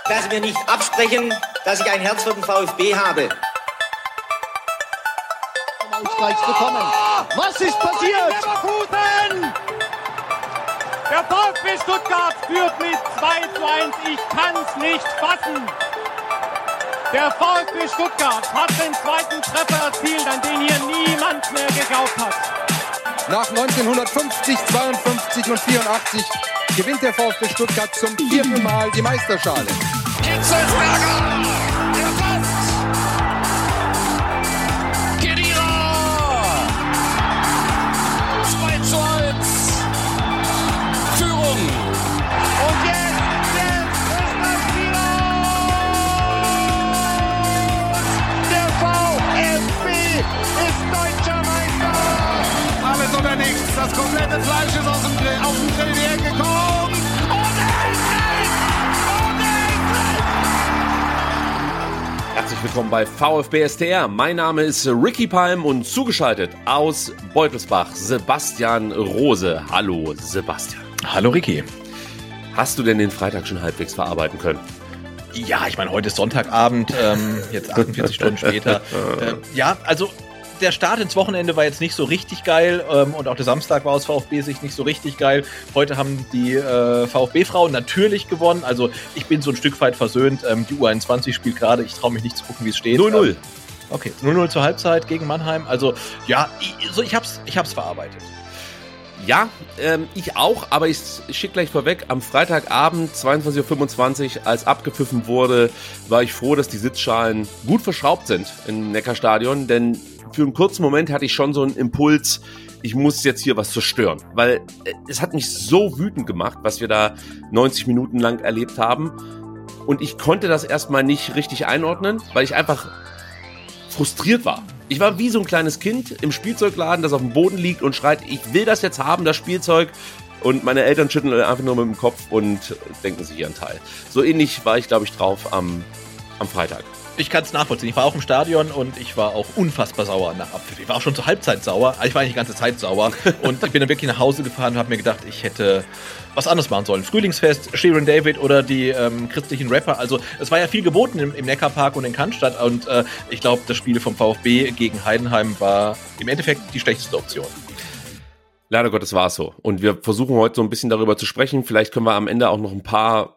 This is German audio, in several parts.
dass Sie mir nicht absprechen, dass ich ein Herz für den VfB habe. Ausgleich bekommen. Was ist passiert? Leverkusen! Der VfB Stuttgart führt mit 2:1. Ich kann's nicht fassen. Der VfB Stuttgart hat den zweiten Treffer erzielt, an den hier niemand mehr geglaubt hat. Nach 1950, 52 und 84 gewinnt der VfB Stuttgart zum 4. Mal die Meisterschale. Hitzelsberger! Der Pass! Khedira! 2:1! Führung! Und jetzt ist das Spiel aus! Der VfB ist deutscher Meister! Alles oder nichts, das komplette Fleisch ist auf den Grill gekommen! Herzlich willkommen bei VfB STR. Mein Name ist Ricky Palm und zugeschaltet aus Beutelsbach Sebastian Rose. Hallo Sebastian. Hallo Ricky. Hast du denn den Freitag schon halbwegs verarbeiten können? Ja, ich meine, heute ist Sonntagabend, jetzt 48 Stunden später. Ja, also der Start ins Wochenende war jetzt nicht so richtig geil und auch der Samstag war aus VfB-Sicht nicht so richtig geil. Heute haben die VfB-Frauen natürlich gewonnen, also ich bin so ein Stück weit versöhnt. Die U21 spielt gerade, ich traue mich nicht zu gucken, wie es steht. 0-0. Okay, 0-0 zur Halbzeit gegen Mannheim, also ja, ich hab's verarbeitet. Ja, ich auch, aber ich schicke gleich vorweg, am Freitagabend 22:25 Uhr, als abgepfiffen wurde, war ich froh, dass die Sitzschalen gut verschraubt sind im Neckarstadion, denn für einen kurzen Moment hatte ich schon so einen Impuls, ich muss jetzt hier was zerstören, weil es hat mich so wütend gemacht, was wir da 90 Minuten lang erlebt haben, und ich konnte das erstmal nicht richtig einordnen, weil ich einfach frustriert war. Ich war wie so ein kleines Kind im Spielzeugladen, das auf dem Boden liegt und schreit, ich will das jetzt haben, das Spielzeug. Und meine Eltern schütteln einfach nur mit dem Kopf und denken sich ihren Teil. So ähnlich war ich, glaube ich, drauf am Freitag. Ich kann es nachvollziehen. Ich war auch im Stadion und ich war auch unfassbar sauer nach Abpfiff. Ich war auch schon zur Halbzeit sauer. Ich war eigentlich die ganze Zeit sauer. Und ich bin dann wirklich nach Hause gefahren und habe mir gedacht, ich hätte was anderes machen sollen. Frühlingsfest, Shirin David oder die christlichen Rapper. Also es war ja viel geboten im Neckarpark und in Cannstatt. Und ich glaube, das Spiel vom VfB gegen Heidenheim war im Endeffekt die schlechteste Option. Leider Gottes war es so. Und wir versuchen heute so ein bisschen darüber zu sprechen. Vielleicht können wir am Ende auch noch ein paar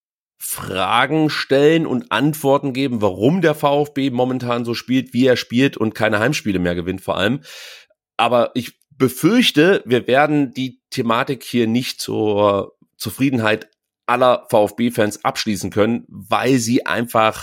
Fragen stellen und Antworten geben, warum der VfB momentan so spielt, wie er spielt und keine Heimspiele mehr gewinnt vor allem. Aber ich befürchte, wir werden die Thematik hier nicht zur Zufriedenheit aller VfB-Fans abschließen können, weil sie einfach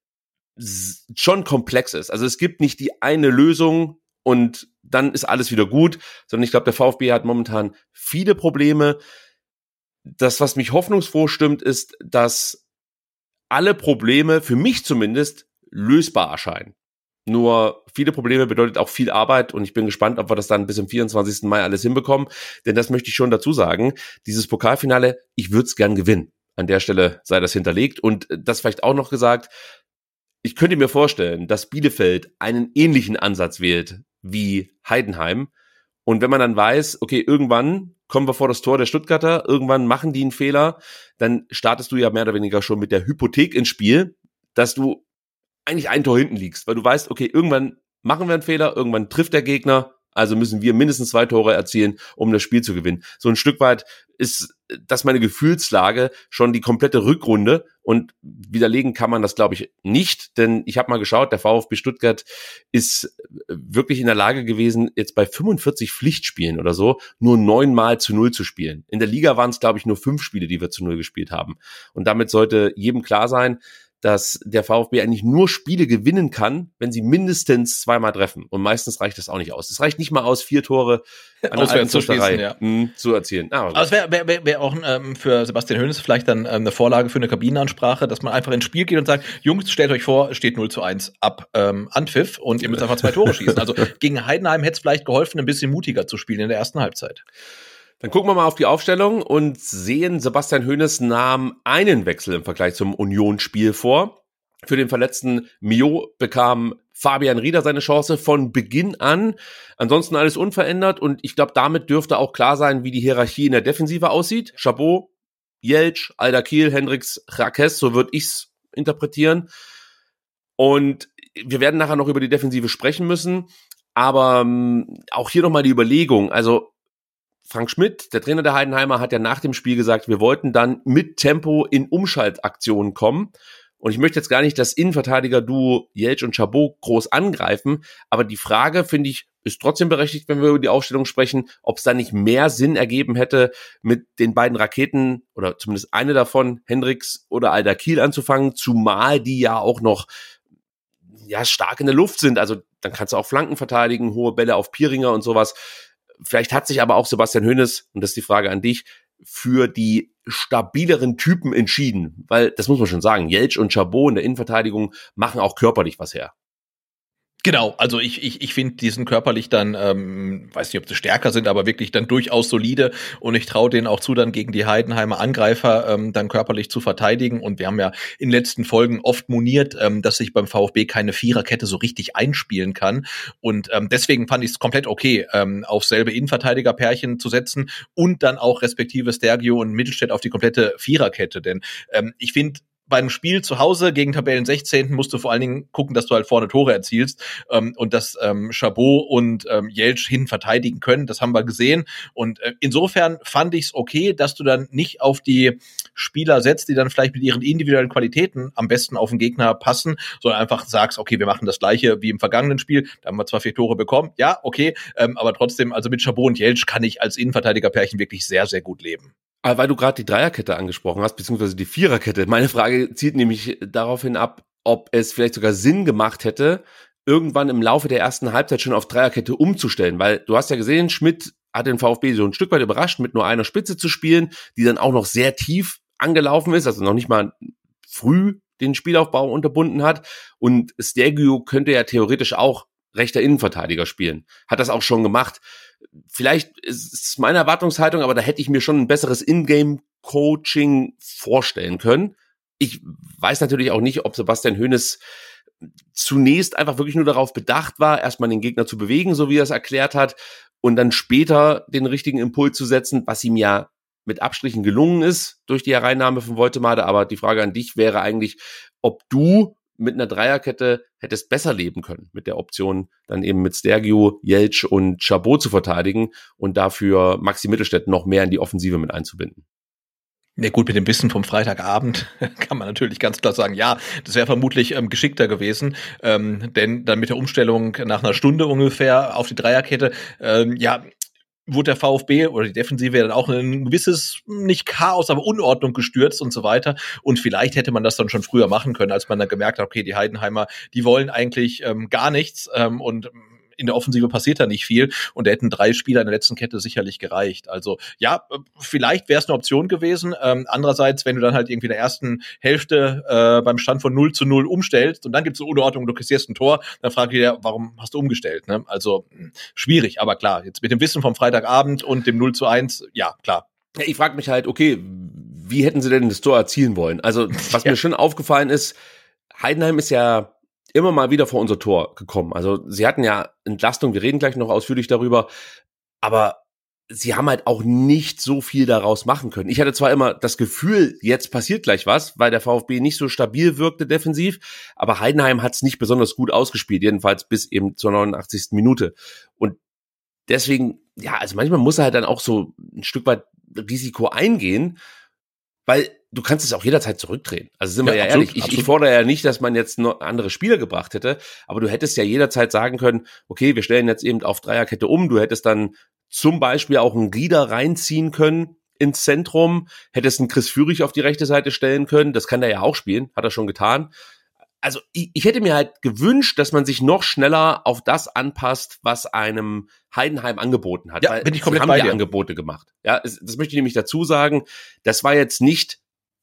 schon komplex ist. Also es gibt nicht die eine Lösung und dann ist alles wieder gut, sondern ich glaube, der VfB hat momentan viele Probleme. Das, was mich hoffnungsfroh stimmt, ist, dass alle Probleme, für mich zumindest, lösbar erscheinen. Nur viele Probleme bedeutet auch viel Arbeit und ich bin gespannt, ob wir das dann bis zum 24. Mai alles hinbekommen, denn das möchte ich schon dazu sagen, dieses Pokalfinale, ich würde es gern gewinnen. An der Stelle sei das hinterlegt und das vielleicht auch noch gesagt, ich könnte mir vorstellen, dass Bielefeld einen ähnlichen Ansatz wählt wie Heidenheim und wenn man dann weiß, okay, irgendwann kommen wir vor das Tor der Stuttgarter, irgendwann machen die einen Fehler, dann startest du ja mehr oder weniger schon mit der Hypothek ins Spiel, dass du eigentlich ein Tor hinten liegst, weil du weißt, okay, irgendwann machen wir einen Fehler, irgendwann trifft der Gegner, also müssen wir mindestens 2 Tore erzielen, um das Spiel zu gewinnen. So ein Stück weit ist das meine Gefühlslage schon die komplette Rückrunde und widerlegen kann man das, glaube ich, nicht, denn ich habe mal geschaut, der VfB Stuttgart ist wirklich in der Lage gewesen, jetzt bei 45 Pflichtspielen oder so nur 9-mal zu 0 zu spielen. In der Liga waren es, glaube ich, nur 5 Spiele, die wir zu 0 gespielt haben. Und damit sollte jedem klar sein, dass der VfB eigentlich nur Spiele gewinnen kann, wenn sie mindestens 2-mal treffen. Und meistens reicht das auch nicht aus. Es reicht nicht mal aus, 4 Tore an der alten Zusterei zu erzielen. Aber es wäre auch für Sebastian Hoeneß vielleicht dann eine Vorlage für eine Kabinenansprache, dass man einfach ins Spiel geht und sagt, Jungs, stellt euch vor, es steht 0:1 ab Anpfiff und ihr müsst einfach 2 Tore schießen. Also gegen Heidenheim hätte es vielleicht geholfen, ein bisschen mutiger zu spielen in der ersten Halbzeit. Dann gucken wir mal auf die Aufstellung und sehen, Sebastian Hoeneß nahm einen Wechsel im Vergleich zum Union-Spiel vor. Für den verletzten Mio bekam Fabian Rieder seine Chance von Beginn an. Ansonsten alles unverändert und ich glaube, damit dürfte auch klar sein, wie die Hierarchie in der Defensive aussieht. Chabot, Jeltsch, Al-Dakhil, Hendricks, Rakes, so würde ich's interpretieren. Und wir werden nachher noch über die Defensive sprechen müssen, aber auch hier nochmal die Überlegung, also Frank Schmidt, der Trainer der Heidenheimer, hat ja nach dem Spiel gesagt, wir wollten dann mit Tempo in Umschaltaktionen kommen. Und ich möchte jetzt gar nicht das Innenverteidiger-Duo Jeltsch und Chabot groß angreifen, aber die Frage, finde ich, ist trotzdem berechtigt, wenn wir über die Aufstellung sprechen, ob es da nicht mehr Sinn ergeben hätte, mit den beiden Raketen oder zumindest eine davon, Hendricks oder Al-Dakhil anzufangen, zumal die ja auch noch stark in der Luft sind. Also dann kannst du auch Flanken verteidigen, hohe Bälle auf Pieringer und sowas. Vielleicht hat sich aber auch Sebastian Hoeneß, und das ist die Frage an dich, für die stabileren Typen entschieden. Weil, das muss man schon sagen, Jeltsch und Chabot in der Innenverteidigung machen auch körperlich was her. Genau, also ich finde diesen körperlich dann, weiß nicht, ob sie stärker sind, aber wirklich dann durchaus solide und ich traue denen auch zu, dann gegen die Heidenheimer Angreifer dann körperlich zu verteidigen und wir haben ja in den letzten Folgen oft moniert, dass sich beim VfB keine Viererkette so richtig einspielen kann und deswegen fand ich es komplett okay, auf selbe Innenverteidigerpärchen zu setzen und dann auch respektive Stergio und Mittelstädt auf die komplette Viererkette, denn ich finde, bei einem Spiel zu Hause gegen Tabellen 16. musst du vor allen Dingen gucken, dass du halt vorne Tore erzielst und dass Chabot und Jeltsch hin verteidigen können. Das haben wir gesehen. Und insofern fand ich es okay, dass du dann nicht auf die Spieler setzt, die dann vielleicht mit ihren individuellen Qualitäten am besten auf den Gegner passen, sondern einfach sagst, okay, wir machen das Gleiche wie im vergangenen Spiel. Da haben wir zwar 4 Tore bekommen, ja, okay, aber trotzdem, also mit Chabot und Jeltsch kann ich als Innenverteidigerpärchen wirklich sehr, sehr gut leben. Aber weil du gerade die Dreierkette angesprochen hast, beziehungsweise die Viererkette, meine Frage zielt nämlich daraufhin ab, ob es vielleicht sogar Sinn gemacht hätte, irgendwann im Laufe der ersten Halbzeit schon auf Dreierkette umzustellen, weil du hast ja gesehen, Schmidt hat den VfB so ein Stück weit überrascht, mit nur einer Spitze zu spielen, die dann auch noch sehr tief angelaufen ist, also noch nicht mal früh den Spielaufbau unterbunden hat und Stergio könnte ja theoretisch auch rechter Innenverteidiger spielen, hat das auch schon gemacht. Vielleicht ist es meine Erwartungshaltung, aber da hätte ich mir schon ein besseres Ingame-Coaching vorstellen können. Ich weiß natürlich auch nicht, ob Sebastian Hoeneß zunächst einfach wirklich nur darauf bedacht war, erstmal den Gegner zu bewegen, so wie er es erklärt hat, und dann später den richtigen Impuls zu setzen, was ihm ja mit Abstrichen gelungen ist durch die Hereinnahme von Woltemade. Aber die Frage an dich wäre eigentlich, ob du mit einer Dreierkette hättest besser leben können, mit der Option dann eben mit Stergio, Jeltsch und Chabot zu verteidigen und dafür Maxi Mittelstädt noch mehr in die Offensive mit einzubinden. Ja gut, mit dem Wissen vom Freitagabend kann man natürlich ganz klar sagen, ja, das wäre vermutlich geschickter gewesen, denn dann mit der Umstellung nach einer Stunde ungefähr auf die Dreierkette, wurde der VfB oder die Defensive dann auch in ein gewisses, nicht Chaos, aber Unordnung gestürzt und so weiter. Und vielleicht hätte man das dann schon früher machen können, als man dann gemerkt hat, okay, die Heidenheimer, die wollen eigentlich gar nichts und in der Offensive passiert da nicht viel und da hätten 3 Spieler in der letzten Kette sicherlich gereicht. Also ja, vielleicht wäre es eine Option gewesen. Andererseits, wenn du dann halt irgendwie in der ersten Hälfte beim Stand von 0:0 umstellst und dann gibt es eine Unordnung, du kassierst ein Tor, dann frage ich dir, warum hast du umgestellt? Ne? Also schwierig, aber klar, jetzt mit dem Wissen vom Freitagabend und dem 0:1, ja, klar. Ich frage mich halt, okay, wie hätten sie denn das Tor erzielen wollen? Also was mir schon aufgefallen ist, Heidenheim ist ja immer mal wieder vor unser Tor gekommen. Also sie hatten ja Entlastung, wir reden gleich noch ausführlich darüber, aber sie haben halt auch nicht so viel daraus machen können. Ich hatte zwar immer das Gefühl, jetzt passiert gleich was, weil der VfB nicht so stabil wirkte defensiv, aber Heidenheim hat es nicht besonders gut ausgespielt, jedenfalls bis eben zur 89. Minute. Und deswegen, ja, also manchmal muss er halt dann auch so ein Stück weit Risiko eingehen, weil du kannst es auch jederzeit zurückdrehen. Also sind wir ja absolut, ehrlich, ich fordere ja nicht, dass man jetzt noch andere Spieler gebracht hätte, aber du hättest ja jederzeit sagen können, okay, wir stellen jetzt eben auf Dreierkette um, du hättest dann zum Beispiel auch einen Rieder reinziehen können ins Zentrum, hättest einen Chris Führig auf die rechte Seite stellen können, das kann der ja auch spielen, hat er schon getan. Also ich hätte mir halt gewünscht, dass man sich noch schneller auf das anpasst, was einem Heidenheim angeboten hat. Ja, weil bin ich komplett haben bei die dir. Angebote gemacht. Ja, das möchte ich nämlich dazu sagen. Das war jetzt nicht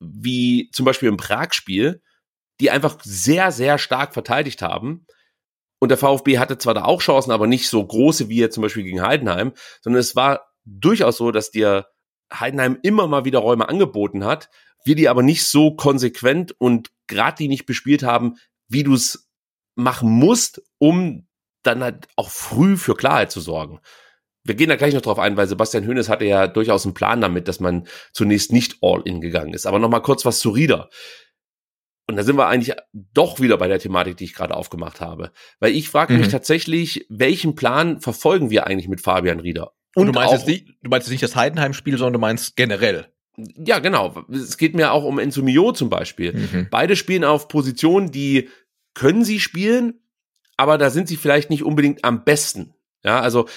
wie zum Beispiel im Prag-Spiel, die einfach sehr, sehr stark verteidigt haben. Und der VfB hatte zwar da auch Chancen, aber nicht so große wie jetzt zum Beispiel gegen Heidenheim, sondern es war durchaus so, dass dir Heidenheim immer mal wieder Räume angeboten hat, wir die aber nicht so konsequent und geradlinig bespielt haben, wie du es machen musst, um dann halt auch früh für Klarheit zu sorgen. wir gehen da gleich noch drauf ein, weil Sebastian Hoeneß hatte ja durchaus einen Plan damit, dass man zunächst nicht all-in gegangen ist. Aber nochmal kurz was zu Rieder. Und da sind wir eigentlich doch wieder bei der Thematik, die ich gerade aufgemacht habe. Weil ich frage mich tatsächlich, welchen Plan verfolgen wir eigentlich mit Fabian Rieder? Und du meinst jetzt nicht das Heidenheim-Spiel, sondern du meinst generell. Ja, genau. Es geht mir auch um Enzo Mio zum Beispiel. Beide spielen auf Positionen, die können sie spielen, aber da sind sie vielleicht nicht unbedingt am besten. Ja, also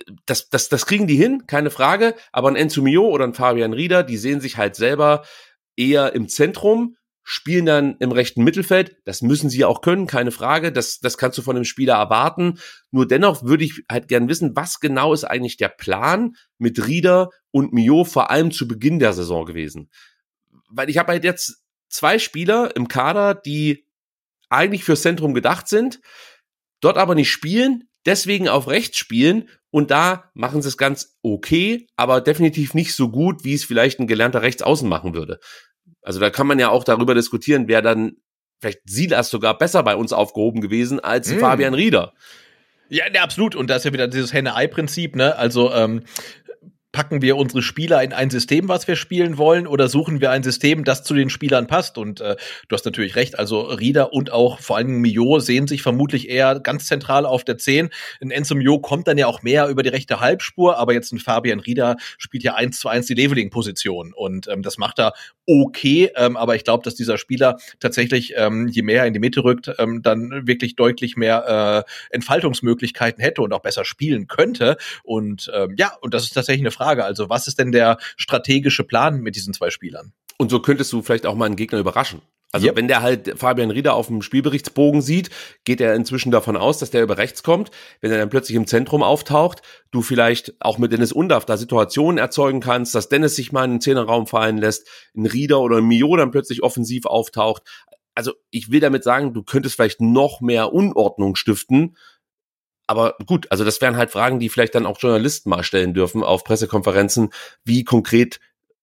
das kriegen die hin, keine Frage. Aber ein Enzo Mio oder ein Fabian Rieder, die sehen sich halt selber eher im Zentrum, spielen dann im rechten Mittelfeld. Das müssen sie auch können, keine Frage. Das kannst du von einem Spieler erwarten. Nur dennoch würde ich halt gern wissen, was genau ist eigentlich der Plan mit Rieder und Mio, vor allem zu Beginn der Saison gewesen. Weil ich habe halt jetzt 2 Spieler im Kader, die eigentlich fürs Zentrum gedacht sind, dort aber nicht spielen, deswegen auf rechts spielen und da machen sie es ganz okay, aber definitiv nicht so gut, wie es vielleicht ein gelernter Rechtsaußen machen würde. Also da kann man ja auch darüber diskutieren, wer dann vielleicht Silas sogar besser bei uns aufgehoben gewesen als Fabian Rieder. Ja, absolut. Und da ist ja wieder dieses Henne-Ei-Prinzip, ne? Also packen wir unsere Spieler in ein System, was wir spielen wollen, oder suchen wir ein System, das zu den Spielern passt? Und du hast natürlich recht, also Rieder und auch vor allem Mio sehen sich vermutlich eher ganz zentral auf der 10. Ein Enzo Mio kommt dann ja auch mehr über die rechte Halbspur, aber jetzt ein Fabian Rieder spielt ja 1:1 die Leveling-Position und das macht er okay, aber ich glaube, dass dieser Spieler tatsächlich, je mehr er in die Mitte rückt, dann wirklich deutlich mehr Entfaltungsmöglichkeiten hätte und auch besser spielen könnte. Und und das ist tatsächlich eine Frage. Also was ist denn der strategische Plan mit diesen 2 Spielern? Und so könntest du vielleicht auch mal einen Gegner überraschen. Also wenn der halt Fabian Rieder auf dem Spielberichtsbogen sieht, geht er inzwischen davon aus, dass der über rechts kommt. Wenn er dann plötzlich im Zentrum auftaucht, du vielleicht auch mit Dennis Undaff da Situationen erzeugen kannst, dass Dennis sich mal in den Zehnerraum fallen lässt, ein Rieder oder ein Mio dann plötzlich offensiv auftaucht. Also ich will damit sagen, du könntest vielleicht noch mehr Unordnung stiften. Aber gut, also das wären halt Fragen, die vielleicht dann auch Journalisten mal stellen dürfen auf Pressekonferenzen. Wie konkret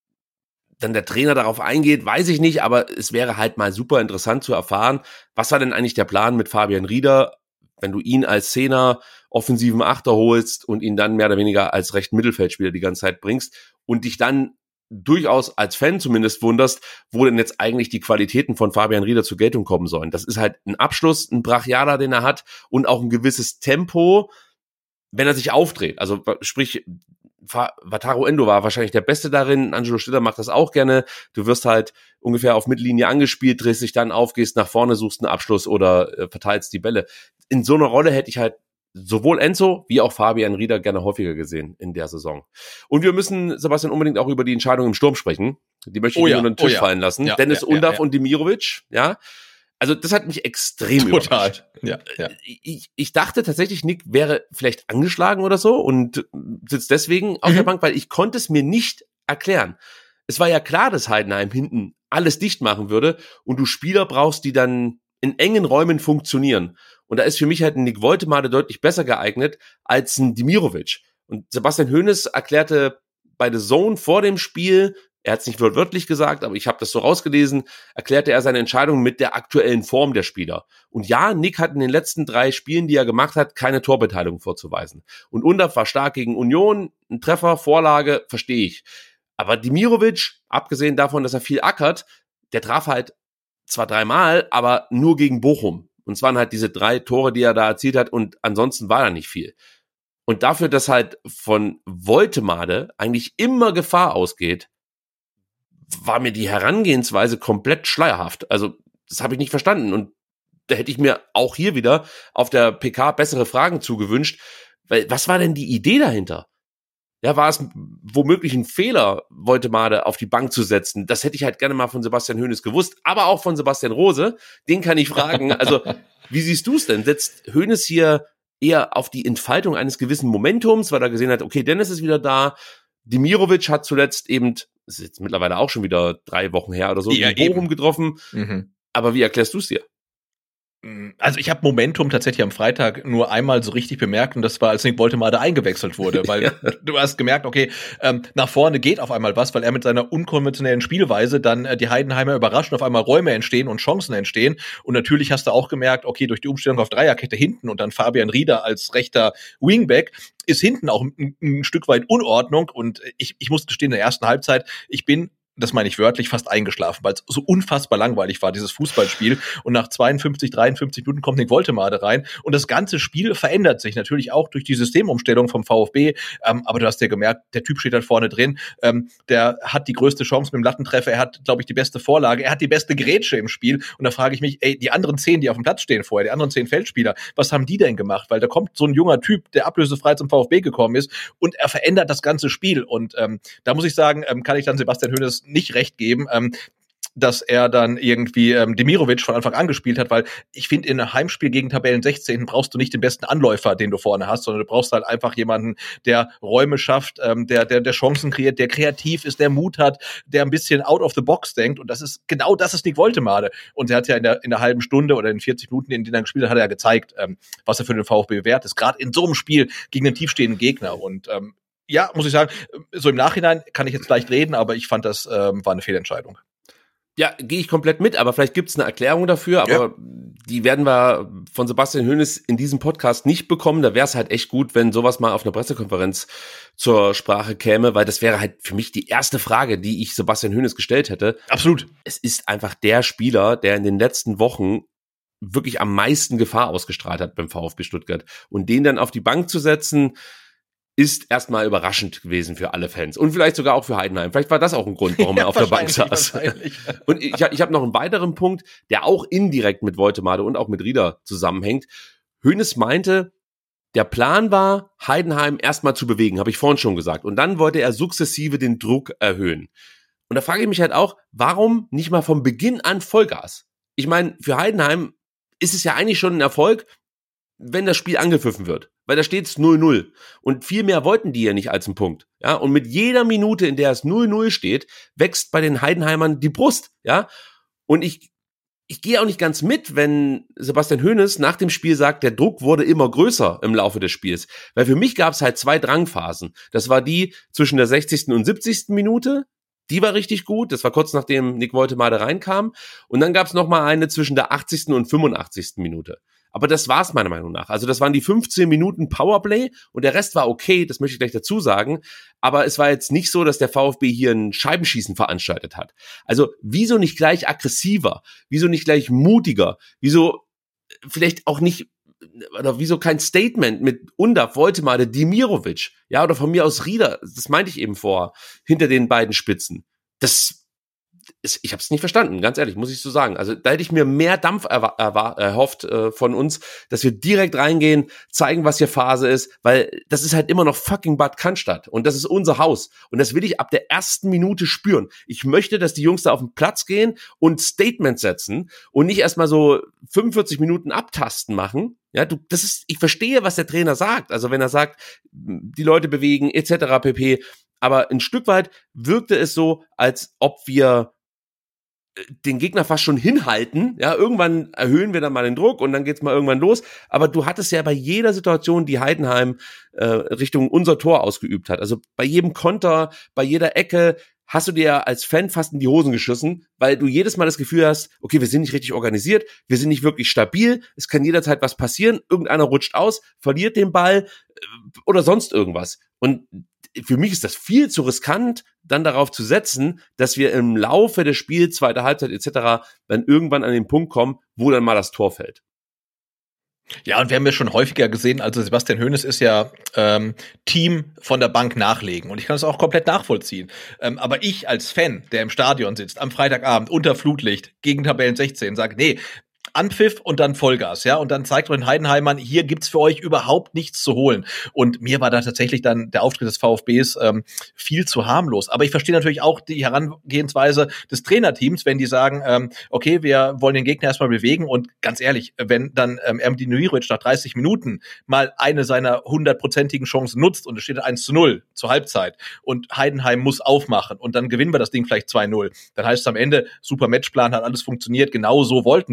dann der Trainer darauf eingeht, weiß ich nicht, aber es wäre halt mal super interessant zu erfahren, was war denn eigentlich der Plan mit Fabian Rieder, wenn du ihn als 10er offensiven Achter holst und ihn dann mehr oder weniger als rechten Mittelfeldspieler die ganze Zeit bringst und dich dann durchaus als Fan zumindest wunderst, wo denn jetzt eigentlich die Qualitäten von Fabian Rieder zur Geltung kommen sollen. Das ist halt ein Abschluss, ein Brachialer, den er hat und auch ein gewisses Tempo, wenn er sich aufdreht. Also sprich, Wataru Endo war wahrscheinlich der Beste darin, Angelo Stiller macht das auch gerne. Du wirst halt ungefähr auf Mittellinie angespielt, drehst dich dann auf, gehst nach vorne, suchst einen Abschluss oder verteilst die Bälle. In so einer Rolle hätte ich halt sowohl Enzo wie auch Fabian Rieder gerne häufiger gesehen in der Saison. Und wir müssen, Sebastian, unbedingt auch über die Entscheidung im Sturm sprechen. Die möchte ich nicht unter den Tisch fallen lassen. Ja, Dennis Undaff und Demirovic, ja. Also das hat mich extrem überrascht. Ja. Ich dachte tatsächlich, Nick wäre vielleicht angeschlagen oder so und sitzt deswegen auf der Bank, weil ich konnte es mir nicht erklären. Es war ja klar, dass Heidenheim hinten alles dicht machen würde und du Spieler brauchst, die dann in engen Räumen funktionieren. Und da ist für mich halt ein Nick Woltemade deutlich besser geeignet als ein Demirovic. Und Sebastian Hoeneß erklärte bei The Zone vor dem Spiel, er hat es nicht wörtlich gesagt, aber ich habe das so rausgelesen, erklärte er seine Entscheidung mit der aktuellen Form der Spieler. Und ja, Nick hat in den letzten 3 Spielen, die er gemacht hat, keine Torbeteiligung vorzuweisen. Und Undaff war stark gegen Union, ein Treffer, Vorlage, verstehe ich. Aber Demirovic, abgesehen davon, dass er viel ackert, der traf halt zwar 3-mal, aber nur gegen Bochum. Und es waren halt diese 3 Tore, die er da erzielt hat und ansonsten war da nicht viel. Und dafür, dass halt von Woltemade eigentlich immer Gefahr ausgeht, war mir die Herangehensweise komplett schleierhaft. Also das habe ich nicht verstanden und da hätte ich mir auch hier wieder auf der PK bessere Fragen zugewünscht, weil was war denn die Idee dahinter? Ja, war es womöglich ein Fehler, Woltemade auf die Bank zu setzen? Das hätte ich halt gerne mal von Sebastian Hoeneß gewusst, aber auch von Sebastian Rose. Den kann ich fragen. Also, wie siehst du es denn? Setzt Hoeneß hier eher auf die Entfaltung eines gewissen Momentums, weil er gesehen hat, okay, Dennis ist wieder da. Demirovic hat zuletzt eben, das ist jetzt mittlerweile auch schon wieder 3 Wochen her oder so, in Bochum getroffen. Aber wie erklärst du es dir? Also ich habe Momentum tatsächlich am Freitag nur einmal so richtig bemerkt und das war, als Nick Woltemade eingewechselt wurde, weil du hast gemerkt, okay, nach vorne geht auf einmal was, weil er mit seiner unkonventionellen Spielweise dann die Heidenheimer überrascht und auf einmal Räume entstehen und Chancen entstehen und natürlich hast du auch gemerkt, okay, durch die Umstellung auf Dreierkette hinten und dann Fabian Rieder als rechter Wingback ist hinten auch ein Stück weit Unordnung und ich musste gestehen, in der ersten Halbzeit, das meine ich wörtlich, fast eingeschlafen, weil es so unfassbar langweilig war, dieses Fußballspiel. Und nach 52, 53 Minuten kommt Nick Woltemade rein. Und das ganze Spiel verändert sich natürlich auch durch die Systemumstellung vom VfB. Aber du hast ja gemerkt, der Typ steht halt vorne drin. Der hat die größte Chance mit dem Lattentreffer. Er hat, glaube ich, die beste Vorlage. Er hat die beste Grätsche im Spiel. Und da frage ich mich, die anderen 10, die auf dem Platz stehen vorher, die anderen 10 Feldspieler, was haben die denn gemacht? Weil da kommt so ein junger Typ, der ablösefrei zum VfB gekommen ist und er verändert das ganze Spiel. Und da muss ich sagen, kann ich dann Sebastian Hoeneß nicht recht geben, dass er dann irgendwie Demirovic von Anfang an gespielt hat, weil ich finde, in einem Heimspiel gegen Tabellen 16. brauchst du nicht den besten Anläufer, den du vorne hast, sondern du brauchst halt einfach jemanden, der Räume schafft, der Chancen kreiert, der kreativ ist, der Mut hat, der ein bisschen out of the box denkt und das ist Nick Woltemade und er hat ja in der halben Stunde oder in 40 Minuten, in denen er gespielt hat, hat er gezeigt, was er für den VfB wert ist, gerade in so einem Spiel gegen einen tiefstehenden Gegner und ja, muss ich sagen, so im Nachhinein kann ich jetzt leicht reden, aber ich fand, das war eine Fehlentscheidung. Ja, gehe ich komplett mit, aber vielleicht gibt's eine Erklärung dafür, aber die werden wir von Sebastian Hoeneß in diesem Podcast nicht bekommen. Da wäre es halt echt gut, wenn sowas mal auf einer Pressekonferenz zur Sprache käme, weil das wäre halt für mich die erste Frage, die ich Sebastian Hoeneß gestellt hätte. Absolut. Es ist einfach der Spieler, der in den letzten Wochen wirklich am meisten Gefahr ausgestrahlt hat beim VfB Stuttgart. Und den dann auf die Bank zu setzen, ist erstmal überraschend gewesen für alle Fans und vielleicht sogar auch für Heidenheim. Vielleicht war das auch ein Grund, warum er auf der Bank saß. Und ich hab noch einen weiteren Punkt, der auch indirekt mit Woltemade und auch mit Rieder zusammenhängt. Hoeneß meinte, der Plan war, Heidenheim erstmal zu bewegen, habe ich vorhin schon gesagt. Und dann wollte er sukzessive den Druck erhöhen. Und da frage ich mich halt auch, warum nicht mal von Beginn an Vollgas? Ich meine, für Heidenheim ist es ja eigentlich schon ein Erfolg, wenn das Spiel angepfiffen wird. Weil da steht's 0-0. Und viel mehr wollten die ja nicht als einen Punkt. Ja, und mit jeder Minute, in der es 0-0 steht, wächst bei den Heidenheimern die Brust. Ja, und ich gehe auch nicht ganz mit, wenn Sebastian Hoeneß nach dem Spiel sagt, der Druck wurde immer größer im Laufe des Spiels. Weil für mich gab's halt 2 Drangphasen. Das war die zwischen der 60. und 70. Minute. Die war richtig gut. Das war kurz nachdem Nick Woltemade reinkam. Und dann gab's noch mal eine zwischen der 80. und 85. Minute. Aber das war's meiner Meinung nach. Also das waren die 15 Minuten Powerplay und der Rest war okay, das möchte ich gleich dazu sagen. Aber es war jetzt nicht so, dass der VfB hier ein Scheibenschießen veranstaltet hat. Also wieso nicht gleich aggressiver? Wieso nicht gleich mutiger? Wieso vielleicht auch nicht, oder wieso kein Statement mit Undav, Woltemade, Demirovic? Ja, oder von mir aus Rieder, das meinte ich eben hinter den beiden Spitzen. Ich habe es nicht verstanden, ganz ehrlich, muss ich so sagen. Also da hätte ich mir mehr Dampf erhofft von uns, dass wir direkt reingehen, zeigen, was hier Phase ist, weil das ist halt immer noch fucking Bad Cannstatt und das ist unser Haus und das will ich ab der ersten Minute spüren. Ich möchte, dass die Jungs da auf den Platz gehen und Statements setzen und nicht erstmal so 45 Minuten Abtasten machen. Ja, ich verstehe, was der Trainer sagt. Also wenn er sagt, die Leute bewegen etc. pp. Aber ein Stück weit wirkte es so, als ob wir den Gegner fast schon hinhalten, ja, irgendwann erhöhen wir dann mal den Druck und dann geht's mal irgendwann los, aber du hattest ja bei jeder Situation, die Heidenheim Richtung unser Tor ausgeübt hat, also bei jedem Konter, bei jeder Ecke, hast du dir als Fan fast in die Hosen geschissen, weil du jedes Mal das Gefühl hast, okay, wir sind nicht richtig organisiert, wir sind nicht wirklich stabil, es kann jederzeit was passieren, irgendeiner rutscht aus, verliert den Ball oder sonst irgendwas. Und für mich ist das viel zu riskant, dann darauf zu setzen, dass wir im Laufe des Spiels, zweite Halbzeit etc. dann irgendwann an den Punkt kommen, wo dann mal das Tor fällt. Ja, und wir haben ja schon häufiger gesehen, also Sebastian Hoeneß ist ja Team von der Bank nachlegen und ich kann das auch komplett nachvollziehen. Aber ich als Fan, der im Stadion sitzt, am Freitagabend unter Flutlicht gegen Tabellen 16, sage, nee, Anpfiff und dann Vollgas, ja, und dann zeigt den Heidenheimern, hier gibt's für euch überhaupt nichts zu holen. Und mir war da tatsächlich dann der Auftritt des VfBs viel zu harmlos. Aber ich verstehe natürlich auch die Herangehensweise des Trainerteams, wenn die sagen, okay, wir wollen den Gegner erstmal bewegen und ganz ehrlich, wenn dann Ermin Demirovic nach 30 Minuten mal eine seiner 100%igen Chancen nutzt und es steht 1-0 zur Halbzeit und Heidenheim muss aufmachen und dann gewinnen wir das Ding vielleicht 2-0, dann heißt es am Ende, super Matchplan, hat alles funktioniert, genau so wollten wir es.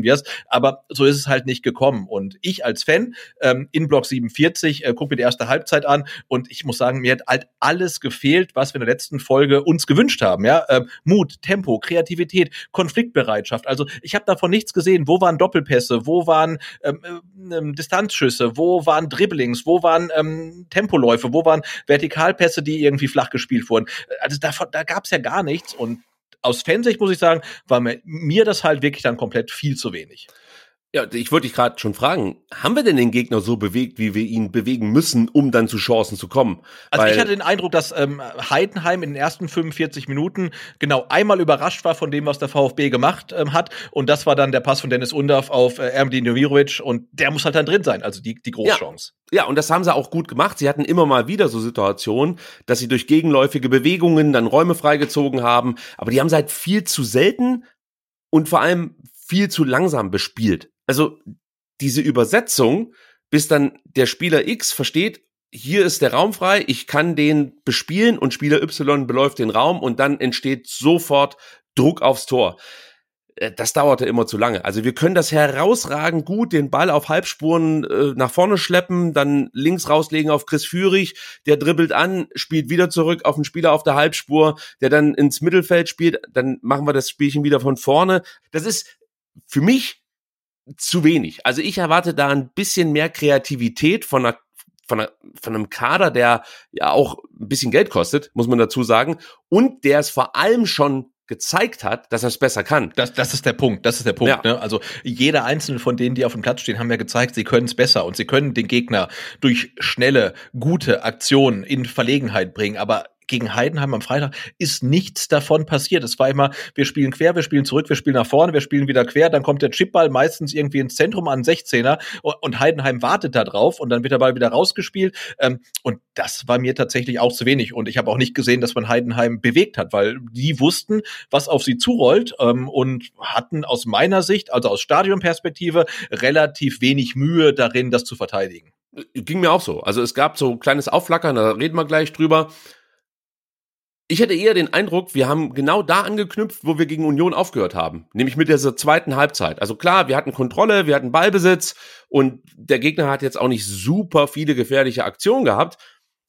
aber so ist es halt nicht gekommen. Und ich als Fan in Block 47 gucke mir die erste Halbzeit an und ich muss sagen, mir hat halt alles gefehlt, was wir in der letzten Folge uns gewünscht haben. Ja? Mut, Tempo, Kreativität, Konfliktbereitschaft. Also ich habe davon nichts gesehen. Wo waren Doppelpässe? Wo waren Distanzschüsse? Wo waren Dribblings? Wo waren Tempoläufe? Wo waren Vertikalpässe, die irgendwie flach gespielt wurden? Also da gab es ja gar nichts. Und aus Fansicht muss ich sagen, war mir das halt wirklich dann komplett viel zu wenig. Ja, ich wollte dich gerade schon fragen, haben wir denn den Gegner so bewegt, wie wir ihn bewegen müssen, um dann zu Chancen zu kommen? Also ich hatte den Eindruck, dass Heidenheim in den ersten 45 Minuten genau einmal überrascht war von dem, was der VfB gemacht hat. Und das war dann der Pass von Dennis Undav auf Ermedin Demirovic. Und der muss halt dann drin sein, also die Großchance. Ja, und das haben sie auch gut gemacht. Sie hatten immer mal wieder so Situationen, dass sie durch gegenläufige Bewegungen dann Räume freigezogen haben. Aber die haben sie halt viel zu selten und vor allem viel zu langsam bespielt. Also diese Übersetzung, bis dann der Spieler X versteht, hier ist der Raum frei, ich kann den bespielen und Spieler Y beläuft den Raum und dann entsteht sofort Druck aufs Tor. Das dauerte immer zu lange. Also wir können das herausragend gut, den Ball auf Halbspuren nach vorne schleppen, dann links rauslegen auf Chris Führig, der dribbelt an, spielt wieder zurück auf einen Spieler auf der Halbspur, der dann ins Mittelfeld spielt, dann machen wir das Spielchen wieder von vorne. Das ist für mich zu wenig. Also ich erwarte da ein bisschen mehr Kreativität von einem Kader, der ja auch ein bisschen Geld kostet, muss man dazu sagen, und der es vor allem schon gezeigt hat, dass er es besser kann. Das ist der Punkt, ja. Ne? Also jeder einzelne von denen, die auf dem Platz stehen, haben ja gezeigt, sie können es besser und sie können den Gegner durch schnelle, gute Aktionen in Verlegenheit bringen, aber gegen Heidenheim am Freitag ist nichts davon passiert. Es war immer, wir spielen quer, wir spielen zurück, wir spielen nach vorne, wir spielen wieder quer, dann kommt der Chipball meistens irgendwie ins Zentrum an 16er und Heidenheim wartet da drauf und dann wird der Ball wieder rausgespielt. Und das war mir tatsächlich auch zu wenig. Und ich habe auch nicht gesehen, dass man Heidenheim bewegt hat, weil die wussten, was auf sie zurollt und hatten aus meiner Sicht, also aus Stadionperspektive, relativ wenig Mühe darin, das zu verteidigen. Ging mir auch so. Also es gab so ein kleines Aufflackern, da reden wir gleich drüber. Ich hätte eher den Eindruck, wir haben genau da angeknüpft, wo wir gegen Union aufgehört haben. Nämlich mit dieser zweiten Halbzeit. Also klar, wir hatten Kontrolle, wir hatten Ballbesitz und der Gegner hat jetzt auch nicht super viele gefährliche Aktionen gehabt.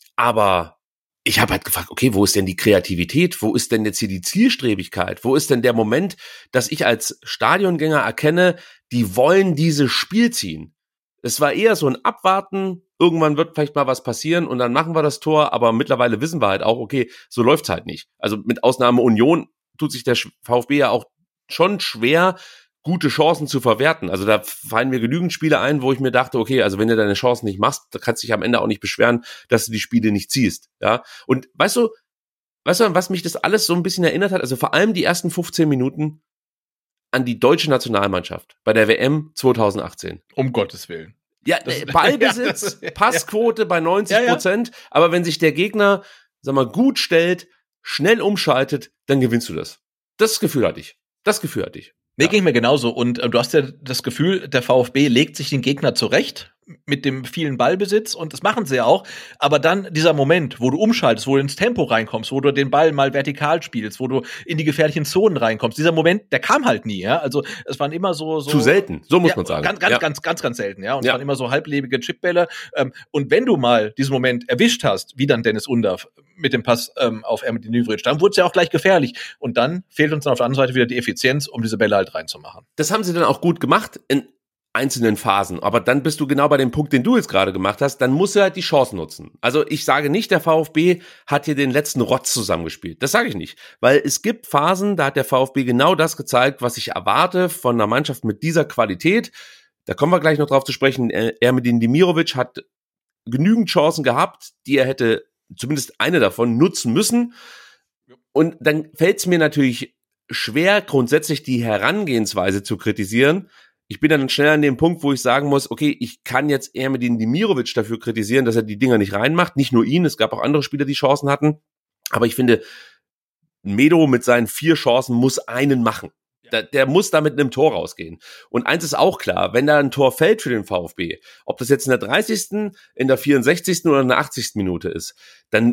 Aber ich habe halt gefragt, okay, wo ist denn die Kreativität? Wo ist denn jetzt hier die Zielstrebigkeit? Wo ist denn der Moment, dass ich als Stadiongänger erkenne, die wollen dieses Spiel ziehen? Es war eher so ein Abwarten, irgendwann wird vielleicht mal was passieren und dann machen wir das Tor, aber mittlerweile wissen wir halt auch, okay, so läuft's halt nicht. Also mit Ausnahme Union tut sich der VfB ja auch schon schwer, gute Chancen zu verwerten. Also da fallen mir genügend Spiele ein, wo ich mir dachte, okay, also wenn du deine Chancen nicht machst, da kannst du dich am Ende auch nicht beschweren, dass du die Spiele nicht ziehst. Ja. Und weißt du, was mich das alles so ein bisschen erinnert hat? Also vor allem die ersten 15 Minuten an die deutsche Nationalmannschaft bei der WM 2018. Um Gottes Willen. Ja, Ballbesitz, Passquote bei 90%, aber wenn sich der Gegner, sag mal, gut stellt, schnell umschaltet, dann gewinnst du das. Das Gefühl hatte ich. Mir ging mir genauso und du hast ja das Gefühl, der VfB legt sich den Gegner zurecht mit dem vielen Ballbesitz und das machen sie ja auch, aber dann dieser Moment, wo du umschaltest, wo du ins Tempo reinkommst, wo du den Ball mal vertikal spielst, wo du in die gefährlichen Zonen reinkommst, dieser Moment, der kam halt nie, ja, also es waren immer so zu selten, so muss man sagen. Ganz selten, ja, und es waren immer so halblebige Chipbälle und wenn du mal diesen Moment erwischt hast, wie dann Dennis Undav mit dem Pass auf Ermedin Demirovic, dann wurde es ja auch gleich gefährlich und dann fehlt uns dann auf der anderen Seite wieder die Effizienz, um diese Bälle halt reinzumachen. Das haben sie dann auch gut gemacht in einzelnen Phasen, aber dann bist du genau bei dem Punkt, den du jetzt gerade gemacht hast, dann musst du halt die Chance nutzen. Also ich sage nicht, der VfB hat hier den letzten Rotz zusammengespielt. Das sage ich nicht, weil es gibt Phasen, da hat der VfB genau das gezeigt, was ich erwarte von einer Mannschaft mit dieser Qualität. Da kommen wir gleich noch drauf zu sprechen. Ermedin Demirovic hat genügend Chancen gehabt, die er hätte, zumindest eine davon, nutzen müssen. Und dann fällt es mir natürlich schwer, grundsätzlich die Herangehensweise zu kritisieren. Ich bin dann schnell an dem Punkt, wo ich sagen muss, okay, ich kann jetzt Ermedin Demirovic dafür kritisieren, dass er die Dinger nicht reinmacht. Nicht nur ihn, es gab auch andere Spieler, die Chancen hatten. Aber ich finde, Medo mit seinen 4 Chancen muss einen machen. Der muss da mit einem Tor rausgehen. Und eins ist auch klar, wenn da ein Tor fällt für den VfB, ob das jetzt in der 30., in der 64. oder in der 80. Minute ist, dann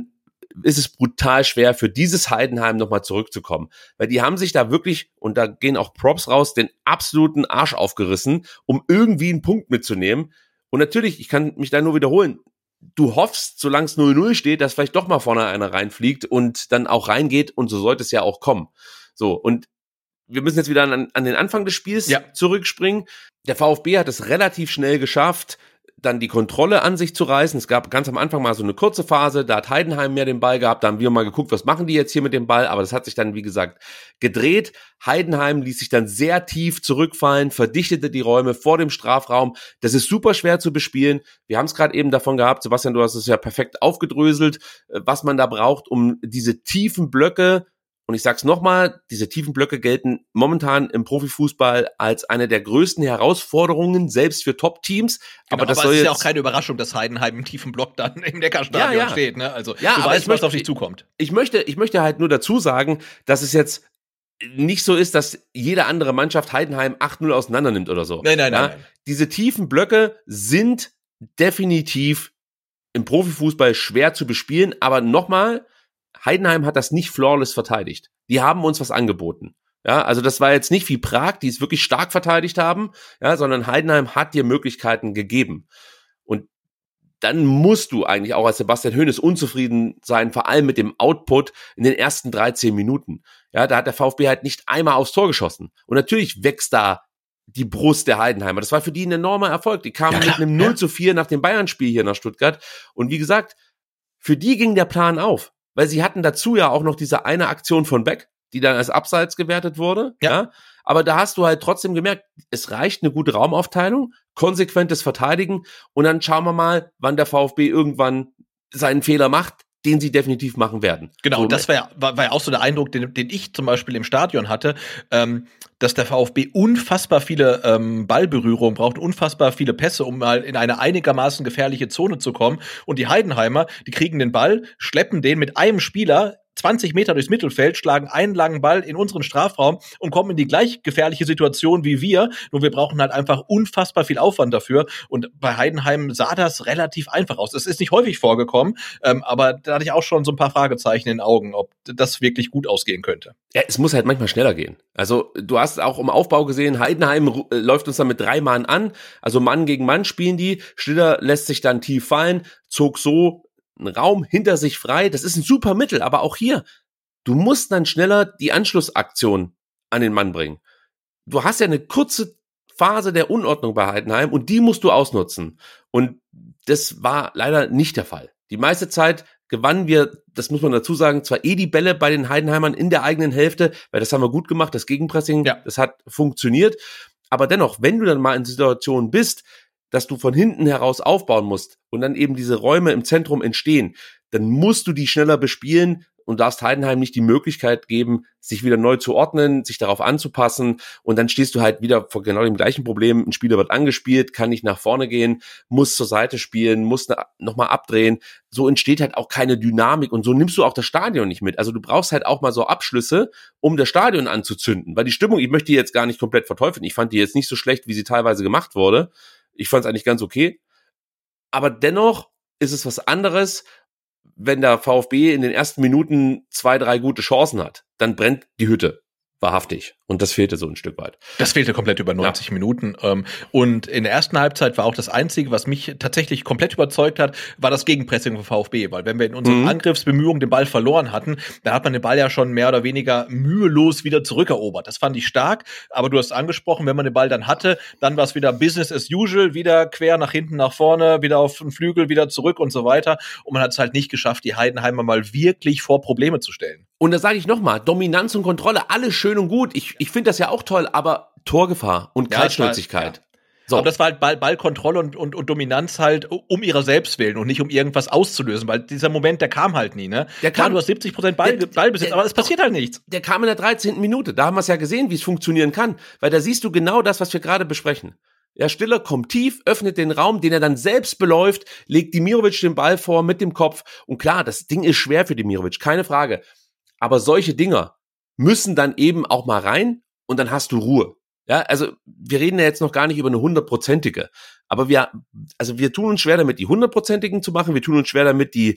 ist es brutal schwer für dieses Heidenheim nochmal zurückzukommen. Weil die haben sich da wirklich, und da gehen auch Props raus, den absoluten Arsch aufgerissen, um irgendwie einen Punkt mitzunehmen. Und natürlich, ich kann mich da nur wiederholen, du hoffst, solange es 0-0 steht, dass vielleicht doch mal vorne einer reinfliegt und dann auch reingeht, und so sollte es ja auch kommen. So, und wir müssen jetzt wieder an den Anfang des Spiels zurückspringen. Der VfB hat es relativ schnell geschafft, dann die Kontrolle an sich zu reißen. Es gab ganz am Anfang mal so eine kurze Phase, da hat Heidenheim mehr den Ball gehabt, da haben wir mal geguckt, was machen die jetzt hier mit dem Ball, aber das hat sich dann, wie gesagt, gedreht. Heidenheim ließ sich dann sehr tief zurückfallen, verdichtete die Räume vor dem Strafraum. Das ist super schwer zu bespielen. Wir haben es gerade eben davon gehabt, Sebastian, du hast es ja perfekt aufgedröselt, was man da braucht, um diese tiefen Blöcke. Und ich sag's nochmal, diese tiefen Blöcke gelten momentan im Profifußball als eine der größten Herausforderungen, selbst für Top-Teams. Genau, aber das soll ist ja auch keine Überraschung, dass Heidenheim im tiefen Block dann im Neckarstadion steht. Ne? Also du weißt, was auf dich zukommt. Ich möchte halt nur dazu sagen, dass es jetzt nicht so ist, dass jede andere Mannschaft Heidenheim 8-0 auseinander nimmt oder so. Nein. Diese tiefen Blöcke sind definitiv im Profifußball schwer zu bespielen, aber nochmal, Heidenheim hat das nicht flawless verteidigt. Die haben uns was angeboten. Ja, also das war jetzt nicht wie Prag, die es wirklich stark verteidigt haben, ja, sondern Heidenheim hat dir Möglichkeiten gegeben. Und dann musst du eigentlich auch als Sebastian Hoeneß unzufrieden sein, vor allem mit dem Output in den ersten 13 Minuten. Ja, da hat der VfB halt nicht einmal aufs Tor geschossen. Und natürlich wächst da die Brust der Heidenheimer. Das war für die ein enormer Erfolg. Die kamen mit einem 0-4 nach dem Bayern-Spiel hier nach Stuttgart. Und wie gesagt, für die ging der Plan auf. Weil sie hatten dazu ja auch noch diese eine Aktion von Beck, die dann als Abseits gewertet wurde. Ja. Aber da hast du halt trotzdem gemerkt, es reicht eine gute Raumaufteilung, konsequentes Verteidigen, und dann schauen wir mal, wann der VfB irgendwann seinen Fehler macht, den sie definitiv machen werden. Genau, so, das war ja auch so der Eindruck, den ich zum Beispiel im Stadion hatte, dass der VfB unfassbar viele Ballberührungen braucht, unfassbar viele Pässe, um mal in eine einigermaßen gefährliche Zone zu kommen. Und die Heidenheimer, die kriegen den Ball, schleppen den mit einem Spieler 20 Meter durchs Mittelfeld, schlagen einen langen Ball in unseren Strafraum und kommen in die gleich gefährliche Situation wie wir. Nur wir brauchen halt einfach unfassbar viel Aufwand dafür. Und bei Heidenheim sah das relativ einfach aus. Es ist nicht häufig vorgekommen, aber da hatte ich auch schon so ein paar Fragezeichen in den Augen, ob das wirklich gut ausgehen könnte. Ja, es muss halt manchmal schneller gehen. Also du hast auch im Aufbau gesehen, Heidenheim läuft uns dann mit 3 Mann an. Also Mann gegen Mann spielen die. Stiller lässt sich dann tief fallen, zog so einen Raum hinter sich frei. Das ist ein super Mittel, aber auch hier, du musst dann schneller die Anschlussaktion an den Mann bringen. Du hast ja eine kurze Phase der Unordnung bei Heidenheim und die musst du ausnutzen. Und das war leider nicht der Fall. Die meiste Zeit gewannen wir, das muss man dazu sagen, zwar die Bälle bei den Heidenheimern in der eigenen Hälfte, weil das haben wir gut gemacht, das Gegenpressing, das hat funktioniert. Aber dennoch, wenn du dann mal in Situationen bist, dass du von hinten heraus aufbauen musst und dann eben diese Räume im Zentrum entstehen, dann musst du die schneller bespielen und darfst Heidenheim nicht die Möglichkeit geben, sich wieder neu zu ordnen, sich darauf anzupassen, und dann stehst du halt wieder vor genau dem gleichen Problem. Ein Spieler wird angespielt, kann nicht nach vorne gehen, muss zur Seite spielen, muss nochmal abdrehen. So entsteht halt auch keine Dynamik und so nimmst du auch das Stadion nicht mit. Also du brauchst halt auch mal so Abschlüsse, um das Stadion anzuzünden, weil die Stimmung, ich möchte die jetzt gar nicht komplett verteufeln, ich fand die jetzt nicht so schlecht, wie sie teilweise gemacht wurde. Ich fand es eigentlich ganz okay. Aber dennoch ist es was anderes, wenn der VfB in den ersten Minuten 2, 3 gute Chancen hat. Dann brennt die Hütte. Wahrhaftig. Und das fehlte so ein Stück weit. Das fehlte komplett über 90 Minuten. Und in der ersten Halbzeit war auch das Einzige, was mich tatsächlich komplett überzeugt hat, war das Gegenpressing vom VfB. Weil wenn wir in unseren Angriffsbemühungen den Ball verloren hatten, da hat man den Ball ja schon mehr oder weniger mühelos wieder zurückerobert. Das fand ich stark. Aber du hast angesprochen, wenn man den Ball dann hatte, dann war es wieder Business as usual, wieder quer nach hinten, nach vorne, wieder auf den Flügel, wieder zurück und so weiter. Und man hat es halt nicht geschafft, die Heidenheimer mal wirklich vor Probleme zu stellen. Und da sage ich nochmal, Dominanz und Kontrolle, alles schön und gut. Ich finde das ja auch toll, aber Torgefahr und Kaltschnäuzigkeit. So. Aber das war halt Ballkontrolle und Dominanz halt um ihrer selbst willen und nicht um irgendwas auszulösen, weil dieser Moment, der kam halt nie, ne? Du hast 70% Ballbesitz, aber es passiert halt nichts. Der kam in der 13. Minute, da haben wir es ja gesehen, wie es funktionieren kann, weil da siehst du genau das, was wir gerade besprechen. Ja, Stiller kommt tief, öffnet den Raum, den er dann selbst beläuft, legt Demirovic den Ball vor mit dem Kopf und klar, das Ding ist schwer für Demirovic, keine Frage. Aber solche Dinger müssen dann eben auch mal rein und dann hast du Ruhe. Ja, also wir reden ja jetzt noch gar nicht über eine 100-prozentige, aber wir tun uns schwer damit, die 100-prozentigen zu machen, wir tun uns schwer damit, die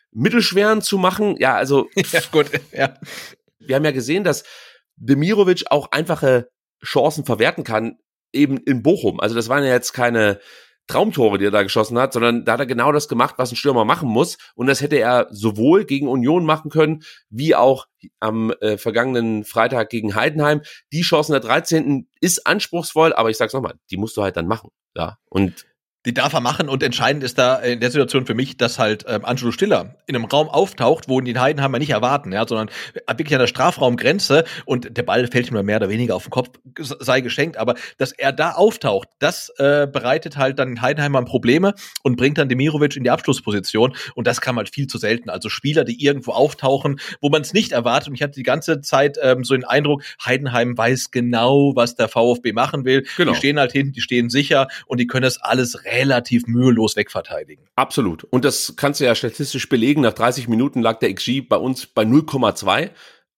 mittelschweren zu machen. Ja, also Ja, gut, ja. wir haben ja gesehen, dass Demirovic auch einfache Chancen verwerten kann, eben in Bochum. Also das waren ja jetzt keine Traumtore, die er da geschossen hat, sondern da hat er genau das gemacht, was ein Stürmer machen muss. Und das hätte er sowohl gegen Union machen können, wie auch am vergangenen Freitag gegen Heidenheim. Die Chance in der 13. ist anspruchsvoll, aber ich sag's nochmal, die musst du halt dann machen. Ja, und Die darf er machen und entscheidend ist da in der Situation für mich, dass halt Angelo Stiller in einem Raum auftaucht, wo die Heidenheimer nicht erwarten, ja, sondern wirklich an der Strafraumgrenze und der Ball fällt ihm mehr oder weniger auf den Kopf, sei geschenkt, aber dass er da auftaucht, das bereitet halt dann den Heidenheimern Probleme und bringt dann Demirovic in die Abschlussposition und das kam halt viel zu selten. Also Spieler, die irgendwo auftauchen, wo man es nicht erwartet und ich hatte die ganze Zeit so den Eindruck, Heidenheim weiß genau, was der VfB machen will. Genau. Die stehen halt hinten, die stehen sicher und die können das alles relativ mühelos wegverteidigen. absolut. Und das kannst du ja statistisch belegen. Nach 30 Minuten lag der XG bei uns bei 0,2.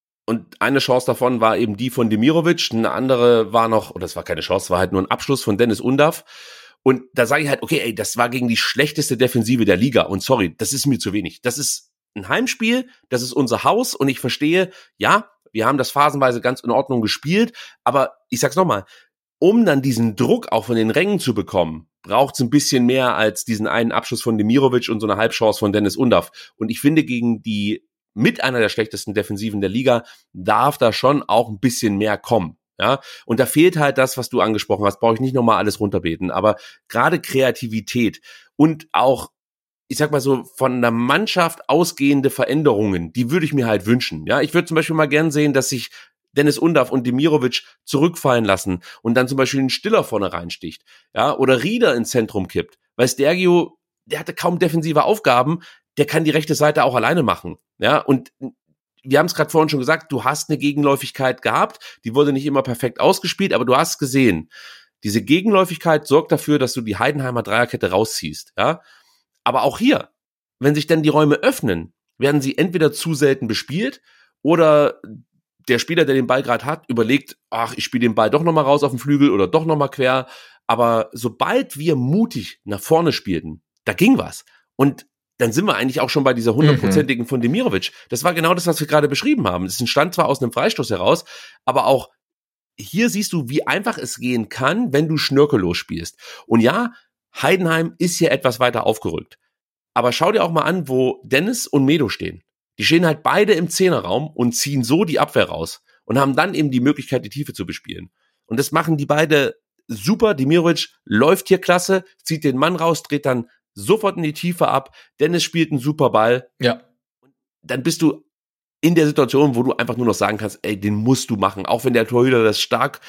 Und eine Chance davon war eben die von Demirovic. Eine andere war noch, oder es war keine Chance, war halt nur ein Abschluss von Dennis Undav. Und da sage ich halt, okay, ey, das war gegen die schlechteste Defensive der Liga. Und sorry, das ist mir zu wenig. Das ist ein Heimspiel, das ist unser Haus. Und ich verstehe, ja, wir haben das phasenweise ganz in Ordnung gespielt. Aber ich sag's nochmal, um dann diesen Druck auch von den Rängen zu bekommen, braucht es ein bisschen mehr als diesen einen Abschluss von Demirovic und so eine Halbchance von Dennis Undav. Und ich finde, gegen die mit einer der schlechtesten Defensiven der Liga darf da schon auch ein bisschen mehr kommen. Ja, und da fehlt halt das, was du angesprochen hast, brauche ich nicht nochmal alles runterbeten, aber gerade Kreativität und auch, ich sag mal so, von der Mannschaft ausgehende Veränderungen, die würde ich mir halt wünschen. Ja, ich würde zum Beispiel mal gern sehen, dass sich Dennis Undav und Demirovic zurückfallen lassen und dann zum Beispiel einen Stiller vorne reinsticht, ja, oder Rieder ins Zentrum kippt, weil Stergio, der hatte kaum defensive Aufgaben, der kann die rechte Seite auch alleine machen, ja, und wir haben es gerade vorhin schon gesagt, du hast eine Gegenläufigkeit gehabt, die wurde nicht immer perfekt ausgespielt, aber du hast gesehen, diese Gegenläufigkeit sorgt dafür, dass du die Heidenheimer Dreierkette rausziehst, ja, aber auch hier, wenn sich dann die Räume öffnen, werden sie entweder zu selten bespielt oder der Spieler, der den Ball gerade hat, überlegt, ach, ich spiele den Ball doch nochmal raus auf den Flügel oder doch nochmal quer. Aber sobald wir mutig nach vorne spielten, da ging was. Und dann sind wir eigentlich auch schon bei dieser 100%igen von Demirovic. Das war genau das, was wir gerade beschrieben haben. Es entstand zwar aus einem Freistoß heraus, aber auch hier siehst du, wie einfach es gehen kann, wenn du schnörkellos spielst. Und ja, Heidenheim ist hier etwas weiter aufgerückt. Aber schau dir auch mal an, wo Dennis und Medo stehen. Die stehen halt beide im Zehnerraum und ziehen so die Abwehr raus und haben dann eben die Möglichkeit, die Tiefe zu bespielen. Und das machen die beide super. Demirovic läuft hier klasse, zieht den Mann raus, dreht dann sofort in die Tiefe ab. Dennis spielt einen super Ball. Ja. Dann bist du in der Situation, wo du einfach nur noch sagen kannst, ey, den musst du machen. Auch wenn der Torhüter das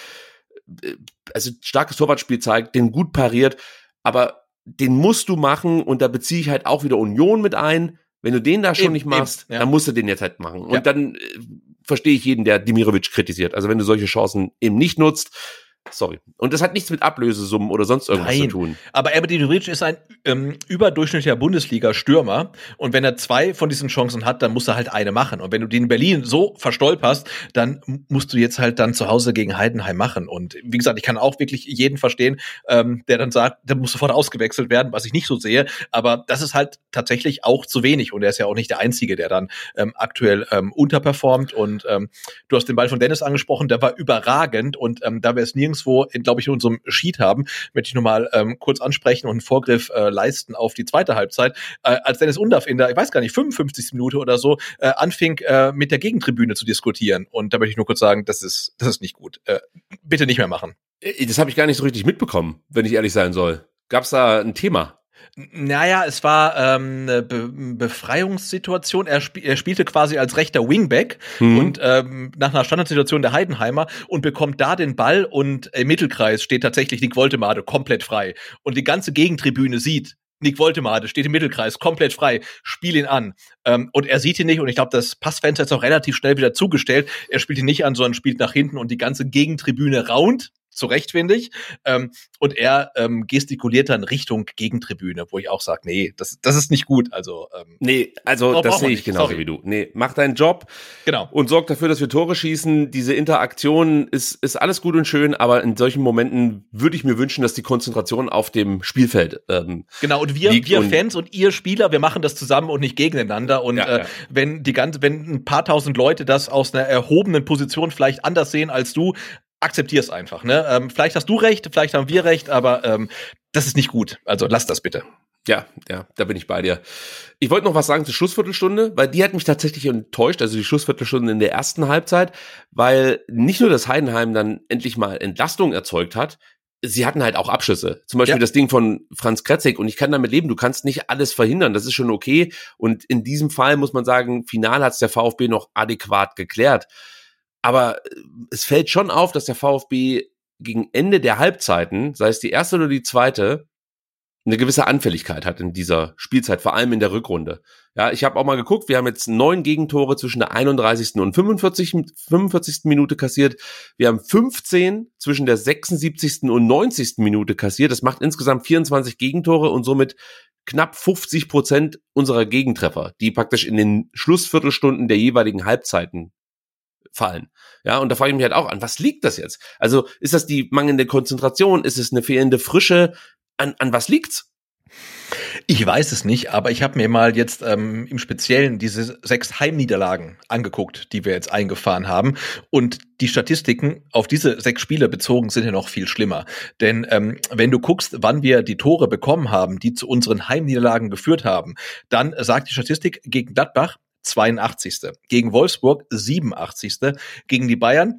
starkes Torwartspiel zeigt, den gut pariert. Aber den musst du machen und da beziehe ich halt auch wieder Union mit ein. Wenn du den da schon nicht machst, dann musst du den jetzt halt machen. Und dann verstehe ich jeden, der Demirovic kritisiert. Also wenn du solche Chancen eben nicht nutzt, sorry. Und das hat nichts mit Ablösesummen oder sonst irgendwas zu tun. Aber Demirovic ist ein überdurchschnittlicher Bundesliga-Stürmer und wenn er 2 von diesen Chancen hat, dann muss er halt eine machen. Und wenn du den in Berlin so verstolperst, dann musst du jetzt halt dann zu Hause gegen Heidenheim machen. Und wie gesagt, ich kann auch wirklich jeden verstehen, der dann sagt, der muss sofort ausgewechselt werden, was ich nicht so sehe. Aber das ist halt tatsächlich auch zu wenig. Und er ist ja auch nicht der Einzige, der dann aktuell unterperformt. Und du hast den Ball von Dennis angesprochen, der war überragend. Und da wir es nirgendwo, glaube ich, in unserem Sheet haben, möchte ich nur mal kurz ansprechen und einen Vorgriff leisten auf die zweite Halbzeit. Als Dennis Undav in der, ich weiß gar nicht, 55. Minute oder so, anfing mit der Gegentribüne zu diskutieren. Und da möchte ich nur kurz sagen, das ist nicht gut. Bitte nicht mehr machen. Das habe ich gar nicht so richtig mitbekommen, wenn ich ehrlich sein soll. Gab es da ein Thema? Naja, es war eine Befreiungssituation. Er spielte quasi als rechter Wingback und nach einer Standardsituation der Heidenheimer und bekommt da den Ball und im Mittelkreis steht tatsächlich Nick Woltemade komplett frei. Und die ganze Gegentribüne sieht, Nick Woltemade steht im Mittelkreis, komplett frei, spiel ihn an. Und er sieht ihn nicht und ich glaube, das Passfenster ist auch relativ schnell wieder zugestellt. Er spielt ihn nicht an, sondern spielt nach hinten und die ganze Gegentribüne raunt. zu Recht, finde ich. Und er gestikuliert dann Richtung Gegentribüne, wo ich auch sage, nee, das ist nicht gut. Also das sehe ich genauso wie du. Nee, mach deinen Job und sorg dafür, dass wir Tore schießen. Diese Interaktion ist alles gut und schön, aber in solchen Momenten würde ich mir wünschen, dass die Konzentration auf dem Spielfeld genau, und wir Fans und ihr Spieler, wir machen das zusammen und nicht gegeneinander. Und wenn ein paar tausend Leute das aus einer erhobenen Position vielleicht anders sehen als du, akzeptier's einfach, ne? Vielleicht hast du recht, vielleicht haben wir recht, aber das ist nicht gut. Also lass das bitte. Ja, da bin ich bei dir. Ich wollte noch was sagen zur Schlussviertelstunde, weil die hat mich tatsächlich enttäuscht, also die Schlussviertelstunde in der ersten Halbzeit, weil nicht nur das Heidenheim dann endlich mal Entlastung erzeugt hat, sie hatten halt auch Abschüsse. Zum Beispiel das Ding von Franz Kretzig, und ich kann damit leben, du kannst nicht alles verhindern, das ist schon okay. Und in diesem Fall muss man sagen, final hat's der VfB noch adäquat geklärt. Aber es fällt schon auf, dass der VfB gegen Ende der Halbzeiten, sei es die erste oder die zweite, eine gewisse Anfälligkeit hat in dieser Spielzeit, vor allem in der Rückrunde. Ja, ich habe auch mal geguckt, wir haben jetzt 9 Gegentore zwischen der 31. und 45. Minute kassiert. Wir haben 15 zwischen der 76. und 90. Minute kassiert. Das macht insgesamt 24 Gegentore und somit knapp 50% unserer Gegentreffer, die praktisch in den Schlussviertelstunden der jeweiligen Halbzeiten fallen. Ja, und da frage ich mich halt auch an, was liegt das jetzt? Also ist das die mangelnde Konzentration? Ist es eine fehlende Frische? An was liegt's? Ich weiß es nicht, aber ich habe mir mal jetzt im Speziellen diese 6 Heimniederlagen angeguckt, die wir jetzt eingefahren haben. Und die Statistiken auf diese 6 Spiele bezogen sind ja noch viel schlimmer. Denn wenn du guckst, wann wir die Tore bekommen haben, die zu unseren Heimniederlagen geführt haben, dann sagt die Statistik gegen Gladbach 82. Gegen Wolfsburg 87. Gegen die Bayern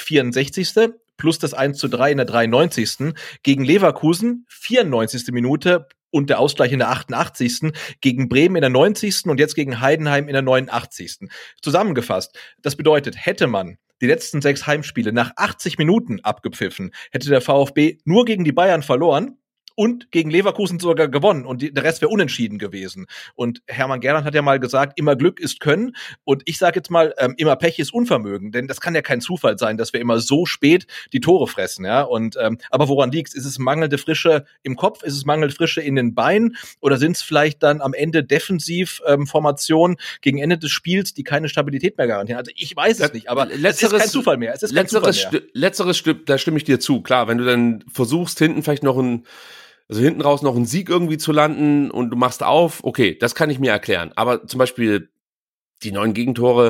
64. plus das 1:3 in der 93. Gegen Leverkusen 94. Minute und der Ausgleich in der 88. Gegen Bremen in der 90. und jetzt gegen Heidenheim in der 89. Zusammengefasst, das bedeutet, hätte man die letzten 6 Heimspiele nach 80 Minuten abgepfiffen, hätte der VfB nur gegen die Bayern verloren und gegen Leverkusen sogar gewonnen und der Rest wäre unentschieden gewesen. Und Hermann Gerland hat ja mal gesagt, immer Glück ist Können, und ich sage jetzt mal, immer Pech ist Unvermögen, denn das kann ja kein Zufall sein, dass wir immer so spät die Tore fressen, ja. Und aber woran liegt's? Ist es mangelnde Frische im Kopf? Ist es mangelnde Frische in den Beinen? Oder sind es vielleicht dann am Ende Defensivformationen gegen Ende des Spiels, die keine Stabilität mehr garantieren? Also ich weiß es nicht, aber es ist kein Zufall mehr. Letzteres stimmt, da stimme ich dir zu. Klar, wenn du dann versuchst, hinten vielleicht noch hinten raus noch einen Sieg irgendwie zu landen und du machst auf, okay, das kann ich mir erklären. Aber zum Beispiel die 9 Gegentore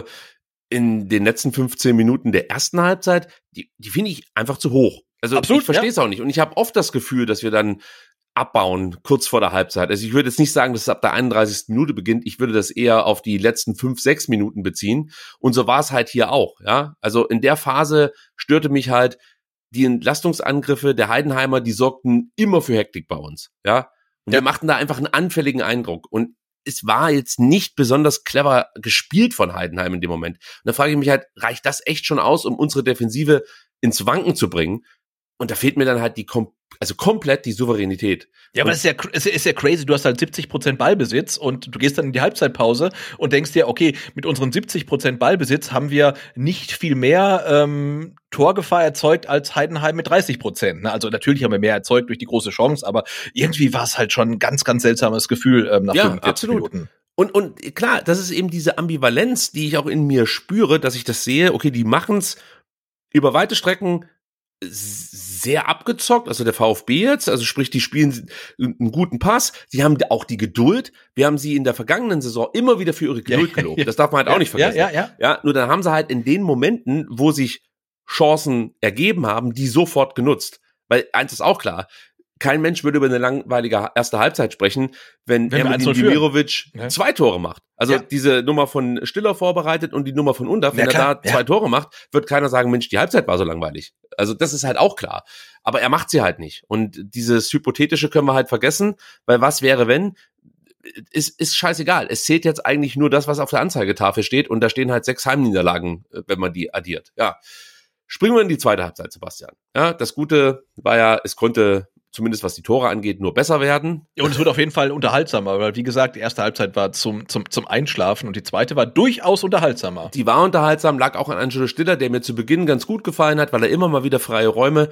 in den letzten 15 Minuten der ersten Halbzeit, die finde ich einfach zu hoch. Also absolut, ich verstehe es auch nicht. Und ich habe oft das Gefühl, dass wir dann abbauen, kurz vor der Halbzeit. Also ich würde jetzt nicht sagen, dass es ab der 31. Minute beginnt. Ich würde das eher auf die letzten 5-6 Minuten beziehen. Und so war es halt hier auch. Ja, also in der Phase störte mich halt, die Entlastungsangriffe der Heidenheimer, die sorgten immer für Hektik bei uns, ja. Und wir machten da einfach einen anfälligen Eindruck. Und es war jetzt nicht besonders clever gespielt von Heidenheim in dem Moment. Und da frage ich mich halt, reicht das echt schon aus, um unsere Defensive ins Wanken zu bringen? Und da fehlt mir dann halt komplett die Souveränität. Ja, aber es ist ja crazy. Du hast halt 70% Ballbesitz und du gehst dann in die Halbzeitpause und denkst dir, okay, mit unseren 70% Ballbesitz haben wir nicht viel mehr Torgefahr erzeugt als Heidenheim mit 30%. Ne? Also natürlich haben wir mehr erzeugt durch die große Chance, aber irgendwie war es halt schon ein ganz, ganz seltsames Gefühl nach 45 Minuten. Und klar, das ist eben diese Ambivalenz, die ich auch in mir spüre, dass ich das sehe, okay, die machen's über weite Strecken sehr abgezockt, also der VfB jetzt, also sprich, die spielen einen guten Pass, sie haben auch die Geduld, wir haben sie in der vergangenen Saison immer wieder für ihre Geduld gelobt, das darf man halt auch nicht vergessen. Ja, nur dann haben sie halt in den Momenten, wo sich Chancen ergeben haben, die sofort genutzt, weil eins ist auch klar, kein Mensch würde über eine langweilige erste Halbzeit sprechen, wenn Ermin Demirovic 2 Tore macht. Also diese Nummer von Stiller vorbereitet und die Nummer von Undav, wenn er da 2 Tore macht, wird keiner sagen, Mensch, die Halbzeit war so langweilig. Also das ist halt auch klar. Aber er macht sie halt nicht. Und dieses Hypothetische können wir halt vergessen, weil was wäre, wenn? Ist scheißegal. Es zählt jetzt eigentlich nur das, was auf der Anzeigetafel steht, und da stehen halt 6 Heimniederlagen, wenn man die addiert. Ja. Springen wir in die zweite Halbzeit, Sebastian. Ja, das Gute war ja, es konnte zumindest was die Tore angeht, nur besser werden. Ja, und es wird auf jeden Fall unterhaltsamer, weil wie gesagt, die erste Halbzeit war zum Einschlafen und die zweite war durchaus unterhaltsamer. Die war unterhaltsam, lag auch an Angelo Stiller, der mir zu Beginn ganz gut gefallen hat, weil er immer mal wieder freie Räume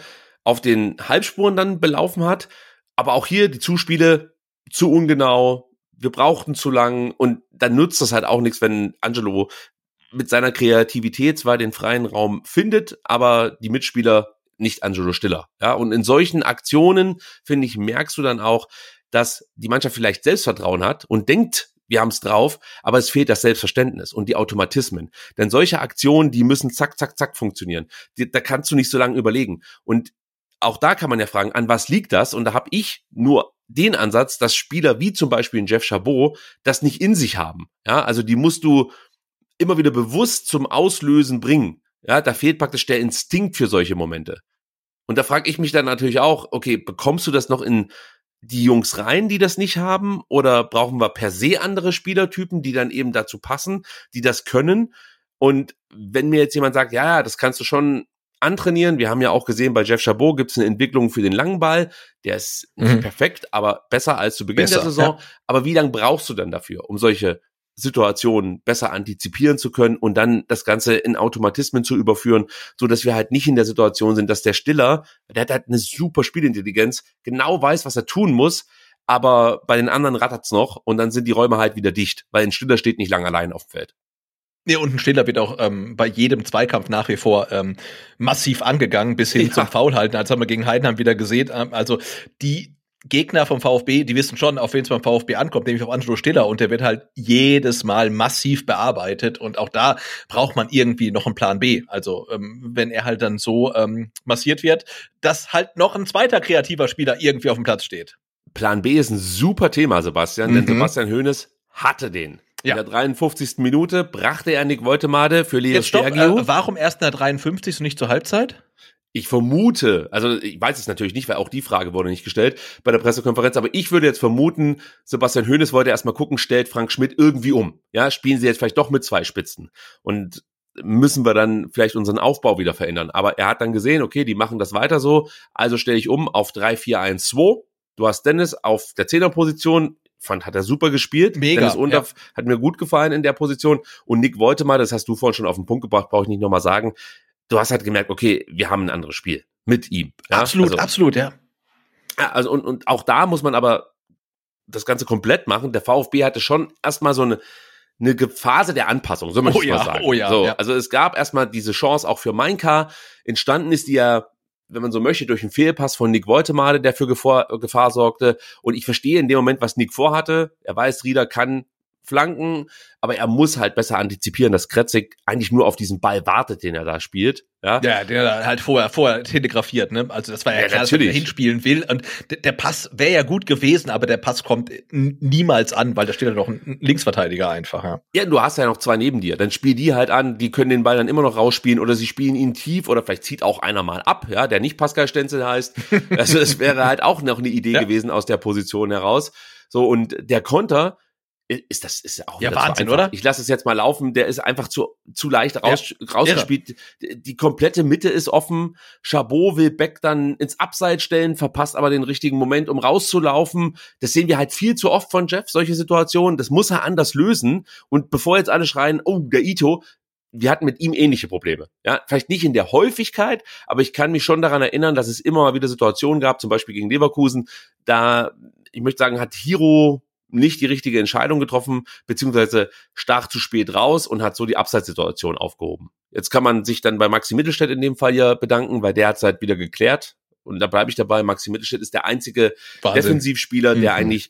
auf den Halbspuren dann belaufen hat. Aber auch hier die Zuspiele zu ungenau, wir brauchten zu lang und dann nutzt das halt auch nichts, wenn Angelo mit seiner Kreativität zwar den freien Raum findet, aber die Mitspieler nicht Angelo Stiller. Ja, und in solchen Aktionen, finde ich, merkst du dann auch, dass die Mannschaft vielleicht Selbstvertrauen hat und denkt, wir haben es drauf, aber es fehlt das Selbstverständnis und die Automatismen. Denn solche Aktionen, die müssen zack, zack, zack funktionieren. Da kannst du nicht so lange überlegen. Und auch da kann man ja fragen, an was liegt das? Und da habe ich nur den Ansatz, dass Spieler wie zum Beispiel ein Jeff Chabot das nicht in sich haben. Ja, also die musst du immer wieder bewusst zum Auslösen bringen. Ja, da fehlt praktisch der Instinkt für solche Momente. Und da frage ich mich dann natürlich auch, okay, bekommst du das noch in die Jungs rein, die das nicht haben? Oder brauchen wir per se andere Spielertypen, die dann eben dazu passen, die das können? Und wenn mir jetzt jemand sagt, ja, das kannst du schon antrainieren. Wir haben ja auch gesehen, bei Jeff Chabot gibt es eine Entwicklung für den langen Ball. Der ist nicht perfekt, aber besser als zu Beginn der Saison. Ja. Aber wie lange brauchst du dann dafür, um solche Situationen besser antizipieren zu können und dann das Ganze in Automatismen zu überführen, so dass wir halt nicht in der Situation sind, dass der Stiller, der hat halt eine super Spielintelligenz, genau weiß, was er tun muss, aber bei den anderen rattert's noch und dann sind die Räume halt wieder dicht, weil ein Stiller steht nicht lang allein auf dem Feld. Ja, und ein Stiller wird auch bei jedem Zweikampf nach wie vor massiv angegangen, bis hin zum Foulhalten. Als haben wir gegen Heidenheim wieder gesehen. Also die Gegner vom VfB, die wissen schon, auf wen es beim VfB ankommt, nämlich auf Angelo Stiller. Und der wird halt jedes Mal massiv bearbeitet. Und auch da braucht man irgendwie noch einen Plan B. Also wenn er halt dann so massiert wird, dass halt noch ein zweiter kreativer Spieler irgendwie auf dem Platz steht. Plan B ist ein super Thema, Sebastian, denn Sebastian Hoeneß hatte den. In der 53. Minute brachte er Nick Woltemade für Leo Stergiou. Warum erst in der 53. und nicht zur Halbzeit? Ich vermute, also ich weiß es natürlich nicht, weil auch die Frage wurde nicht gestellt bei der Pressekonferenz, aber ich würde jetzt vermuten, Sebastian Hoeneß wollte erstmal gucken, stellt Frank Schmidt irgendwie um. Ja, spielen sie jetzt vielleicht doch mit 2 Spitzen und müssen wir dann vielleicht unseren Aufbau wieder verändern. Aber er hat dann gesehen, okay, die machen das weiter so, also stelle ich um auf 3-4-1-2. Du hast Dennis auf der 10er-Position, hat er super gespielt. Mega. Dennis Undaff hat mir gut gefallen in der Position. Und Nick Woltemade, das hast du vorhin schon auf den Punkt gebracht, brauche ich nicht nochmal sagen. Du hast halt gemerkt, okay, wir haben ein anderes Spiel mit ihm. Ja? Absolut, ja. Also und auch da muss man aber das Ganze komplett machen. Der VfB hatte schon erstmal so eine Phase der Anpassung, soll man mal sagen. Also es gab erstmal diese Chance auch für Mainka. Entstanden ist die ja, wenn man so möchte, durch einen Fehlpass von Nick Woltemade, der für Gefahr sorgte. Und ich verstehe in dem Moment, was Nick vorhatte. Er weiß, Rieder kann flanken, aber er muss halt besser antizipieren, dass Kretzig eigentlich nur auf diesen Ball wartet, den er da spielt. Ja, der halt vorher telegrafiert, ne? Also das war ja klar, dass er hinspielen will. Und der Pass wäre ja gut gewesen, aber der Pass kommt niemals an, weil da steht ja noch ein Linksverteidiger einfach. Ja, du hast ja noch 2 neben dir. Dann spiel die halt an, die können den Ball dann immer noch rausspielen oder sie spielen ihn tief oder vielleicht zieht auch einer mal ab, ja, der nicht Pascal Stenzel heißt. Also das wäre halt auch noch eine Idee gewesen aus der Position heraus. So, und der Konter ist auch Wahnsinn, oder? Ich lasse es jetzt mal laufen, der ist einfach zu leicht rausgespielt. Die komplette Mitte ist offen. Chabot will Beck dann ins Abseits stellen, verpasst aber den richtigen Moment, um rauszulaufen. Das sehen wir halt viel zu oft von Jeff, solche Situationen. Das muss er anders lösen. Und bevor jetzt alle schreien, oh, der Ito, wir hatten mit ihm ähnliche Probleme. Ja, vielleicht nicht in der Häufigkeit, aber ich kann mich schon daran erinnern, dass es immer mal wieder Situationen gab, zum Beispiel gegen Leverkusen, da, ich möchte sagen, hat Hiro nicht die richtige Entscheidung getroffen, beziehungsweise stach zu spät raus und hat so die Abseitssituation aufgehoben. Jetzt kann man sich dann bei Maxi Mittelstädt in dem Fall ja bedanken, weil der hat es halt wieder geklärt. Und da bleibe ich dabei, Maxi Mittelstädt ist der einzige Defensivspieler, der eigentlich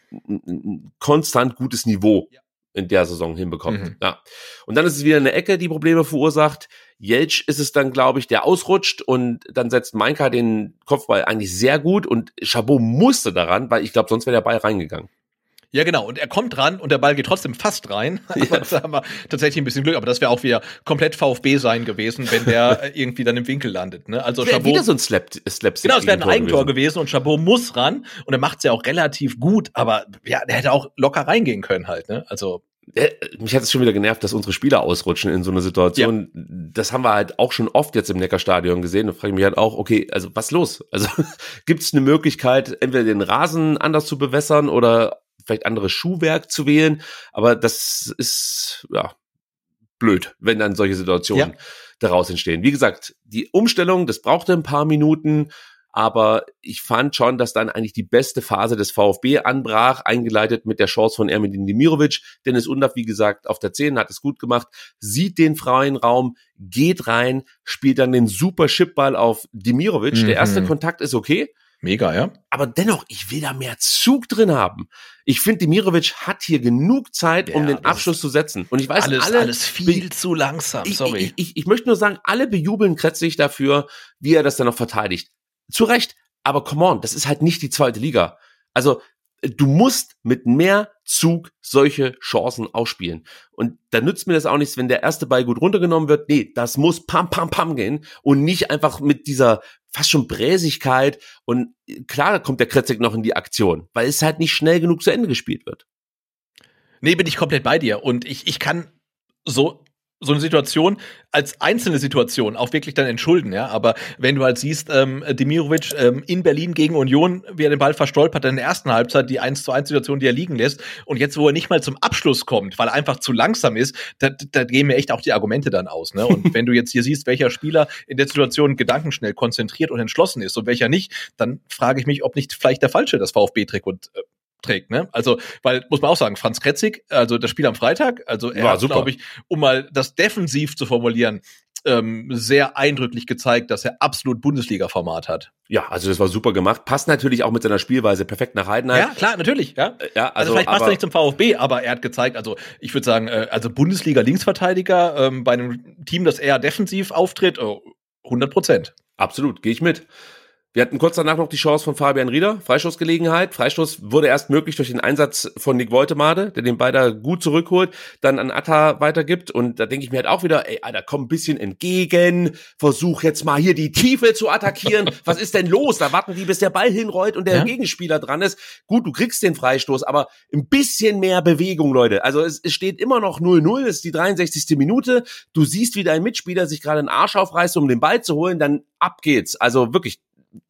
ein konstant gutes Niveau in der Saison hinbekommt. Ja. Und dann ist es wieder eine Ecke, die Probleme verursacht. Jeltsch ist es dann, glaube ich, der ausrutscht und dann setzt Mainka den Kopfball eigentlich sehr gut und Chabot musste daran, weil ich glaube, sonst wäre der Ball reingegangen. Ja, genau. Und er kommt dran und der Ball geht trotzdem fast rein. Aber da haben wir tatsächlich ein bisschen Glück. Aber das wäre auch wieder komplett VfB sein gewesen, wenn der irgendwie dann im Winkel landet. Ne? Also Chabot, wieder so ein Slapstick. Genau, es wäre ein Eigentor gewesen und Chabot muss ran. Und er macht es ja auch relativ gut. Aber ja, der hätte auch locker reingehen können halt. Ne? Also mich hat es schon wieder genervt, dass unsere Spieler ausrutschen in so einer Situation. Ja. Das haben wir halt auch schon oft jetzt im Neckarstadion gesehen. Da frage ich mich halt auch, okay, also was ist los? Also gibt es eine Möglichkeit, entweder den Rasen anders zu bewässern oder vielleicht anderes Schuhwerk zu wählen, aber das ist, blöd, wenn dann solche Situationen daraus entstehen. Wie gesagt, die Umstellung, das brauchte ein paar Minuten, aber ich fand schon, dass dann eigentlich die beste Phase des VfB anbrach, eingeleitet mit der Chance von Ermin Demirovic. Dennis Undaff, wie gesagt, auf der 10 hat es gut gemacht, sieht den freien Raum, geht rein, spielt dann den super Chipball auf Demirovic. Der erste Kontakt ist okay. Mega, ja. Aber dennoch, ich will da mehr Zug drin haben. Ich finde, Demirovic hat hier genug Zeit, um den Abschluss zu setzen. Und ich weiß, alles viel zu langsam, sorry. Ich möchte nur sagen, alle bejubeln Kretzig dafür, wie er das dann noch verteidigt. Zu Recht, aber come on, das ist halt nicht die zweite Liga. Also, du musst mit mehr Zug solche Chancen ausspielen. Und da nützt mir das auch nichts, wenn der erste Ball gut runtergenommen wird. Nee, das muss pam, pam, pam gehen und nicht einfach mit dieser fast schon Bräsigkeit. Und klar, da kommt der Kretzig noch in die Aktion, weil es halt nicht schnell genug zu Ende gespielt wird. Nee, bin ich komplett bei dir. Und ich kann so eine Situation als einzelne Situation auch wirklich dann entschulden, ja, aber wenn du halt siehst, Demirovic in Berlin gegen Union, wie er den Ball verstolpert in der ersten Halbzeit, die 1:1-Situation, die er liegen lässt, und jetzt, wo er nicht mal zum Abschluss kommt, weil er einfach zu langsam ist, da gehen mir echt auch die Argumente dann aus, ne, und wenn du jetzt hier siehst, welcher Spieler in der Situation gedankenschnell, konzentriert und entschlossen ist und welcher nicht, dann frage ich mich, ob nicht vielleicht der Falsche das VfB-Trikot trägt, ne? Also, weil, muss man auch sagen, Franz Kretzig, also das Spiel am Freitag, also er hat, glaube ich, um mal das defensiv zu formulieren, sehr eindrücklich gezeigt, dass er absolut Bundesliga-Format hat. Ja, also das war super gemacht. Passt natürlich auch mit seiner Spielweise perfekt nach Heidenheim. Ja, klar, natürlich. Ja, also vielleicht passt er nicht zum VfB, aber er hat gezeigt, also ich würde sagen, also Bundesliga-Linksverteidiger bei einem Team, das eher defensiv auftritt, 100%. Absolut, gehe ich mit. Wir hatten kurz danach noch die Chance von Fabian Rieder, Freistoßgelegenheit. Freistoß wurde erst möglich durch den Einsatz von Nick Woltemade, der den Beider gut zurückholt, dann an Atta weitergibt. Und da denke ich mir halt auch wieder, ey, Alter, komm ein bisschen entgegen, versuch jetzt mal hier die Tiefe zu attackieren. Was ist denn los? Da warten die, bis der Ball hinrollt und der Gegenspieler dran ist. Gut, du kriegst den Freistoß, aber ein bisschen mehr Bewegung, Leute. Also es steht immer noch 0-0, es ist die 63. Minute. Du siehst, wie dein Mitspieler sich gerade den Arsch aufreißt, um den Ball zu holen, dann ab geht's. Also wirklich,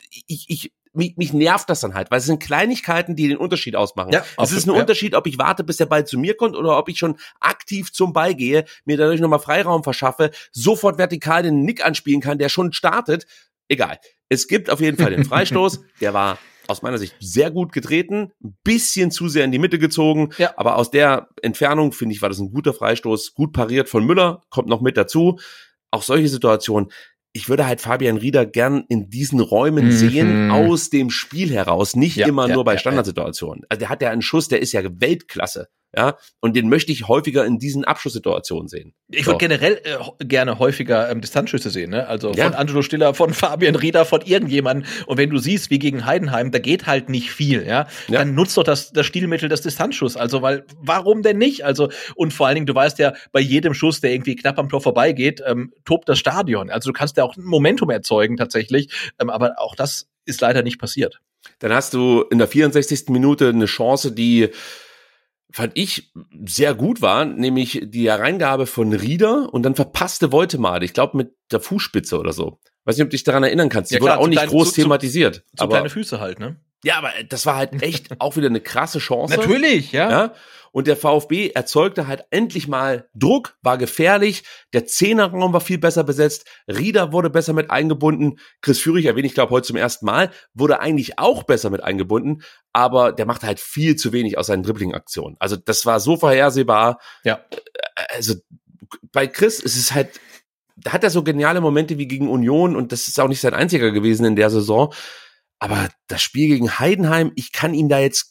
mich nervt das dann halt, weil es sind Kleinigkeiten, die den Unterschied ausmachen. Ja, es ist ein Unterschied, ob ich warte, bis der Ball zu mir kommt oder ob ich schon aktiv zum Ball gehe, mir dadurch nochmal Freiraum verschaffe, sofort vertikal den Nick anspielen kann, der schon startet. Egal. Es gibt auf jeden Fall den Freistoß, der war aus meiner Sicht sehr gut getreten, ein bisschen zu sehr in die Mitte gezogen, aber aus der Entfernung, finde ich, war das ein guter Freistoß, gut pariert von Müller, kommt noch mit dazu. Auch solche Situationen, ich würde halt Fabian Rieder gern in diesen Räumen sehen, aus dem Spiel heraus, nicht immer nur bei Standardsituationen. Also der hat ja einen Schuss, der ist ja Weltklasse. Ja, und den möchte ich häufiger in diesen Abschlusssituationen sehen. Ich würde generell gerne häufiger Distanzschüsse sehen, ne? Also von Angelo Stiller, von Fabian Rieder, von irgendjemandem. Und wenn du siehst, wie gegen Heidenheim, da geht halt nicht viel, dann nutzt doch das Stilmittel des Distanzschuss. Also, weil, warum denn nicht? Also, und vor allen Dingen, du weißt ja, bei jedem Schuss, der irgendwie knapp am Tor vorbeigeht, tobt das Stadion. Also, du kannst ja auch ein Momentum erzeugen, tatsächlich. Aber auch das ist leider nicht passiert. Dann hast du in der 64. Minute eine Chance, die fand ich sehr gut war, nämlich die Hereingabe von Rieder und dann verpasste Woltemade, ich glaube mit der Fußspitze oder so. Weiß nicht, ob du dich daran erinnern kannst. Die wurde auch nicht groß thematisiert. So kleine Füße halt, ne? Ja, aber das war halt echt auch wieder eine krasse Chance. Natürlich, ja. Und der VfB erzeugte halt endlich mal Druck, war gefährlich, der Zehnerraum war viel besser besetzt, Rieder wurde besser mit eingebunden, Chris Führig, erwähne ich glaube heute zum ersten Mal, wurde eigentlich auch besser mit eingebunden, aber der machte halt viel zu wenig aus seinen Dribbling-Aktionen. Also das war so vorhersehbar. Ja. Also bei Chris ist es halt, da hat er so geniale Momente wie gegen Union und das ist auch nicht sein einziger gewesen in der Saison, aber das Spiel gegen Heidenheim, ich kann ihm da jetzt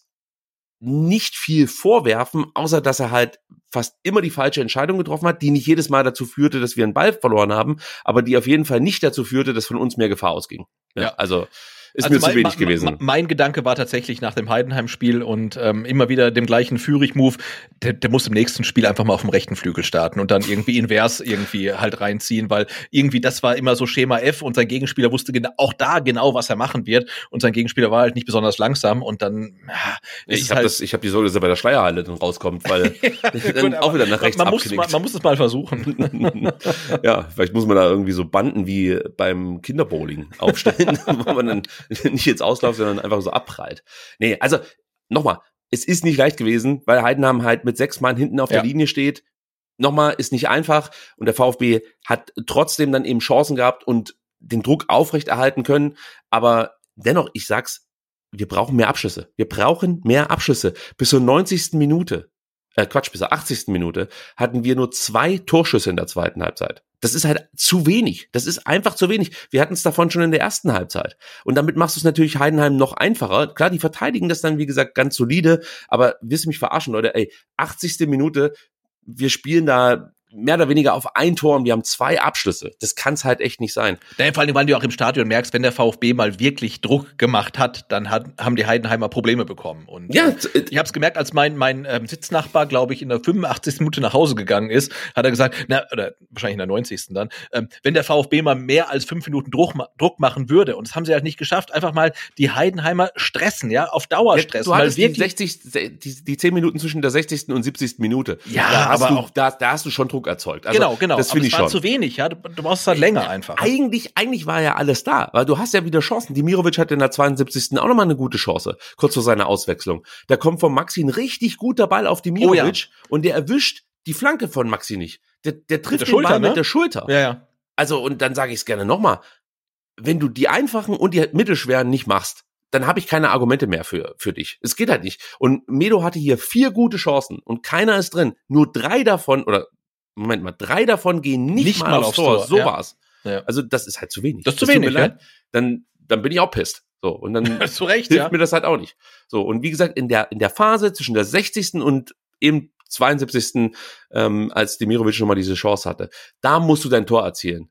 nicht viel vorwerfen, außer dass er halt fast immer die falsche Entscheidung getroffen hat, die nicht jedes Mal dazu führte, dass wir einen Ball verloren haben, aber die auf jeden Fall nicht dazu führte, dass von uns mehr Gefahr ausging. Ja. Also ist mir zu wenig gewesen. Mein Gedanke war tatsächlich nach dem Heidenheim-Spiel und immer wieder dem gleichen Führig-Move, der muss im nächsten Spiel einfach mal auf dem rechten Flügel starten und dann irgendwie invers irgendwie halt reinziehen, weil irgendwie das war immer so Schema F und sein Gegenspieler wusste auch da genau, was er machen wird und sein Gegenspieler war halt nicht besonders langsam und dann ich habe die Sorge, dass er bei der Schleierhalle dann rauskommt, weil dann auch wieder nach rechts abknickt. Man muss es mal versuchen. Ja, vielleicht muss man da irgendwie so Banden wie beim Kinderbowling aufstellen, wo man dann nicht jetzt auslauft, sondern einfach so abprallt. Nee, also nochmal, es ist nicht leicht gewesen, weil Heidenheim halt mit 6 Mann hinten auf der Linie steht. nochmal, ist nicht einfach und der VfB hat trotzdem dann eben Chancen gehabt und den Druck aufrechterhalten können, aber dennoch, ich sag's, wir brauchen mehr Abschlüsse. Wir brauchen mehr Abschlüsse. Bis zur 90. Minute, bis zur 80. Minute hatten wir nur 2 Torschüsse in der zweiten Halbzeit. Das ist halt zu wenig. Das ist einfach zu wenig. Wir hatten es davon schon in der ersten Halbzeit. Und damit machst du es natürlich Heidenheim noch einfacher. Klar, die verteidigen das dann, wie gesagt, ganz solide, aber willst du mich verarschen, Leute? 80. Minute, wir spielen da mehr oder weniger auf ein Tor und wir haben 2 Abschlüsse. Das kann es halt echt nicht sein. Ja, vor allem, weil du auch im Stadion merkst, wenn der VfB mal wirklich Druck gemacht hat, dann haben die Heidenheimer Probleme bekommen. Und ich habe es gemerkt, als mein Sitznachbar, glaube ich, in der 85. Minute nach Hause gegangen ist, hat er gesagt, oder wahrscheinlich in der 90. dann, wenn der VfB mal mehr als 5 Minuten Druck machen würde, und das haben sie halt nicht geschafft, einfach mal die Heidenheimer stressen, ja, auf Dauer stressen. Du hattest die 10 Minuten zwischen der 60. und 70. Minute. Ja, da hast du schon Druck erzeugt. Also, genau. Das finde ich schon. Aber es war zu wenig, ja. Du brauchst es halt länger einfach. Eigentlich war ja alles da, weil du hast ja wieder Chancen. Dimirovic hatte in der 72. auch nochmal eine gute Chance, kurz vor seiner Auswechslung. Da kommt von Maxi ein richtig guter Ball auf Dimirovic und der erwischt die Flanke von Maxi nicht. Der trifft den Ball mit der Schulter. Ja. Also, und dann sage ich es gerne nochmal. Wenn du die einfachen und die mittelschweren nicht machst, dann habe ich keine Argumente mehr für dich. Es geht halt nicht. Und Medo hatte hier 4 gute Chancen und keiner ist drin. Nur 3 davon gehen nicht mal aufs Tor. So war's. Ja. Also das ist halt zu wenig. Das ist zu wenig, ja? Dann bin ich auch pisst. So, und dann zu Recht, hilft mir das halt auch nicht. So, und wie gesagt, in der Phase zwischen der 60. und eben 72. Als Demirovic schon mal diese Chance hatte, da musst du dein Tor erzielen.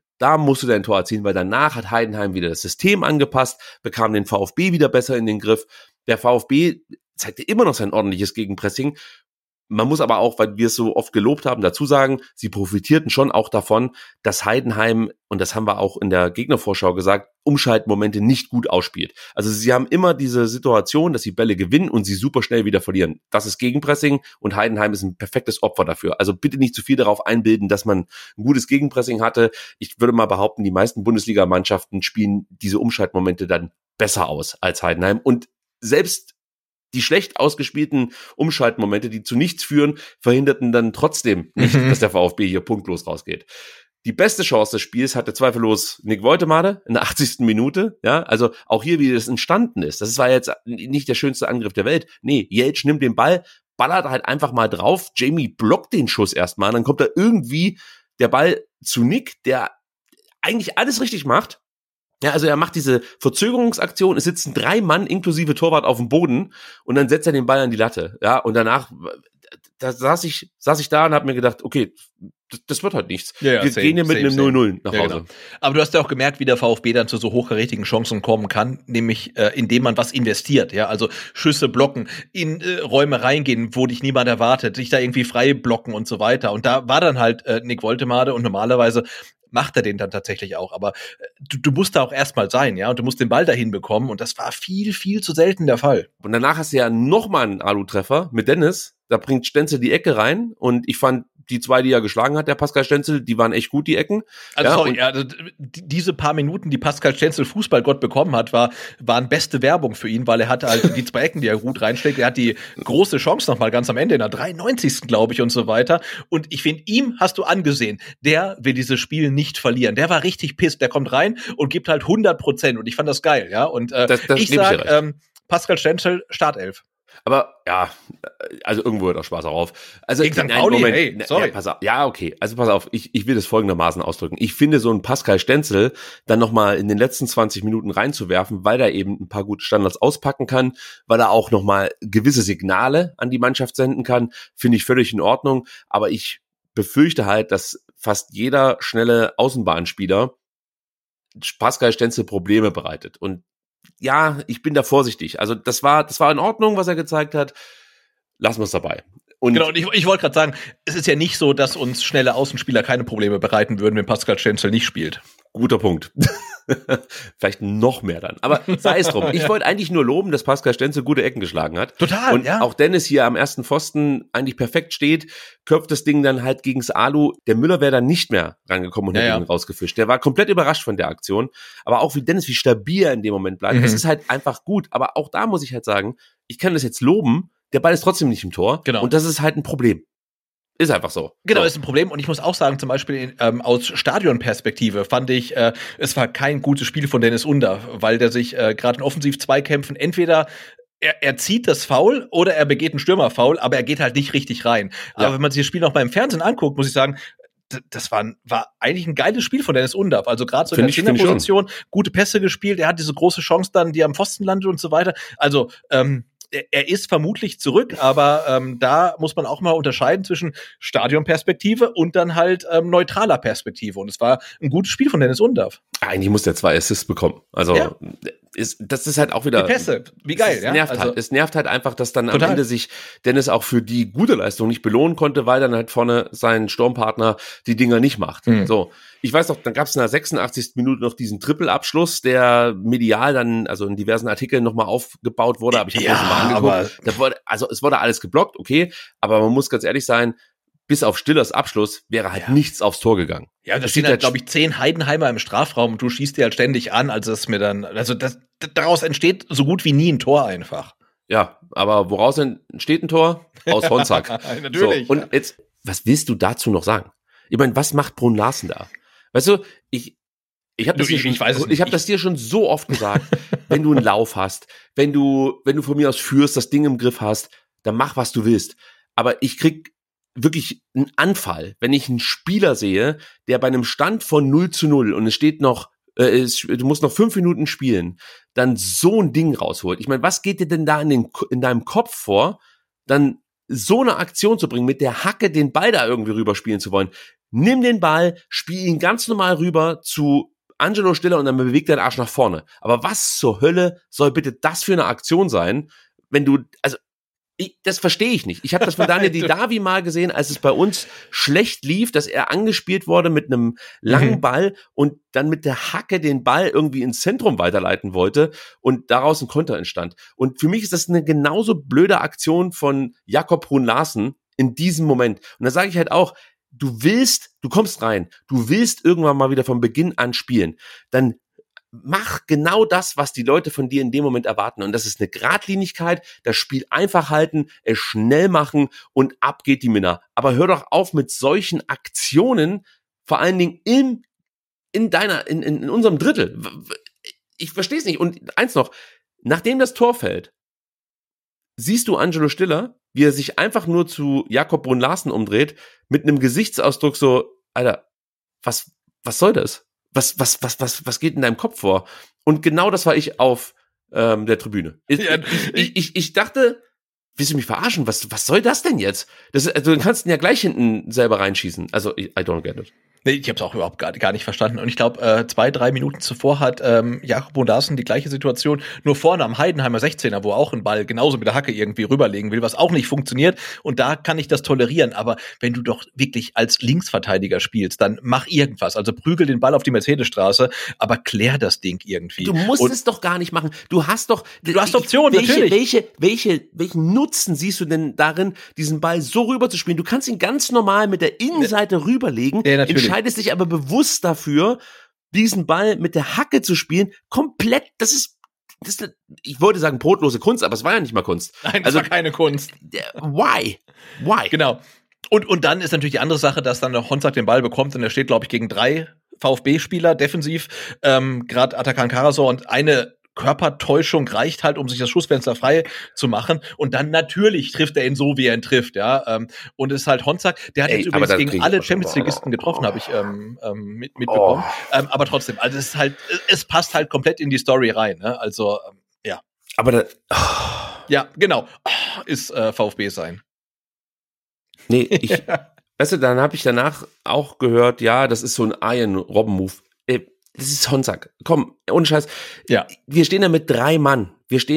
Weil danach hat Heidenheim wieder das System angepasst, bekam den VfB wieder besser in den Griff. Der VfB zeigte immer noch sein ordentliches Gegenpressing. Man muss aber auch, weil wir es so oft gelobt haben, dazu sagen, sie profitierten schon auch davon, dass Heidenheim, und das haben wir auch in der Gegnervorschau gesagt, Umschaltmomente nicht gut ausspielt. Also sie haben immer diese Situation, dass sie Bälle gewinnen und sie super schnell wieder verlieren. Das ist Gegenpressing und Heidenheim ist ein perfektes Opfer dafür. Also bitte nicht zu viel darauf einbilden, dass man ein gutes Gegenpressing hatte. Ich würde mal behaupten, die meisten Bundesliga-Mannschaften spielen diese Umschaltmomente dann besser aus als Heidenheim. Und selbst die schlecht ausgespielten Umschaltmomente, die zu nichts führen, verhinderten dann trotzdem nicht, dass der VfB hier punktlos rausgeht. Die beste Chance des Spiels hatte zweifellos Nick Woltemade in der 80. Minute. Ja, also auch hier, wie das entstanden ist. Das war jetzt nicht der schönste Angriff der Welt. Nee, Jeltsch nimmt den Ball, ballert halt einfach mal drauf. Jamie blockt den Schuss erstmal. Dann kommt da irgendwie der Ball zu Nick, der eigentlich alles richtig macht. Ja, also er macht diese Verzögerungsaktion, es sitzen 3 Mann inklusive Torwart auf dem Boden und dann setzt er den Ball an die Latte. Ja, und danach da saß ich da und habe mir gedacht, okay, das wird halt nichts. Ja, wir gehen hier mit einem 0-0 nach Hause. Genau. Aber du hast ja auch gemerkt, wie der VfB dann zu so hochkarätigen Chancen kommen kann, nämlich indem man was investiert. Ja, also Schüsse blocken, in Räume reingehen, wo dich niemand erwartet, sich da irgendwie frei blocken und so weiter. Und da war dann halt Nick Woltemade und normalerweise macht er den dann tatsächlich auch. Aber du musst da auch erstmal sein, ja, und du musst den Ball dahin bekommen und das war viel, viel zu selten der Fall. Und danach hast du ja nochmal einen Alu-Treffer mit Dennis. Da bringt Stenzel die Ecke rein und ich fand die 2, die er geschlagen hat, der Pascal Stenzel, die waren echt gut, die Ecken. Also diese paar Minuten, die Pascal Stenzel Fußballgott bekommen hat, waren beste Werbung für ihn, weil er hat halt die 2 Ecken, die er gut reinschlägt. Er hat die große Chance nochmal ganz am Ende, in der 93. glaube ich und so weiter. Und ich finde, ihm hast du angesehen, der will dieses Spiel nicht verlieren. Der war richtig pisst, der kommt rein und gibt halt 100% und ich fand das geil, ja. Und ich sag, Pascal Stenzel, Startelf. Aber ja, also irgendwo hört auch Spaß auch auf. Also gegen St. Pauli, hey, sorry. Ja, pass auf. Ja, okay. Also pass auf, ich will das folgendermaßen ausdrücken. Ich finde, so ein Pascal Stenzel dann nochmal in den letzten 20 Minuten reinzuwerfen, weil er eben ein paar gute Standards auspacken kann, weil er auch nochmal gewisse Signale an die Mannschaft senden kann, finde ich völlig in Ordnung. Aber ich befürchte halt, dass fast jeder schnelle Außenbahnspieler Pascal Stenzel Probleme bereitet. Und ja, ich bin da vorsichtig. Also das war in Ordnung, was er gezeigt hat. Lassen wir es dabei. Und genau, und ich wollte gerade sagen, es ist ja nicht so, dass uns schnelle Außenspieler keine Probleme bereiten würden, wenn Pascal Stenzel nicht spielt. Guter Punkt. Vielleicht noch mehr dann. Aber sei es drum. Ich wollte eigentlich nur loben, dass Pascal Stenzel gute Ecken geschlagen hat. Total, und ja. Auch Dennis hier am ersten Pfosten eigentlich perfekt steht, köpft das Ding dann halt gegens Alu. Der Müller wäre dann nicht mehr rangekommen und hätte ihn rausgefischt. Der war komplett überrascht von der Aktion. Aber auch wie Dennis, wie stabil er in dem Moment bleibt. Das ist halt einfach gut. Aber auch da muss ich halt sagen, ich kann das jetzt loben, der Ball ist trotzdem nicht im Tor. Genau. Und das ist halt ein Problem. Ist einfach so. Genau, ist ein Problem. Und ich muss auch sagen, zum Beispiel aus Stadionperspektive fand ich, es war kein gutes Spiel von Dennis Undaff, weil der sich gerade in Offensiv-Zweikämpfen entweder er zieht das Foul oder er begeht einen Stürmerfoul, aber er geht halt nicht richtig rein. Aber wenn man sich das Spiel noch mal im Fernsehen anguckt, muss ich sagen, das war eigentlich ein geiles Spiel von Dennis Undaff. Also gerade so in der Zehnerposition, gute Pässe gespielt, er hat diese große Chance dann, die am Pfosten landet und so weiter. Also, er ist vermutlich zurück, aber da muss man auch mal unterscheiden zwischen Stadionperspektive und dann halt neutraler Perspektive. Und es war ein gutes Spiel von Dennis Undaff. Eigentlich muss der 2 Assists bekommen. Also das ist halt auch wieder... Die Pässe, wie geil, ja? Es nervt halt einfach, dass dann am Ende sich Dennis auch für die gute Leistung nicht belohnen konnte, weil dann halt vorne sein Sturmpartner die Dinger nicht macht. So, ich weiß noch, dann gab es in der 86. Minute noch diesen Triple-Abschluss, der medial dann, also in diversen Artikeln nochmal aufgebaut wurde, aber ich habe mir das mal angeguckt. Es wurde alles geblockt, okay, aber man muss ganz ehrlich sein, bis auf Stillers Abschluss wäre halt nichts aufs Tor gegangen. Ja, da stehen halt, glaube ich, 10 Heidenheimer im Strafraum und du schießt dir halt ständig an, daraus entsteht so gut wie nie ein Tor einfach. Ja, aber woraus entsteht ein Tor? Aus Honzak. Natürlich. So, und jetzt, was willst du dazu noch sagen? Ich meine, was macht Brun Larsen da? Weißt du, ich habe das dir schon so oft gesagt, wenn du einen Lauf hast, wenn du von mir aus führst, das Ding im Griff hast, dann mach, was du willst. Aber ich krieg wirklich einen Anfall, wenn ich einen Spieler sehe, der bei einem Stand von 0-0 und es steht noch, du musst noch 5 Minuten spielen, dann so ein Ding rausholt. Ich meine, was geht dir denn da in deinem Kopf vor, dann so eine Aktion zu bringen, mit der Hacke den Ball da irgendwie rüberspielen zu wollen? Nimm den Ball, spiel ihn ganz normal rüber zu Angelo Stiller und dann bewegt er den Arsch nach vorne. Aber was zur Hölle soll bitte das für eine Aktion sein, wenn du, also das verstehe ich nicht. Ich habe das von Daniel Didavi mal gesehen, als es bei uns schlecht lief, dass er angespielt wurde mit einem langen Ball und dann mit der Hacke den Ball irgendwie ins Zentrum weiterleiten wollte und daraus ein Konter entstand. Und für mich ist das eine genauso blöde Aktion von Jakob Brun Larsen in diesem Moment. Und da sage ich halt auch, du kommst rein, du willst irgendwann mal wieder von Beginn an spielen, dann mach genau das, was die Leute von dir in dem Moment erwarten. Und das ist eine Gradlinigkeit, das Spiel einfach halten, es schnell machen und ab geht die Minna. Aber hör doch auf mit solchen Aktionen, vor allen Dingen in unserem Drittel. Ich verstehe es nicht. Und eins noch, nachdem das Tor fällt, siehst du Angelo Stiller, wie er sich einfach nur zu Jakob Brun Larsen umdreht, mit einem Gesichtsausdruck so, Alter, was soll das? Was geht in deinem Kopf vor? Und genau das war ich auf der Tribüne. Ich dachte, willst du mich verarschen? Was soll das denn jetzt? Also du kannst ihn ja gleich hinten selber reinschießen. Also I don't get it. Nee, ich habe es auch überhaupt gar nicht verstanden. Und ich glaube, 2-3 Minuten zuvor hat Jakob Brun Larsen die gleiche Situation, nur vorne am Heidenheimer 16er, wo er auch einen Ball genauso mit der Hacke irgendwie rüberlegen will, was auch nicht funktioniert. Und da kann ich das tolerieren. Aber wenn du doch wirklich als Linksverteidiger spielst, dann mach irgendwas. Also prügel den Ball auf die Mercedesstraße, aber klär das Ding irgendwie. Du musst es doch gar nicht machen. Du hast Optionen, natürlich. Welchen Nutzen siehst du denn darin, diesen Ball so rüber zu spielen? Du kannst ihn ganz normal mit der Innenseite rüberlegen. Ja, natürlich. Entscheidest dich aber bewusst dafür, diesen Ball mit der Hacke zu spielen, komplett, das ist, ich wollte sagen brotlose Kunst, aber es war ja nicht mal Kunst. Nein, das war keine Kunst. Why? Genau. Und dann ist natürlich die andere Sache, dass dann der Honzak den Ball bekommt und er steht, glaube ich, gegen 3 VfB-Spieler defensiv, gerade Atakan Karasor, und eine Körpertäuschung reicht halt, um sich das Schussfenster frei zu machen. Und dann natürlich trifft er ihn so, wie er ihn trifft, ja. Und es ist halt Honzak, der hat jetzt übrigens gegen alle Champions-Ligisten getroffen, habe ich mitbekommen. Aber trotzdem, also es passt halt komplett in die Story rein, ne? Also, ja. Aber ja, genau. Ist VfB sein. Nee, weißt du, dann habe ich danach auch gehört, ja, das ist so ein Arjen-Robben-Move. Das ist Honzak. Komm, ohne Scheiß. Ja. Wir stehen da mit 3 Mann.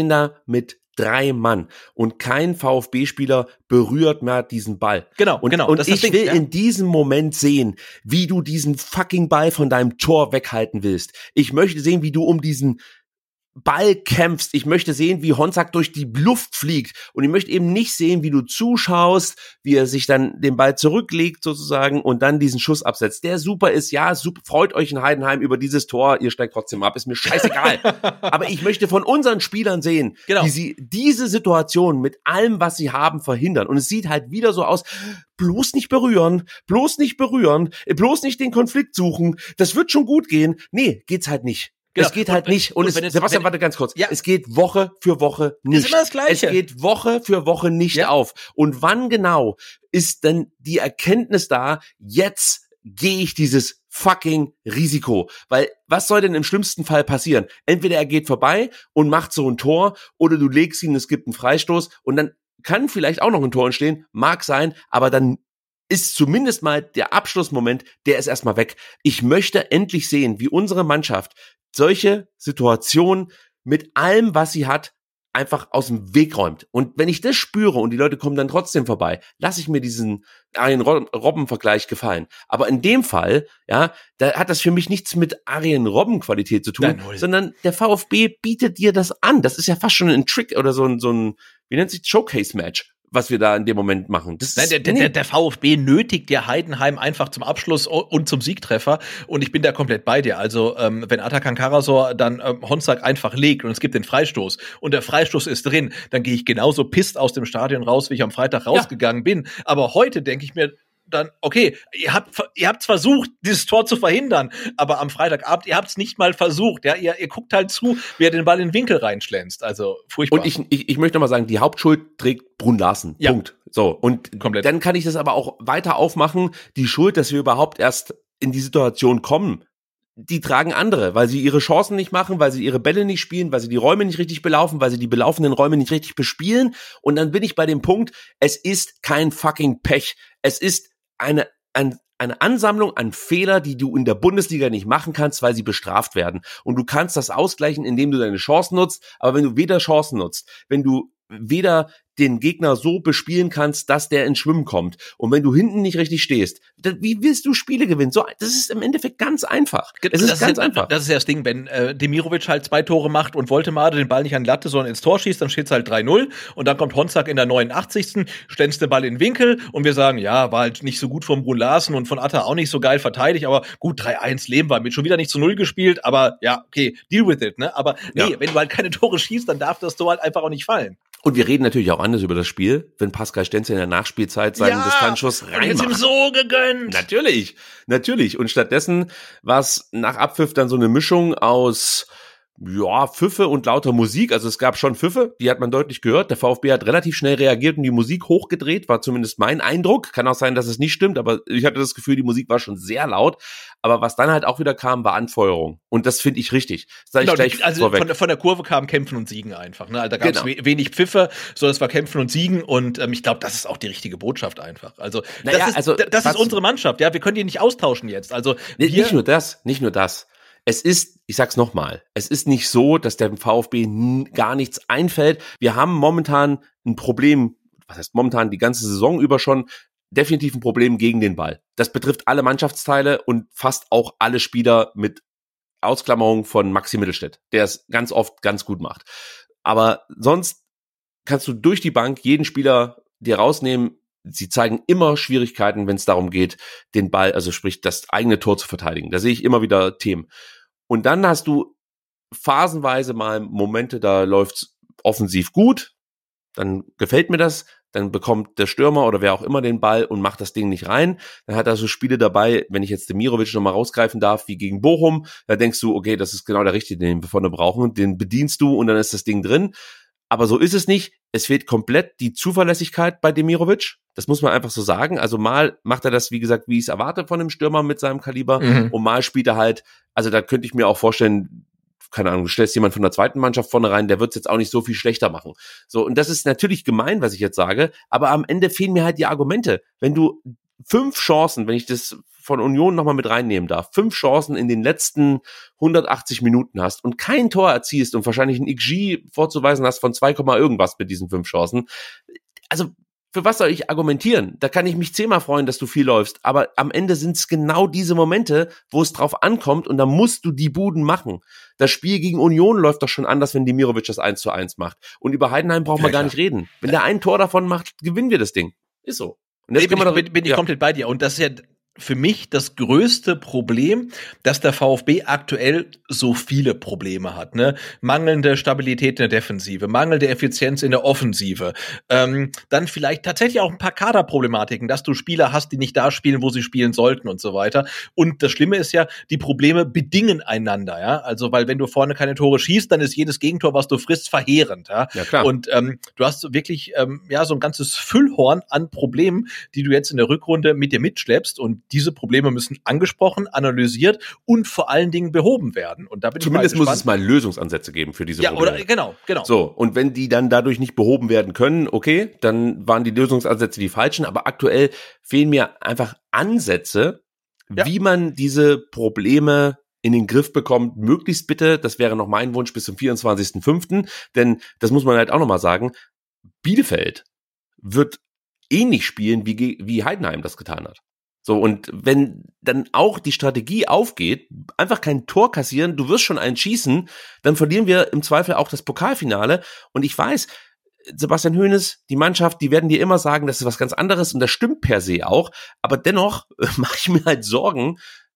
Und kein VfB-Spieler berührt mehr diesen Ball. Genau. Und das ich will in diesem Moment sehen, wie du diesen fucking Ball von deinem Tor weghalten willst. Ich möchte sehen, wie du um diesen Ball kämpfst. Ich möchte sehen, wie Honzak durch die Luft fliegt. Und ich möchte eben nicht sehen, wie du zuschaust, wie er sich dann den Ball zurücklegt sozusagen und dann diesen Schuss absetzt. Der super ist, ja, super, freut euch in Heidenheim über dieses Tor. Ihr steigt trotzdem ab, ist mir scheißegal. Aber ich möchte von unseren Spielern sehen, wie sie diese Situation mit allem, was sie haben, verhindern. Und es sieht halt wieder so aus, bloß nicht berühren, bloß nicht den Konflikt suchen. Das wird schon gut gehen. Nee, geht's halt nicht. Genau. Es geht halt nicht. Und Sebastian, warte ganz kurz. Ja. Es geht Woche für Woche nicht. Ist immer das Gleiche. Es geht Woche für Woche nicht auf. Und wann genau ist denn die Erkenntnis da, jetzt gehe ich dieses fucking Risiko? Weil was soll denn im schlimmsten Fall passieren? Entweder er geht vorbei und macht so ein Tor oder du legst ihn, es gibt einen Freistoß und dann kann vielleicht auch noch ein Tor entstehen, mag sein, aber dann ist zumindest mal der Abschlussmoment, der ist erstmal weg. Ich möchte endlich sehen, wie unsere Mannschaft solche Situationen mit allem, was sie hat, einfach aus dem Weg räumt. Und wenn ich das spüre und die Leute kommen dann trotzdem vorbei, lasse ich mir diesen Arjen Robben-Vergleich gefallen. Aber in dem Fall, ja, da hat das für mich nichts mit Arjen Robben-Qualität zu tun, sondern der VfB bietet dir das an. Das ist ja fast schon ein Trick oder so ein wie nennt sich Showcase-Match, was wir da in dem Moment machen. Der VfB nötigt ja Heidenheim einfach zum Abschluss und zum Siegtreffer und ich bin da komplett bei dir. Also wenn Atakan Karasor dann Honzak einfach legt und es gibt den Freistoß und der Freistoß ist drin, dann gehe ich genauso pisst aus dem Stadion raus, wie ich am Freitag rausgegangen bin. Aber heute denke ich mir dann, okay, ihr habt's versucht, dieses Tor zu verhindern, aber am Freitagabend, ihr habt's nicht mal versucht, ja, ihr guckt halt zu, wie er den Ball in den Winkel reinschlänzt, also furchtbar. Und ich möchte noch mal sagen, die Hauptschuld trägt Brun Larsen, Punkt. So, und komplett. Dann kann ich das aber auch weiter aufmachen, die Schuld, dass wir überhaupt erst in die Situation kommen, die tragen andere, weil sie ihre Chancen nicht machen, weil sie ihre Bälle nicht spielen, weil sie die Räume nicht richtig belaufen, weil sie die belaufenden Räume nicht richtig bespielen. Und dann bin ich bei dem Punkt, es ist kein fucking Pech. Es ist eine Ansammlung an Fehler, die du in der Bundesliga nicht machen kannst, weil sie bestraft werden. Und du kannst das ausgleichen, indem du deine Chancen nutzt. Aber wenn du weder Chancen nutzt, wenn du weder den Gegner so bespielen kannst, dass der ins Schwimmen kommt. Und wenn du hinten nicht richtig stehst, wie willst du Spiele gewinnen? So, das ist im Endeffekt ganz einfach. Das ist ja das Ding, wenn Demirovic halt 2 Tore macht und Woltemade den Ball nicht an die Latte, sondern ins Tor schießt, dann steht's halt 3-0 und dann kommt Honzak in der 89. Stänzt den Ball in den Winkel und wir sagen, ja, war halt nicht so gut von Brun Larsen und von Atta auch nicht so geil verteidigt, aber gut, 3-1 leben wir mit, schon wieder nicht zu 0 gespielt, aber ja, okay, deal with it, ne? Aber nee, wenn du halt keine Tore schießt, dann darf das Tor halt einfach auch nicht fallen. Und wir reden natürlich auch anders über das Spiel, wenn Pascal Stenzel in der Nachspielzeit seinen Distanzschuss reinmacht. Und ihm so gegönnt. Natürlich. Und stattdessen war es nach Abpfiff dann so eine Mischung aus Pfiffe und lauter Musik. Also es gab schon Pfiffe, die hat man deutlich gehört. Der VfB hat relativ schnell reagiert und die Musik hochgedreht, war zumindest mein Eindruck. Kann auch sein, dass es nicht stimmt, aber ich hatte das Gefühl, die Musik war schon sehr laut. Aber was dann halt auch wieder kam, war Anfeuerung. Und das finde ich richtig. Das sage ich gleich vorweg. Von der Kurve kam Kämpfen und Siegen einfach. Ne? Also da gab es wenig Pfiffe, sondern es war Kämpfen und Siegen. Und ich glaube, das ist auch die richtige Botschaft einfach. Also das ist unsere Mannschaft. Ja, wir können die nicht austauschen jetzt. Also nicht nur das. Es ist, ich sag's nochmal, es ist nicht so, dass dem VfB gar nichts einfällt. Wir haben momentan ein Problem, was heißt momentan, die ganze Saison über schon, definitiv ein Problem gegen den Ball. Das betrifft alle Mannschaftsteile und fast auch alle Spieler mit Ausklammerung von Maxi Mittelstädt, der es ganz oft ganz gut macht. Aber sonst kannst du durch die Bank jeden Spieler dir rausnehmen. Sie zeigen immer Schwierigkeiten, wenn es darum geht, den Ball, also sprich das eigene Tor zu verteidigen. Da sehe ich immer wieder Themen. Und dann hast du phasenweise mal Momente, da läuft's offensiv gut, dann gefällt mir das, dann bekommt der Stürmer oder wer auch immer den Ball und macht das Ding nicht rein. Dann hat er so Spiele dabei, wenn ich jetzt Demirovic nochmal rausgreifen darf, wie gegen Bochum, da denkst du, okay, das ist genau der Richtige, den wir vorne brauchen, den bedienst du und dann ist das Ding drin. Aber so ist es nicht. Es fehlt komplett die Zuverlässigkeit bei Demirovic. Das muss man einfach so sagen. Also mal macht er das, wie gesagt, wie ich es erwarte von einem Stürmer mit seinem Kaliber. Und mal spielt er halt, also da könnte ich mir auch vorstellen, keine Ahnung, du stellst jemand von der zweiten Mannschaft vorne rein, der wird es jetzt auch nicht so viel schlechter machen. So, und das ist natürlich gemein, was ich jetzt sage, aber am Ende fehlen mir halt die Argumente. Wenn du 5 Chancen, wenn ich das von Union nochmal mit reinnehmen darf, 5 Chancen in den letzten 180 Minuten hast und kein Tor erzielst und wahrscheinlich ein XG vorzuweisen hast von 2, irgendwas mit diesen 5 Chancen. Also für was soll ich argumentieren? Da kann ich mich 10-mal freuen, dass du viel läufst, aber am Ende sind es genau diese Momente, wo es drauf ankommt und da musst du die Buden machen. Das Spiel gegen Union läuft doch schon anders, wenn Demirovic das 1:1 macht. Und über Heidenheim brauchen wir gar nicht reden. Wenn der ein Tor davon macht, gewinnen wir das Ding. Ist so. Und das bin ich komplett bei dir. Und das ist ja für mich das größte Problem, dass der VfB aktuell so viele Probleme hat. Ne? Mangelnde Stabilität in der Defensive, mangelnde Effizienz in der Offensive. Dann vielleicht tatsächlich auch ein paar Kaderproblematiken, dass du Spieler hast, die nicht da spielen, wo sie spielen sollten und so weiter. Und das Schlimme ist ja, die Probleme bedingen einander. Ja? Also, weil wenn du vorne keine Tore schießt, dann ist jedes Gegentor, was du frisst, verheerend. Ja, klar. Und du hast wirklich so ein ganzes Füllhorn an Problemen, die du jetzt in der Rückrunde mit dir mitschleppst. Und diese Probleme müssen angesprochen, analysiert und vor allen Dingen behoben werden. Und da bin Zumindest muss es mal Lösungsansätze geben für diese Probleme. Ja, oder genau. So, und wenn die dann dadurch nicht behoben werden können, okay, dann waren die Lösungsansätze die falschen, aber aktuell fehlen mir einfach Ansätze, wie man diese Probleme in den Griff bekommt, möglichst bitte, das wäre noch mein Wunsch, bis zum 24.05., denn das muss man halt auch nochmal sagen, Bielefeld wird ähnlich spielen, wie Heidenheim das getan hat. So, und wenn dann auch die Strategie aufgeht, einfach kein Tor kassieren, du wirst schon einen schießen, dann verlieren wir im Zweifel auch das Pokalfinale. Und ich weiß, Sebastian Hoeneß, die Mannschaft, die werden dir immer sagen, das ist was ganz anderes und das stimmt per se auch. Aber dennoch mache ich mir halt Sorgen,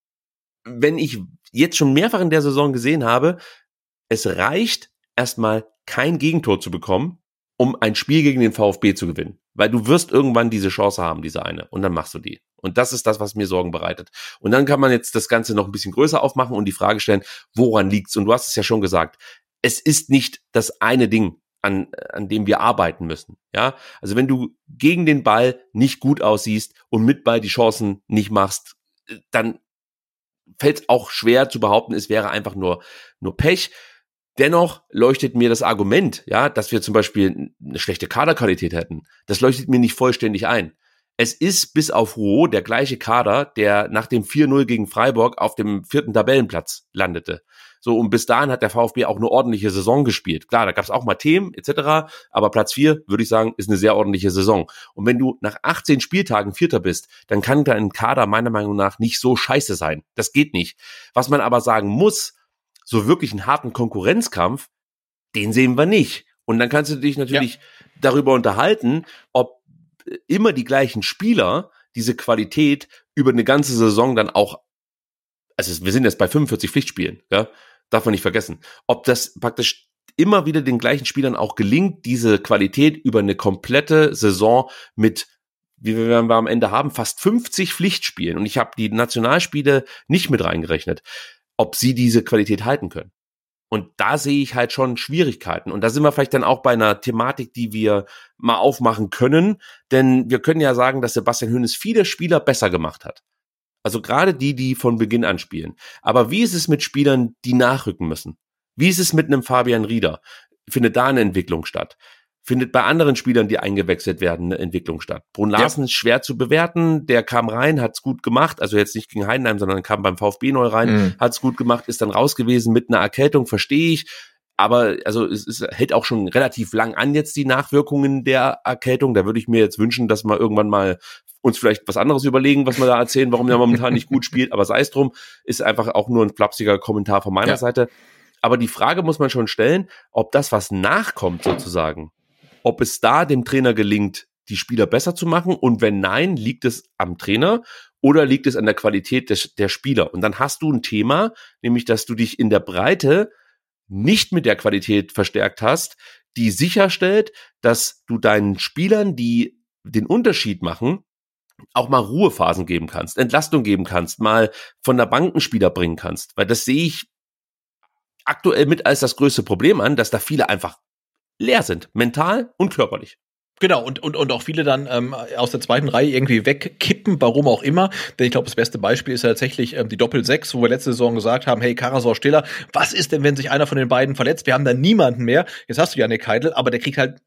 wenn ich jetzt schon mehrfach in der Saison gesehen habe, es reicht erstmal kein Gegentor zu bekommen, um ein Spiel gegen den VfB zu gewinnen. Weil du wirst irgendwann diese Chance haben, diese eine. Und dann machst du die. Und das ist das, was mir Sorgen bereitet. Und dann kann man jetzt das Ganze noch ein bisschen größer aufmachen und die Frage stellen, woran liegt's? Und du hast es ja schon gesagt, es ist nicht das eine Ding, an dem wir arbeiten müssen. Ja, also wenn du gegen den Ball nicht gut aussiehst und mit Ball die Chancen nicht machst, dann fällt es auch schwer zu behaupten, es wäre einfach nur Pech. Dennoch leuchtet mir das Argument, ja, dass wir zum Beispiel eine schlechte Kaderqualität hätten, das leuchtet mir nicht vollständig ein. Es ist bis auf Rouault der gleiche Kader, der nach dem 4-0 gegen Freiburg auf dem 4. Tabellenplatz landete. So, und bis dahin hat der VfB auch eine ordentliche Saison gespielt. Klar, da gab es auch mal Themen etc., aber Platz 4, würde ich sagen, ist eine sehr ordentliche Saison. Und wenn du nach 18 Spieltagen Vierter bist, dann kann dein Kader meiner Meinung nach nicht so scheiße sein. Das geht nicht. Was man aber sagen muss, so wirklich einen harten Konkurrenzkampf, den sehen wir nicht. Und dann kannst du dich natürlich darüber unterhalten, ob immer die gleichen Spieler diese Qualität über eine ganze Saison dann auch, also wir sind jetzt bei 45 Pflichtspielen, ja, darf man nicht vergessen, ob das praktisch immer wieder den gleichen Spielern auch gelingt, diese Qualität über eine komplette Saison mit, wie wir am Ende haben, fast 50 Pflichtspielen, und ich habe die Nationalspiele nicht mit reingerechnet, ob sie diese Qualität halten können. Und da sehe ich halt schon Schwierigkeiten. Und da sind wir vielleicht dann auch bei einer Thematik, die wir mal aufmachen können. Denn wir können ja sagen, dass Sebastian Hoeneß viele Spieler besser gemacht hat. Also gerade die von Beginn an spielen. Aber wie ist es mit Spielern, die nachrücken müssen? Wie ist es mit einem Fabian Rieder? Findet da eine Entwicklung statt? Findet bei anderen Spielern, die eingewechselt werden, eine Entwicklung statt? Brun Larsen ist schwer zu bewerten, der kam rein, hat's gut gemacht, also jetzt nicht gegen Heidenheim, sondern kam beim VfB neu rein, hat's gut gemacht, ist dann raus gewesen mit einer Erkältung, verstehe ich, aber also es hält auch schon relativ lang an jetzt die Nachwirkungen der Erkältung, da würde ich mir jetzt wünschen, dass wir irgendwann mal uns vielleicht was anderes überlegen, was wir da erzählen, warum der momentan nicht gut spielt, aber sei es drum, ist einfach auch nur ein flapsiger Kommentar von meiner Seite, aber die Frage muss man schon stellen, ob das, was nachkommt sozusagen, ob es da dem Trainer gelingt, die Spieler besser zu machen, und wenn nein, liegt es am Trainer oder liegt es an der Qualität der Spieler? Und dann hast du ein Thema, nämlich, dass du dich in der Breite nicht mit der Qualität verstärkt hast, die sicherstellt, dass du deinen Spielern, die den Unterschied machen, auch mal Ruhephasen geben kannst, Entlastung geben kannst, mal von der Bank einen Spieler bringen kannst. Weil das sehe ich aktuell mit als das größte Problem an, dass da viele einfach leer sind, mental und körperlich. Genau, und auch viele dann aus der zweiten Reihe irgendwie wegkippen, warum auch immer. Denn ich glaube, das beste Beispiel ist ja tatsächlich die Doppel-6, wo wir letzte Saison gesagt haben, hey, Karasor, Stiller, was ist denn, wenn sich einer von den beiden verletzt? Wir haben da niemanden mehr. Jetzt hast du Jannik Heidel, aber der kriegt halt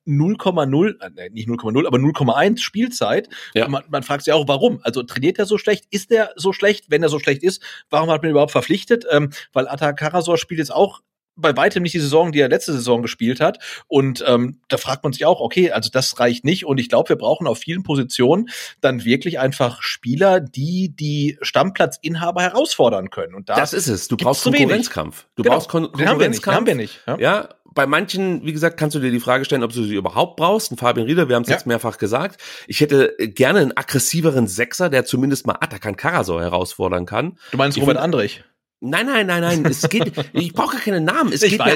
0,0, nicht 0,0, aber 0,1 Spielzeit. Ja. Und man fragt sich auch, warum? Also trainiert er so schlecht? Ist der so schlecht? Wenn er so schlecht ist, warum hat man ihn überhaupt verpflichtet? Weil Atta Karasor spielt jetzt auch bei weitem nicht die Saison, die er letzte Saison gespielt hat. Und da fragt man sich auch, okay, also das reicht nicht. Und ich glaube, wir brauchen auf vielen Positionen dann wirklich einfach Spieler, die Stammplatzinhaber herausfordern können. Und das ist es. Du brauchst Konkurrenzkampf. Du brauchst Konkurrenzkampf. Den haben wir nicht. Ja, bei manchen, wie gesagt, kannst du dir die Frage stellen, ob du sie überhaupt brauchst. Ein Fabian Rieder, wir haben es jetzt mehrfach gesagt. Ich hätte gerne einen aggressiveren Sechser, der zumindest mal Atakan Karasor herausfordern kann. Du meinst Robert Andrich? Nein. Es geht, ich brauche gar keine Namen. Es geht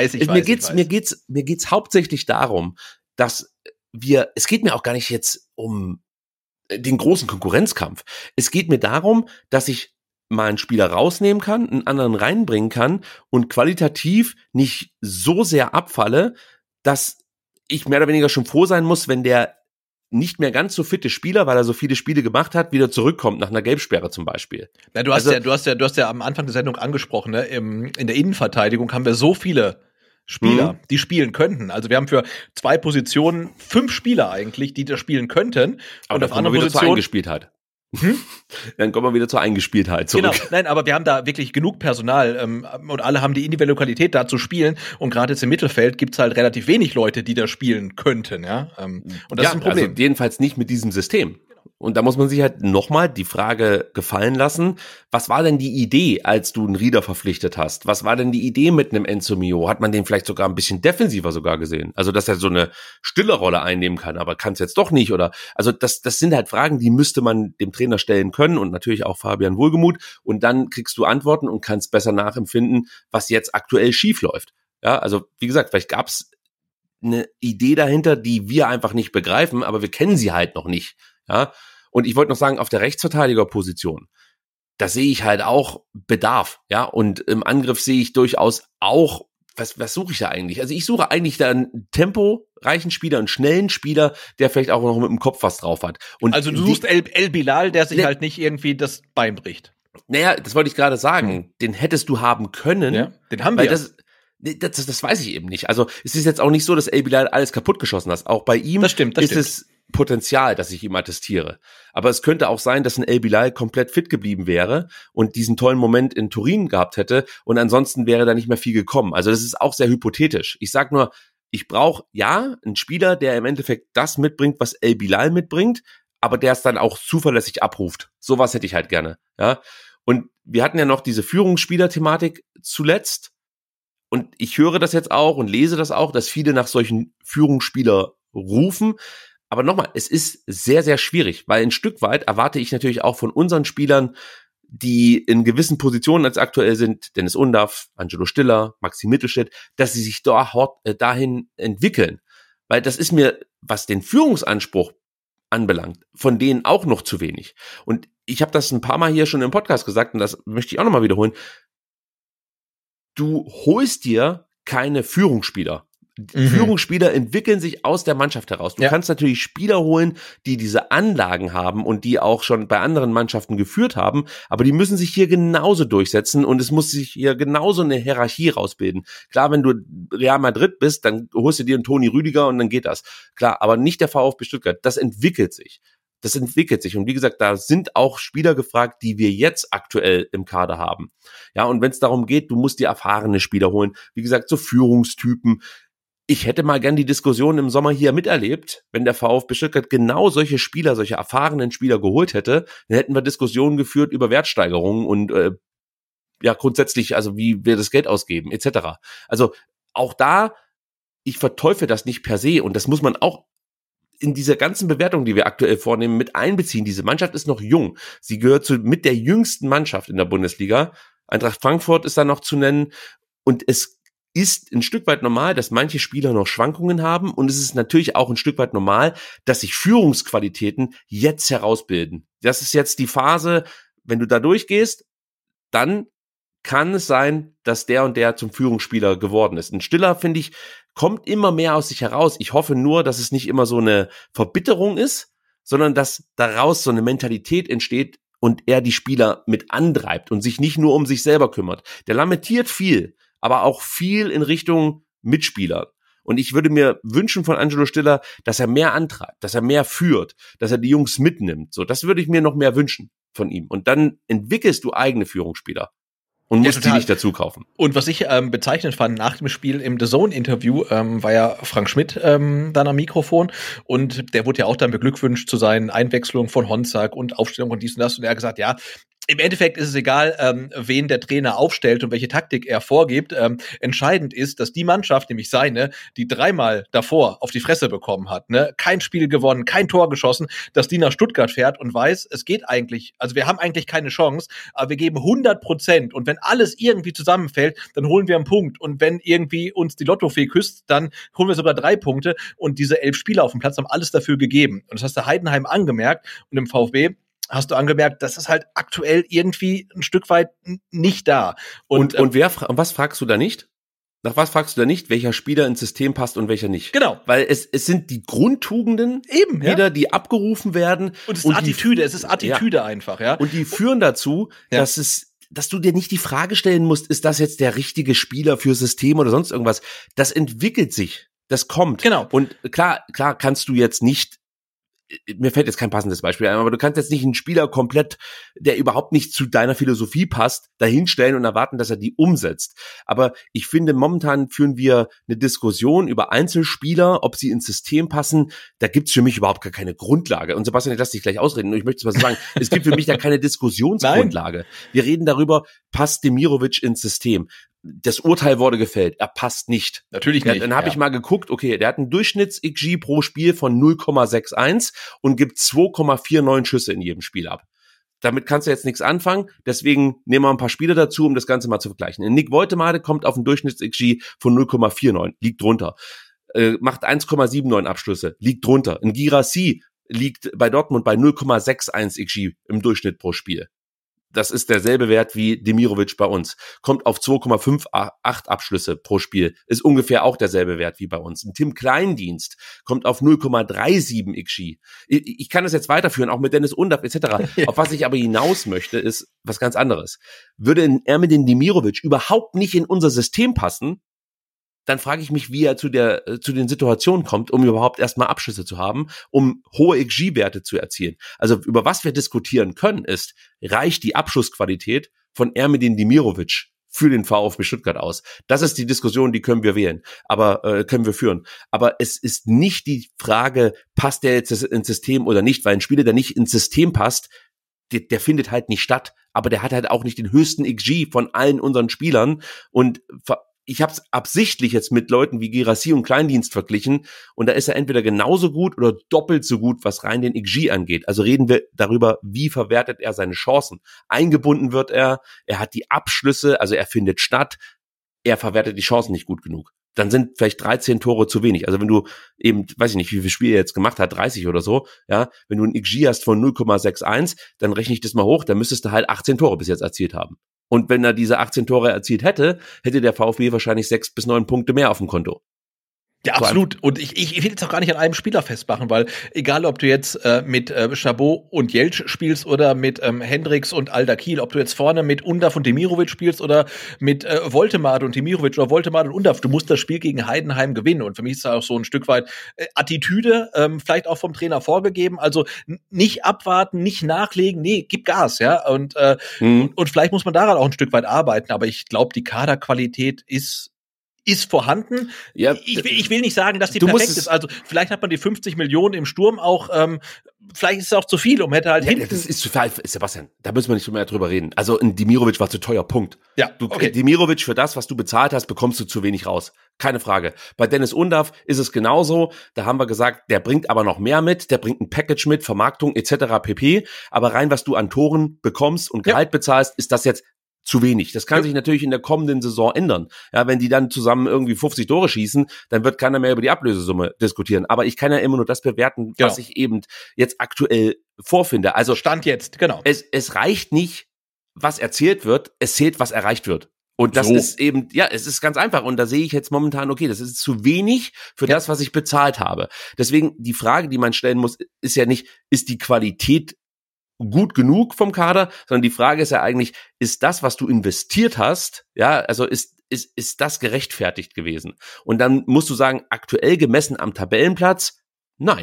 mir geht's hauptsächlich darum, dass es geht mir auch gar nicht jetzt um den großen Konkurrenzkampf. Es geht mir darum, dass ich mal einen Spieler rausnehmen kann, einen anderen reinbringen kann und qualitativ nicht so sehr abfalle, dass ich mehr oder weniger schon froh sein muss, wenn der nicht mehr ganz so fitte Spieler, weil er so viele Spiele gemacht hat, wieder zurückkommt nach einer Gelbsperre zum Beispiel. Ja, du hast ja am Anfang der Sendung angesprochen, ne? In der Innenverteidigung haben wir so viele Spieler, die spielen könnten. Also wir haben für 2 Positionen 5 Spieler eigentlich, die da spielen könnten. Aber und auf andere Positionen eingespielt hat. Dann kommen wir wieder zur Eingespieltheit zurück. Genau, nein, aber wir haben da wirklich genug Personal und alle haben die individuelle Qualität, da zu spielen. Und gerade jetzt im Mittelfeld gibt's halt relativ wenig Leute, die da spielen könnten. Ja? Und das ist ein Problem. Also jedenfalls nicht mit diesem System. Und da muss man sich halt nochmal die Frage gefallen lassen, was war denn die Idee, als du einen Rieder verpflichtet hast? Was war denn die Idee mit einem Enzo Mio? Hat man den vielleicht sogar ein bisschen defensiver sogar gesehen? Also, dass er so eine stille Rolle einnehmen kann, aber kann es jetzt doch nicht, oder? Also, das sind halt Fragen, die müsste man dem Trainer stellen können und natürlich auch Fabian Wohlgemuth. Und dann kriegst du Antworten und kannst besser nachempfinden, was jetzt aktuell schief läuft. Ja, also, wie gesagt, vielleicht gab's eine Idee dahinter, die wir einfach nicht begreifen, aber wir kennen sie halt noch nicht. Ja, und ich wollte noch sagen, auf der Rechtsverteidigerposition, da sehe ich halt auch Bedarf, ja, und im Angriff sehe ich durchaus auch, was suche ich da eigentlich? Also ich suche eigentlich da einen temporeichen Spieler, einen schnellen Spieler, der vielleicht auch noch mit dem Kopf was drauf hat. Und also du suchst El Bilal, der sich halt nicht irgendwie das Bein bricht. Naja, das wollte ich gerade sagen, den hättest du haben können. Ja, den haben wir. Das weiß ich eben nicht. Also es ist jetzt auch nicht so, dass El Bilal alles kaputt geschossen hat. Auch bei ihm stimmt. Es Potenzial, das ich ihm attestiere. Aber es könnte auch sein, dass ein El Bilal komplett fit geblieben wäre und diesen tollen Moment in Turin gehabt hätte und ansonsten wäre da nicht mehr viel gekommen. Also das ist auch sehr hypothetisch. Ich sag nur, ich brauche einen Spieler, der im Endeffekt das mitbringt, was El Bilal mitbringt, aber der es dann auch zuverlässig abruft. Sowas hätte ich halt gerne. Ja. Und wir hatten ja noch diese Führungsspieler-Thematik zuletzt. Und ich höre das jetzt auch und lese das auch, dass viele nach solchen Führungsspieler rufen. Aber nochmal, es ist sehr, sehr schwierig, weil ein Stück weit erwarte ich natürlich auch von unseren Spielern, die in gewissen Positionen als aktuell sind, Dennis Undaff, Angelo Stiller, Maxi Mittelstädt, dass sie sich dahin entwickeln. Weil das ist mir, was den Führungsanspruch anbelangt, von denen auch noch zu wenig. Und ich habe das ein paar Mal hier schon im Podcast gesagt und das möchte ich auch nochmal wiederholen. Du holst dir keine Führungsspieler. Führungsspieler entwickeln sich aus der Mannschaft heraus. Du kannst natürlich Spieler holen, die diese Anlagen haben und die auch schon bei anderen Mannschaften geführt haben, aber die müssen sich hier genauso durchsetzen und es muss sich hier genauso eine Hierarchie rausbilden. Klar, wenn du Real Madrid bist, dann holst du dir einen Toni Rüdiger und dann geht das. Klar, aber nicht der VfB Stuttgart. Das entwickelt sich. Und wie gesagt, da sind auch Spieler gefragt, die wir jetzt aktuell im Kader haben. Ja, und wenn es darum geht, du musst dir erfahrene Spieler holen. Wie gesagt, so Führungstypen. Ich hätte mal gern die Diskussion im Sommer hier miterlebt, wenn der VfB Stuttgart genau solche Spieler, solche erfahrenen Spieler geholt hätte, dann hätten wir Diskussionen geführt über Wertsteigerungen und grundsätzlich, also wie wir das Geld ausgeben, etc. Also auch da, ich verteufel das nicht per se und das muss man auch in dieser ganzen Bewertung, die wir aktuell vornehmen, mit einbeziehen. Diese Mannschaft ist noch jung. Sie gehört mit der jüngsten Mannschaft in der Bundesliga. Eintracht Frankfurt ist da noch zu nennen und es ist ein Stück weit normal, dass manche Spieler noch Schwankungen haben und es ist natürlich auch ein Stück weit normal, dass sich Führungsqualitäten jetzt herausbilden. Das ist jetzt die Phase, wenn du da durchgehst, dann kann es sein, dass der und der zum Führungsspieler geworden ist. Ein Stiller, finde ich, kommt immer mehr aus sich heraus. Ich hoffe nur, dass es nicht immer so eine Verbitterung ist, sondern dass daraus so eine Mentalität entsteht und er die Spieler mit antreibt und sich nicht nur um sich selber kümmert. Der lamentiert viel, aber auch viel in Richtung Mitspieler. Und ich würde mir wünschen von Angelo Stiller, dass er mehr antreibt, dass er mehr führt, dass er die Jungs mitnimmt. So, das würde ich mir noch mehr wünschen von ihm. Und dann entwickelst du eigene Führungsspieler. Und musst die nicht dazu kaufen. Und was ich bezeichnend fand nach dem Spiel im DAZN-Interview, war ja Frank Schmidt dann am Mikrofon und der wurde ja auch dann beglückwünscht zu seinen Einwechslungen von Honzak und Aufstellung und dies und das und er hat gesagt, ja, im Endeffekt ist es egal, wen der Trainer aufstellt und welche Taktik er vorgibt. Entscheidend ist, dass die Mannschaft, nämlich seine, die 3-mal davor auf die Fresse bekommen hat, ne, kein Spiel gewonnen, kein Tor geschossen, dass die nach Stuttgart fährt und weiß, es geht eigentlich, also wir haben eigentlich keine Chance, aber wir geben 100% und wenn alles irgendwie zusammenfällt, dann holen wir einen Punkt und wenn irgendwie uns die Lottofee küsst, dann holen wir sogar 3 Punkte und diese 11 Spieler auf dem Platz haben alles dafür gegeben. Und das hast du Heidenheim angemerkt und im VfB hast du angemerkt, das ist halt aktuell irgendwie ein Stück weit nicht da. Und was fragst du da nicht? Nach was fragst du da nicht, welcher Spieler ins System passt und welcher nicht? Genau. Weil es sind die Grundtugenden eben wieder, die abgerufen werden. Und es ist Attitüde einfach, ja. Und die führen dazu, dass du dir nicht die Frage stellen musst, ist das jetzt der richtige Spieler für System oder sonst irgendwas? Das entwickelt sich. Das kommt. Genau. Und klar kannst du jetzt nicht, mir fällt jetzt kein passendes Beispiel ein, aber du kannst jetzt nicht einen Spieler komplett, der überhaupt nicht zu deiner Philosophie passt, dahinstellen und erwarten, dass er die umsetzt. Aber ich finde, momentan führen wir eine Diskussion über Einzelspieler, ob sie ins System passen. Da gibt's für mich überhaupt gar keine Grundlage. Und Sebastian, ich lass dich gleich ausreden. Und ich möchte mal sagen, es gibt für mich da keine Diskussionsgrundlage. Nein. Wir reden darüber, passt Demirovic ins System? Das Urteil wurde gefällt, er passt nicht. Natürlich nicht. Dann habe ich mal geguckt, okay, der hat einen Durchschnitts-XG pro Spiel von 0,61 und gibt 2,49 Schüsse in jedem Spiel ab. Damit kannst du jetzt nichts anfangen, deswegen nehmen wir ein paar Spiele dazu, um das Ganze mal zu vergleichen. Nick Woltemade kommt auf einen Durchschnitts-XG von 0,49, liegt drunter. Macht 1,79 Abschlüsse, liegt drunter. Ein Guirassy liegt bei Dortmund bei 0,61 XG im Durchschnitt pro Spiel. Das ist derselbe Wert wie Demirovic bei uns. Kommt auf 2,58 Abschlüsse pro Spiel. Ist ungefähr auch derselbe Wert wie bei uns. Ein Tim Kleindienst kommt auf 0,37 XG. Ich kann das jetzt weiterführen, auch mit Dennis Undaff etc. Ja. Auf was ich aber hinaus möchte, ist was ganz anderes. Würde Ermedin Demirovic überhaupt nicht in unser System passen, dann frage ich mich, wie er zu den Situationen kommt, um überhaupt erstmal Abschlüsse zu haben, um hohe XG-Werte zu erzielen. Also über was wir diskutieren können ist, reicht die Abschlussqualität von Ermedin Demirovic für den VfB Stuttgart aus? Das ist die Diskussion, die können wir können wir führen. Aber es ist nicht die Frage, passt der jetzt ins System oder nicht, weil ein Spieler, der nicht ins System passt, der findet halt nicht statt. Aber der hat halt auch nicht den höchsten XG von allen unseren Spielern und ich habe es absichtlich jetzt mit Leuten wie Guirassy und Kleindienst verglichen und da ist er entweder genauso gut oder doppelt so gut, was rein den XG angeht. Also reden wir darüber, wie verwertet er seine Chancen. Eingebunden wird er hat die Abschlüsse, also er findet statt, er verwertet die Chancen nicht gut genug. Dann sind vielleicht 13 Tore zu wenig. Also wenn du eben, weiß ich nicht, wie viele Spiele er jetzt gemacht hat, 30 oder so, ja, wenn du ein XG hast von 0,61, dann rechne ich das mal hoch, dann müsstest du halt 18 Tore bis jetzt erzielt haben. Und wenn er diese 18 Tore erzielt hätte der VfB wahrscheinlich 6 bis 9 Punkte mehr auf dem Konto. Ja, absolut. Und ich will jetzt auch gar nicht an einem Spieler festmachen, weil egal, ob du jetzt mit Chabot und Jeltsch spielst oder mit Hendricks und Aldakil, ob du jetzt vorne mit Undaff und Demirovic spielst oder mit Woltemade und Demirovic oder Woltemade und Undaff, du musst das Spiel gegen Heidenheim gewinnen. Und für mich ist da auch so ein Stück weit Attitüde, vielleicht auch vom Trainer vorgegeben. Also nicht abwarten, nicht nachlegen, nee, gib Gas, ja. Und vielleicht muss man daran auch ein Stück weit arbeiten. Aber ich glaube, die Kaderqualität ist vorhanden. Ja, ich will nicht sagen, dass die perfekt ist. Also vielleicht hat man die 50 Millionen im Sturm auch, vielleicht ist es auch zu viel und hätte halt hinten. Das ist zu viel, Sebastian, da müssen wir nicht mehr drüber reden. Also ein Demirovic war zu teuer, Punkt. Ja, okay. Demirovic für das, was du bezahlt hast, bekommst du zu wenig raus. Keine Frage. Bei Dennis Undaff ist es genauso. Da haben wir gesagt, der bringt aber noch mehr mit. Der bringt ein Package mit, Vermarktung etc. pp. Aber rein, was du an Toren bekommst und Gehalt bezahlst, ist das jetzt zu wenig. Das kann sich natürlich in der kommenden Saison ändern. Ja, wenn die dann zusammen irgendwie 50 Tore schießen, dann wird keiner mehr über die Ablösesumme diskutieren. Aber ich kann ja immer nur das bewerten, was ich eben jetzt aktuell vorfinde. Also Stand jetzt, genau. Es reicht nicht, was erzählt wird, es zählt, was erreicht wird. Und das ist eben, es ist ganz einfach. Und da sehe ich jetzt momentan, okay, das ist zu wenig für das, was ich bezahlt habe. Deswegen die Frage, die man stellen muss, ist ja nicht, ist die Qualität gut genug vom Kader, sondern die Frage ist ja eigentlich, ist das, was du investiert hast, ja, also ist das gerechtfertigt gewesen? Und dann musst du sagen, aktuell gemessen am Tabellenplatz, nein.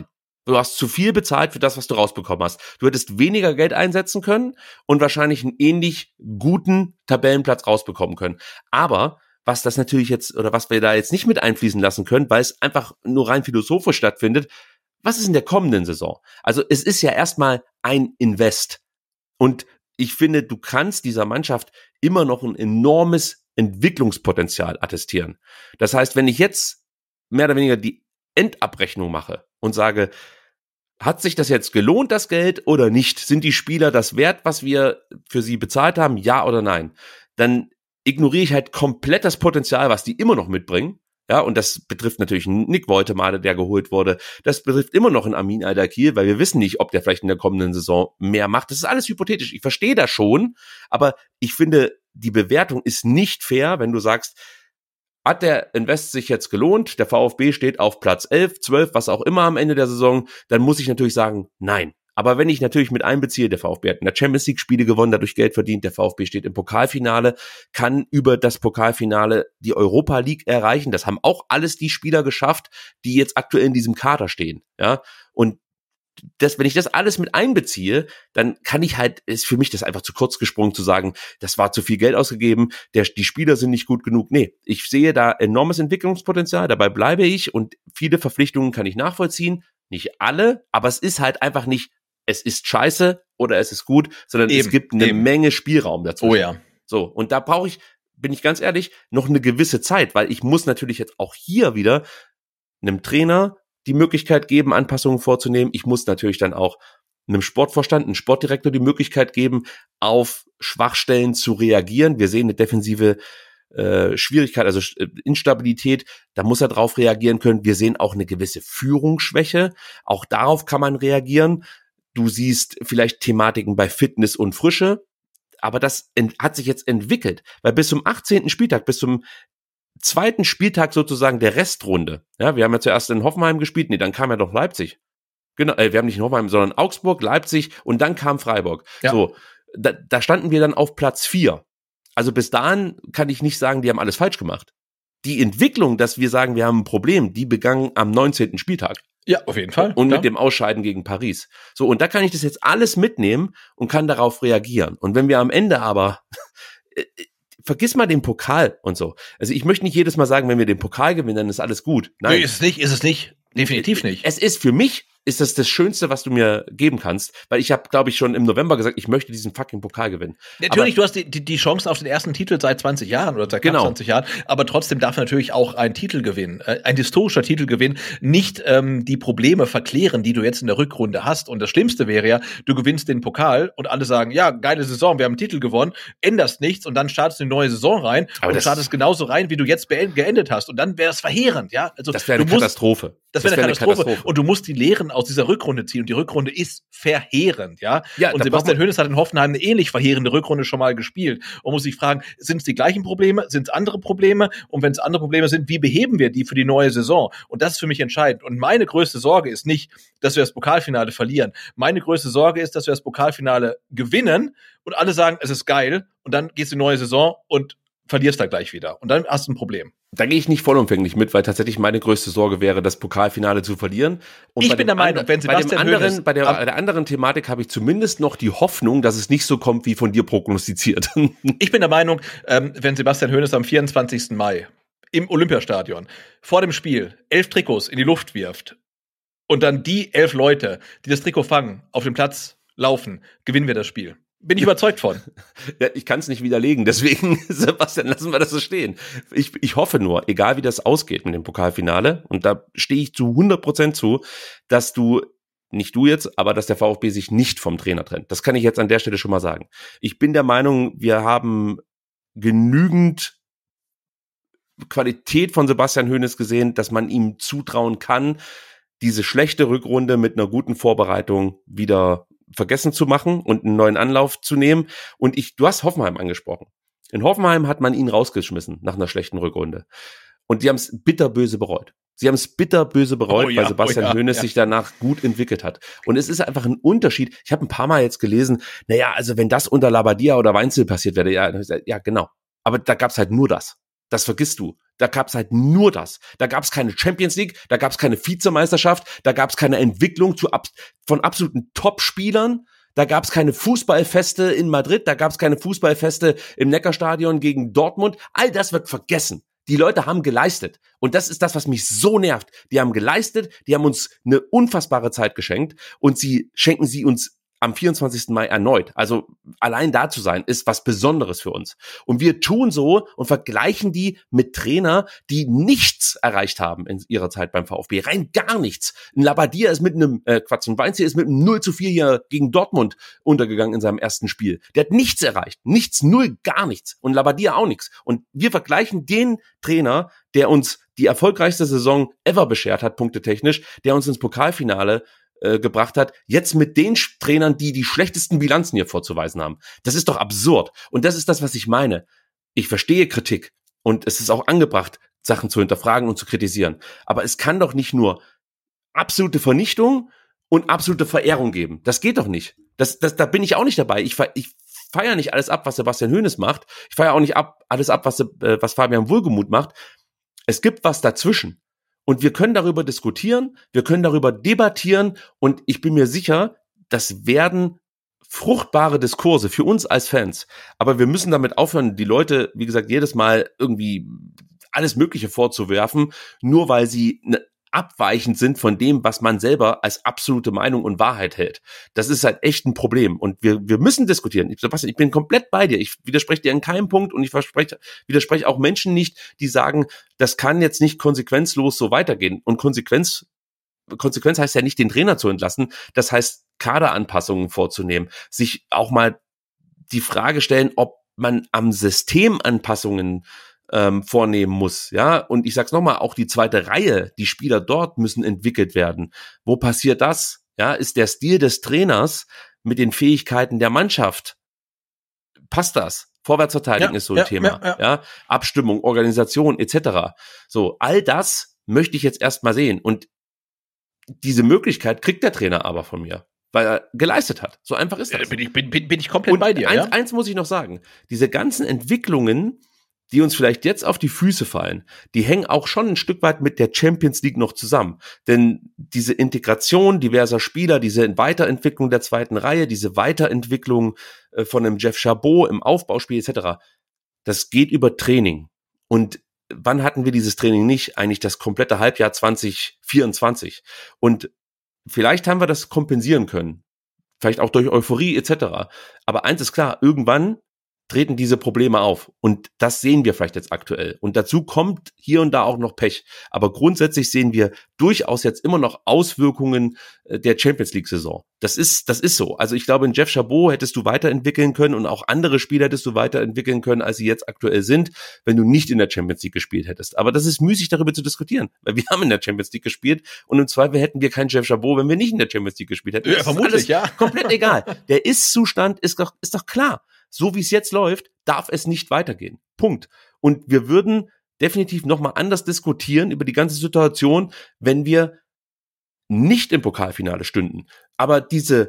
Du hast zu viel bezahlt für das, was du rausbekommen hast. Du hättest weniger Geld einsetzen können und wahrscheinlich einen ähnlich guten Tabellenplatz rausbekommen können. Aber was das natürlich jetzt, oder was wir da jetzt nicht mit einfließen lassen können, weil es einfach nur rein philosophisch stattfindet, was ist in der kommenden Saison? Also es ist ja erstmal ein Invest. Und ich finde, du kannst dieser Mannschaft immer noch ein enormes Entwicklungspotenzial attestieren. Das heißt, wenn ich jetzt mehr oder weniger die Endabrechnung mache und sage, hat sich das jetzt gelohnt, das Geld, oder nicht? Sind die Spieler das wert, was wir für sie bezahlt haben? Ja oder nein? Dann ignoriere ich halt komplett das Potenzial, was die immer noch mitbringen. Ja, und das betrifft natürlich einen Nick Woltemade, der geholt wurde. Das betrifft immer noch einen Amin Al-Dakir, weil wir wissen nicht, ob der vielleicht in der kommenden Saison mehr macht. Das ist alles hypothetisch. Ich verstehe das schon, aber ich finde, die Bewertung ist nicht fair, wenn du sagst, hat der Invest sich jetzt gelohnt, der VfB steht auf Platz 11, 12, was auch immer am Ende der Saison, dann muss ich natürlich sagen, nein. Aber wenn ich natürlich mit einbeziehe, der VfB hat in der Champions League Spiele gewonnen, dadurch Geld verdient, der VfB steht im Pokalfinale, kann über das Pokalfinale die Europa League erreichen. Das haben auch alles die Spieler geschafft, die jetzt aktuell in diesem Kader stehen. Ja, und das, wenn ich das alles mit einbeziehe, dann kann ich halt, ist für mich das einfach zu kurz gesprungen zu sagen, das war zu viel Geld ausgegeben, die Spieler sind nicht gut genug. Nee, ich sehe da enormes Entwicklungspotenzial, dabei bleibe ich, und viele Verpflichtungen kann ich nachvollziehen. Nicht alle, aber es ist halt einfach nicht, es ist scheiße oder es ist gut, sondern es gibt eine Menge Spielraum dazu. Oh ja. So, und da brauche ich, bin ich ganz ehrlich, noch eine gewisse Zeit, weil ich muss natürlich jetzt auch hier wieder einem Trainer die Möglichkeit geben, Anpassungen vorzunehmen. Ich muss natürlich dann auch einem Sportvorstand, einem Sportdirektor die Möglichkeit geben, auf Schwachstellen zu reagieren. Wir sehen eine defensive Schwierigkeit, also Instabilität, da muss er drauf reagieren können. Wir sehen auch eine gewisse Führungsschwäche, auch darauf kann man reagieren. Du siehst vielleicht Thematiken bei Fitness und Frische, aber das hat sich jetzt entwickelt, weil bis zum 18. Spieltag, bis zum zweiten Spieltag sozusagen der Restrunde, ja, wir haben ja zuerst in Hoffenheim gespielt, nee, dann kam ja doch Leipzig. Genau, wir haben nicht in Hoffenheim, sondern Augsburg, Leipzig und dann kam Freiburg. Ja. So, da standen wir dann auf Platz 4. Also bis dahin kann ich nicht sagen, die haben alles falsch gemacht. Die Entwicklung, dass wir sagen, wir haben ein Problem, die begann am 19. Spieltag. Ja, auf jeden Fall. Und mit dem Ausscheiden gegen Paris. So, und da kann ich das jetzt alles mitnehmen und kann darauf reagieren. Und wenn wir am Ende aber, vergiss mal den Pokal und so. Also ich möchte nicht jedes Mal sagen, wenn wir den Pokal gewinnen, dann ist alles gut. Nein. Nee, ist es nicht. Definitiv nicht. Es ist für mich, ist das Schönste, was du mir geben kannst, weil ich habe, glaube ich, schon im November gesagt, ich möchte diesen fucking Pokal gewinnen. Natürlich, aber du hast die Chance auf den ersten Titel seit 20 Jahren oder seit knapp 20 Jahren, aber trotzdem darf natürlich auch ein Titel gewinnen, ein historischer Titelgewinn, nicht die Probleme verklären, die du jetzt in der Rückrunde hast. Und das Schlimmste wäre ja, du gewinnst den Pokal und alle sagen, ja, geile Saison, wir haben einen Titel gewonnen, änderst nichts und dann startest du eine neue Saison rein und startest genauso rein, wie du jetzt geendet hast. Und dann wäre es verheerend, ja. Also das wäre eine Katastrophe. Das wäre eine Katastrophe. Und du musst die Lehren aus dieser Rückrunde ziehen. Und die Rückrunde ist verheerend, ja. Und Sebastian Hoeneß hat in Hoffenheim eine ähnlich verheerende Rückrunde schon mal gespielt. Und muss sich fragen, sind es die gleichen Probleme? Sind es andere Probleme? Und wenn es andere Probleme sind, wie beheben wir die für die neue Saison? Und das ist für mich entscheidend. Und meine größte Sorge ist nicht, dass wir das Pokalfinale verlieren. Meine größte Sorge ist, dass wir das Pokalfinale gewinnen und alle sagen, es ist geil. Und dann gehst du in die neue Saison und verlierst da gleich wieder. Und dann hast du ein Problem. Da gehe ich nicht vollumfänglich mit, weil tatsächlich meine größte Sorge wäre, das Pokalfinale zu verlieren. Und ich bin der Meinung, wenn Sebastian Hoeneß... Bei der anderen Thematik habe ich zumindest noch die Hoffnung, dass es nicht so kommt, wie von dir prognostiziert. Ich bin der Meinung, wenn Sebastian Hoeneß am 24. Mai im Olympiastadion vor dem Spiel 11 Trikots in die Luft wirft und dann die 11 Leute, die das Trikot fangen, auf dem Platz laufen, gewinnen wir das Spiel. Bin ich überzeugt von. Ja, ich kann es nicht widerlegen, deswegen, Sebastian, lassen wir das so stehen. Ich hoffe nur, egal wie das ausgeht mit dem Pokalfinale, und da stehe ich zu 100% zu, dass nicht du jetzt, aber dass der VfB sich nicht vom Trainer trennt. Das kann ich jetzt an der Stelle schon mal sagen. Ich bin der Meinung, wir haben genügend Qualität von Sebastian Hoeneß gesehen, dass man ihm zutrauen kann, diese schlechte Rückrunde mit einer guten Vorbereitung wieder vergessen zu machen und einen neuen Anlauf zu nehmen. Und du hast Hoffenheim angesprochen. In Hoffenheim hat man ihn rausgeschmissen nach einer schlechten Rückrunde. Und die haben es bitterböse bereut. Weil Sebastian Hoeneß sich danach gut entwickelt hat. Und es ist einfach ein Unterschied. Ich habe ein paar Mal jetzt gelesen, also wenn das unter Labadia oder Weinzel passiert wäre, ja genau. Aber da gab's halt nur das. Das vergisst du. Da gab es halt nur das. Da gab es keine Champions League, da gab es keine Vizemeisterschaft, da gab es keine Entwicklung von absoluten Top-Spielern. Da gab es keine Fußballfeste in Madrid, da gab es keine Fußballfeste im Neckarstadion gegen Dortmund. All das wird vergessen. Die Leute haben geleistet. Und das ist das, was mich so nervt. Die haben geleistet, die haben uns eine unfassbare Zeit geschenkt und schenken sie uns am 24. Mai erneut. Also allein da zu sein, ist was Besonderes für uns. Und wir tun so und vergleichen die mit Trainer, die nichts erreicht haben in ihrer Zeit beim VfB. Rein gar nichts. Ein Labbadia ist ein Weinziel ist mit einem 0:4 hier gegen Dortmund untergegangen in seinem ersten Spiel. Der hat nichts erreicht. Nichts, null, gar nichts. Und Labbadia auch nichts. Und wir vergleichen den Trainer, der uns die erfolgreichste Saison ever beschert hat, punktetechnisch, der uns ins Pokalfinale gebracht hat, jetzt mit den Trainern, die die schlechtesten Bilanzen hier vorzuweisen haben. Das ist doch absurd. Und das ist das, was ich meine. Ich verstehe Kritik und es ist auch angebracht, Sachen zu hinterfragen und zu kritisieren. Aber es kann doch nicht nur absolute Vernichtung und absolute Verehrung geben. Das geht doch nicht. Da bin ich auch nicht dabei. Ich feiere nicht alles ab, was Sebastian Hoeneß macht. Ich feiere auch nicht alles ab, was Fabian Wohlgemuth macht. Es gibt was dazwischen. Und wir können darüber diskutieren, wir können darüber debattieren und ich bin mir sicher, das werden fruchtbare Diskurse für uns als Fans. Aber wir müssen damit aufhören, die Leute, wie gesagt, jedes Mal irgendwie alles Mögliche vorzuwerfen, nur weil sie abweichend sind von dem, was man selber als absolute Meinung und Wahrheit hält. Das ist halt echt ein Problem und wir müssen diskutieren. Sebastian, ich bin komplett bei dir. Ich widerspreche dir in keinem Punkt und ich widerspreche auch Menschen nicht, die sagen, das kann jetzt nicht konsequenzlos so weitergehen. Und Konsequenz heißt ja nicht, den Trainer zu entlassen. Das heißt, Kaderanpassungen vorzunehmen, sich auch mal die Frage stellen, ob man am System Anpassungen vornehmen muss, ja, und ich sag's nochmal, auch die zweite Reihe, die Spieler dort müssen entwickelt werden. Wo passiert das? Ja, ist der Stil des Trainers mit den Fähigkeiten der Mannschaft? Passt das? Vorwärtsverteidigen ist so ein Thema, ja, Abstimmung, Organisation etc. So, all das möchte ich jetzt erstmal sehen und diese Möglichkeit kriegt der Trainer aber von mir, weil er geleistet hat. So einfach ist das. Bin ich komplett bei dir. Eins muss ich noch sagen, diese ganzen Entwicklungen, die uns vielleicht jetzt auf die Füße fallen, die hängen auch schon ein Stück weit mit der Champions League noch zusammen. Denn diese Integration diverser Spieler, diese Weiterentwicklung der zweiten Reihe, diese Weiterentwicklung von einem Jeff Chabot im Aufbauspiel etc., das geht über Training. Und wann hatten wir dieses Training nicht? Eigentlich das komplette Halbjahr 2024. Und vielleicht haben wir das kompensieren können. Vielleicht auch durch Euphorie etc. Aber eins ist klar, irgendwann treten diese Probleme auf. Und das sehen wir vielleicht jetzt aktuell. Und dazu kommt hier und da auch noch Pech. Aber grundsätzlich sehen wir durchaus jetzt immer noch Auswirkungen der Champions-League-Saison. Das ist so. Also ich glaube, in Jeff Chabot hättest du weiterentwickeln können und auch andere Spieler hättest du weiterentwickeln können, als sie jetzt aktuell sind, wenn du nicht in der Champions League gespielt hättest. Aber das ist müßig, darüber zu diskutieren. Weil wir haben in der Champions League gespielt und im Zweifel hätten wir keinen Jeff Chabot, wenn wir nicht in der Champions League gespielt hätten. Ja, vermutlich, ja. Komplett egal. Der Ist-Zustand ist doch klar. So wie es jetzt läuft, darf es nicht weitergehen. Punkt. Und wir würden definitiv nochmal anders diskutieren über die ganze Situation, wenn wir nicht im Pokalfinale stünden. Aber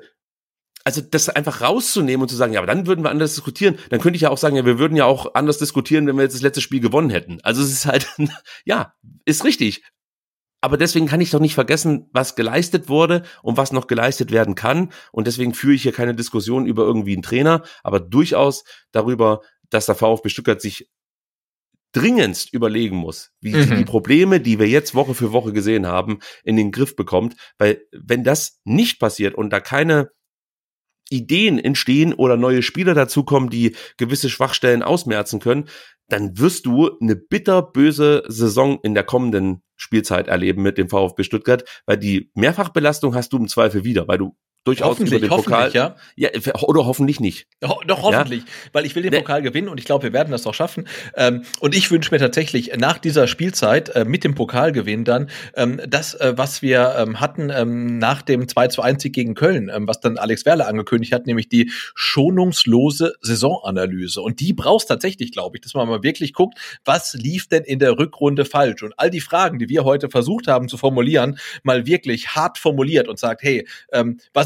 das einfach rauszunehmen und zu sagen, ja, aber dann würden wir anders diskutieren, dann könnte ich ja auch sagen, ja, wir würden ja auch anders diskutieren, wenn wir jetzt das letzte Spiel gewonnen hätten. Also es ist halt, ja, ist richtig. Aber deswegen kann ich doch nicht vergessen, was geleistet wurde und was noch geleistet werden kann. Und deswegen führe ich hier keine Diskussion über irgendwie einen Trainer, aber durchaus darüber, dass der VfB Stuttgart sich dringendst überlegen muss, wie die Probleme, die wir jetzt Woche für Woche gesehen haben, in den Griff bekommt. Weil wenn das nicht passiert und da keine Ideen entstehen oder neue Spieler dazukommen, die gewisse Schwachstellen ausmerzen können, dann wirst du eine bitterböse Saison in der kommenden Spielzeit erleben mit dem VfB Stuttgart, weil die Mehrfachbelastung hast du im Zweifel wieder, weil du durchaus über den Pokal, ja, oder hoffentlich nicht. Doch, hoffentlich, weil ich will den Pokal gewinnen und ich glaube, wir werden das auch schaffen. Und ich wünsche mir tatsächlich nach dieser Spielzeit mit dem Pokalgewinn dann das, was wir hatten nach dem 2:1 gegen Köln, was dann Alex Werle angekündigt hat, nämlich die schonungslose Saisonanalyse. Und die brauchst tatsächlich, glaube ich, dass man mal wirklich guckt, was lief denn in der Rückrunde falsch? Und all die Fragen, die wir heute versucht haben zu formulieren, mal wirklich hart formuliert und sagt, hey, was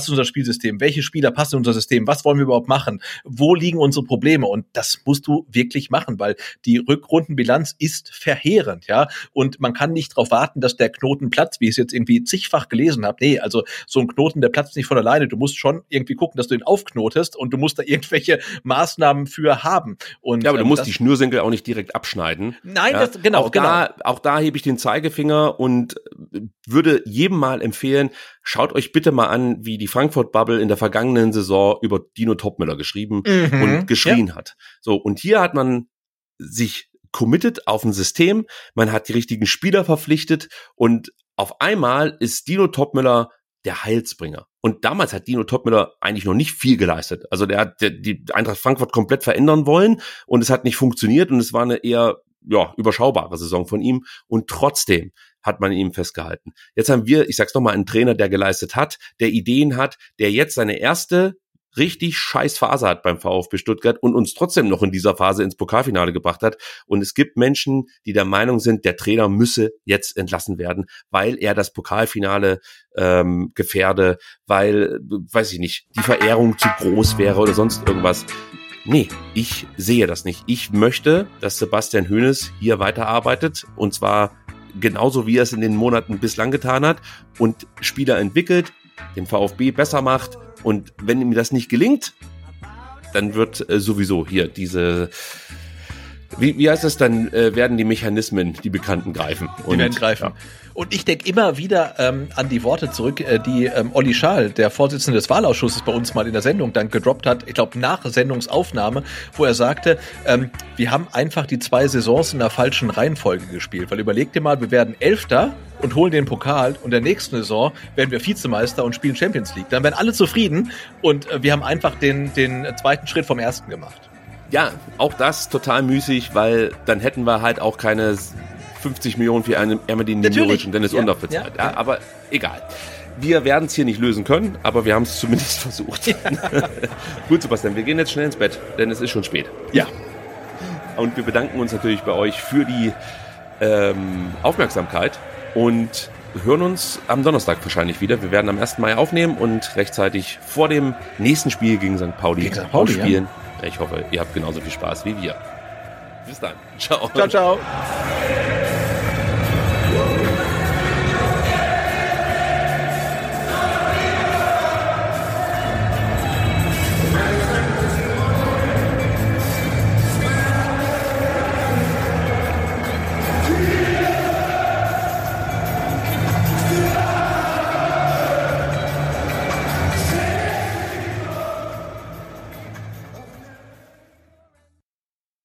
was ist unser Spielsystem, welche Spieler passen in unser System, was wollen wir überhaupt machen, wo liegen unsere Probleme, und das musst du wirklich machen, weil die Rückrundenbilanz ist verheerend, ja, und man kann nicht darauf warten, dass der Knoten platzt, wie ich es jetzt irgendwie zigfach gelesen habe. Nee, also so ein Knoten, der platzt nicht von alleine, du musst schon irgendwie gucken, dass du ihn aufknotest, und du musst da irgendwelche Maßnahmen für haben. Und, ja, aber du musst die Schnürsenkel auch nicht direkt abschneiden. Nein, ja? das, genau. Auch da hebe ich den Zeigefinger und würde jedem mal empfehlen, schaut euch bitte mal an, wie die Frankfurt-Bubble in der vergangenen Saison über Dino Topmöller geschrieben und geschrien hat. So, und hier hat man sich committed auf ein System, man hat die richtigen Spieler verpflichtet, und auf einmal ist Dino Topmöller der Heilsbringer. Und damals hat Dino Topmöller eigentlich noch nicht viel geleistet. Also der hat die Eintracht Frankfurt komplett verändern wollen, und es hat nicht funktioniert, und es war eine eher überschaubare Saison von ihm, und trotzdem hat man ihm festgehalten. Jetzt haben wir, ich sag's nochmal, einen Trainer, der geleistet hat, der Ideen hat, der jetzt seine erste richtig scheiß Phase hat beim VfB Stuttgart und uns trotzdem noch in dieser Phase ins Pokalfinale gebracht hat. Und es gibt Menschen, die der Meinung sind, der Trainer müsse jetzt entlassen werden, weil er das Pokalfinale gefährde, weil, weiß ich nicht, die Verehrung zu groß wäre oder sonst irgendwas. Nee, ich sehe das nicht. Ich möchte, dass Sebastian Hoeneß hier weiterarbeitet, und zwar genauso, wie er es in den Monaten bislang getan hat, und Spieler entwickelt, den VfB besser macht. Und wenn ihm das nicht gelingt, dann wird sowieso hier diese, wie heißt das dann, werden die Mechanismen, die bekannten, greifen. Die werden greifen. Ja. Und ich denke immer wieder an die Worte zurück, die Olli Schaal, der Vorsitzende des Wahlausschusses, bei uns mal in der Sendung dann gedroppt hat, ich glaube nach Sendungsaufnahme, wo er sagte, wir haben einfach die 2 Saisons in der falschen Reihenfolge gespielt. Weil überleg dir mal, wir werden 11. und holen den Pokal, und der nächsten Saison werden wir Vizemeister und spielen Champions League. Dann werden alle zufrieden, und wir haben einfach den zweiten Schritt vom ersten gemacht. Ja, auch das total müßig, weil dann hätten wir halt auch keine 50 Millionen für Ermedin Demirovic und Dennis Undaff bezahlt. Ja, aber egal. Wir werden es hier nicht lösen können, aber wir haben es zumindest versucht. Ja. Gut, Sebastian, wir gehen jetzt schnell ins Bett, denn es ist schon spät. Ja. Und wir bedanken uns natürlich bei euch für die Aufmerksamkeit und hören uns am Donnerstag wahrscheinlich wieder. Wir werden am 1. Mai aufnehmen und rechtzeitig vor dem nächsten Spiel gegen St. Pauli spielen. Ja. Ich hoffe, ihr habt genauso viel Spaß wie wir. Bis dann. Ciao. Ciao, ciao.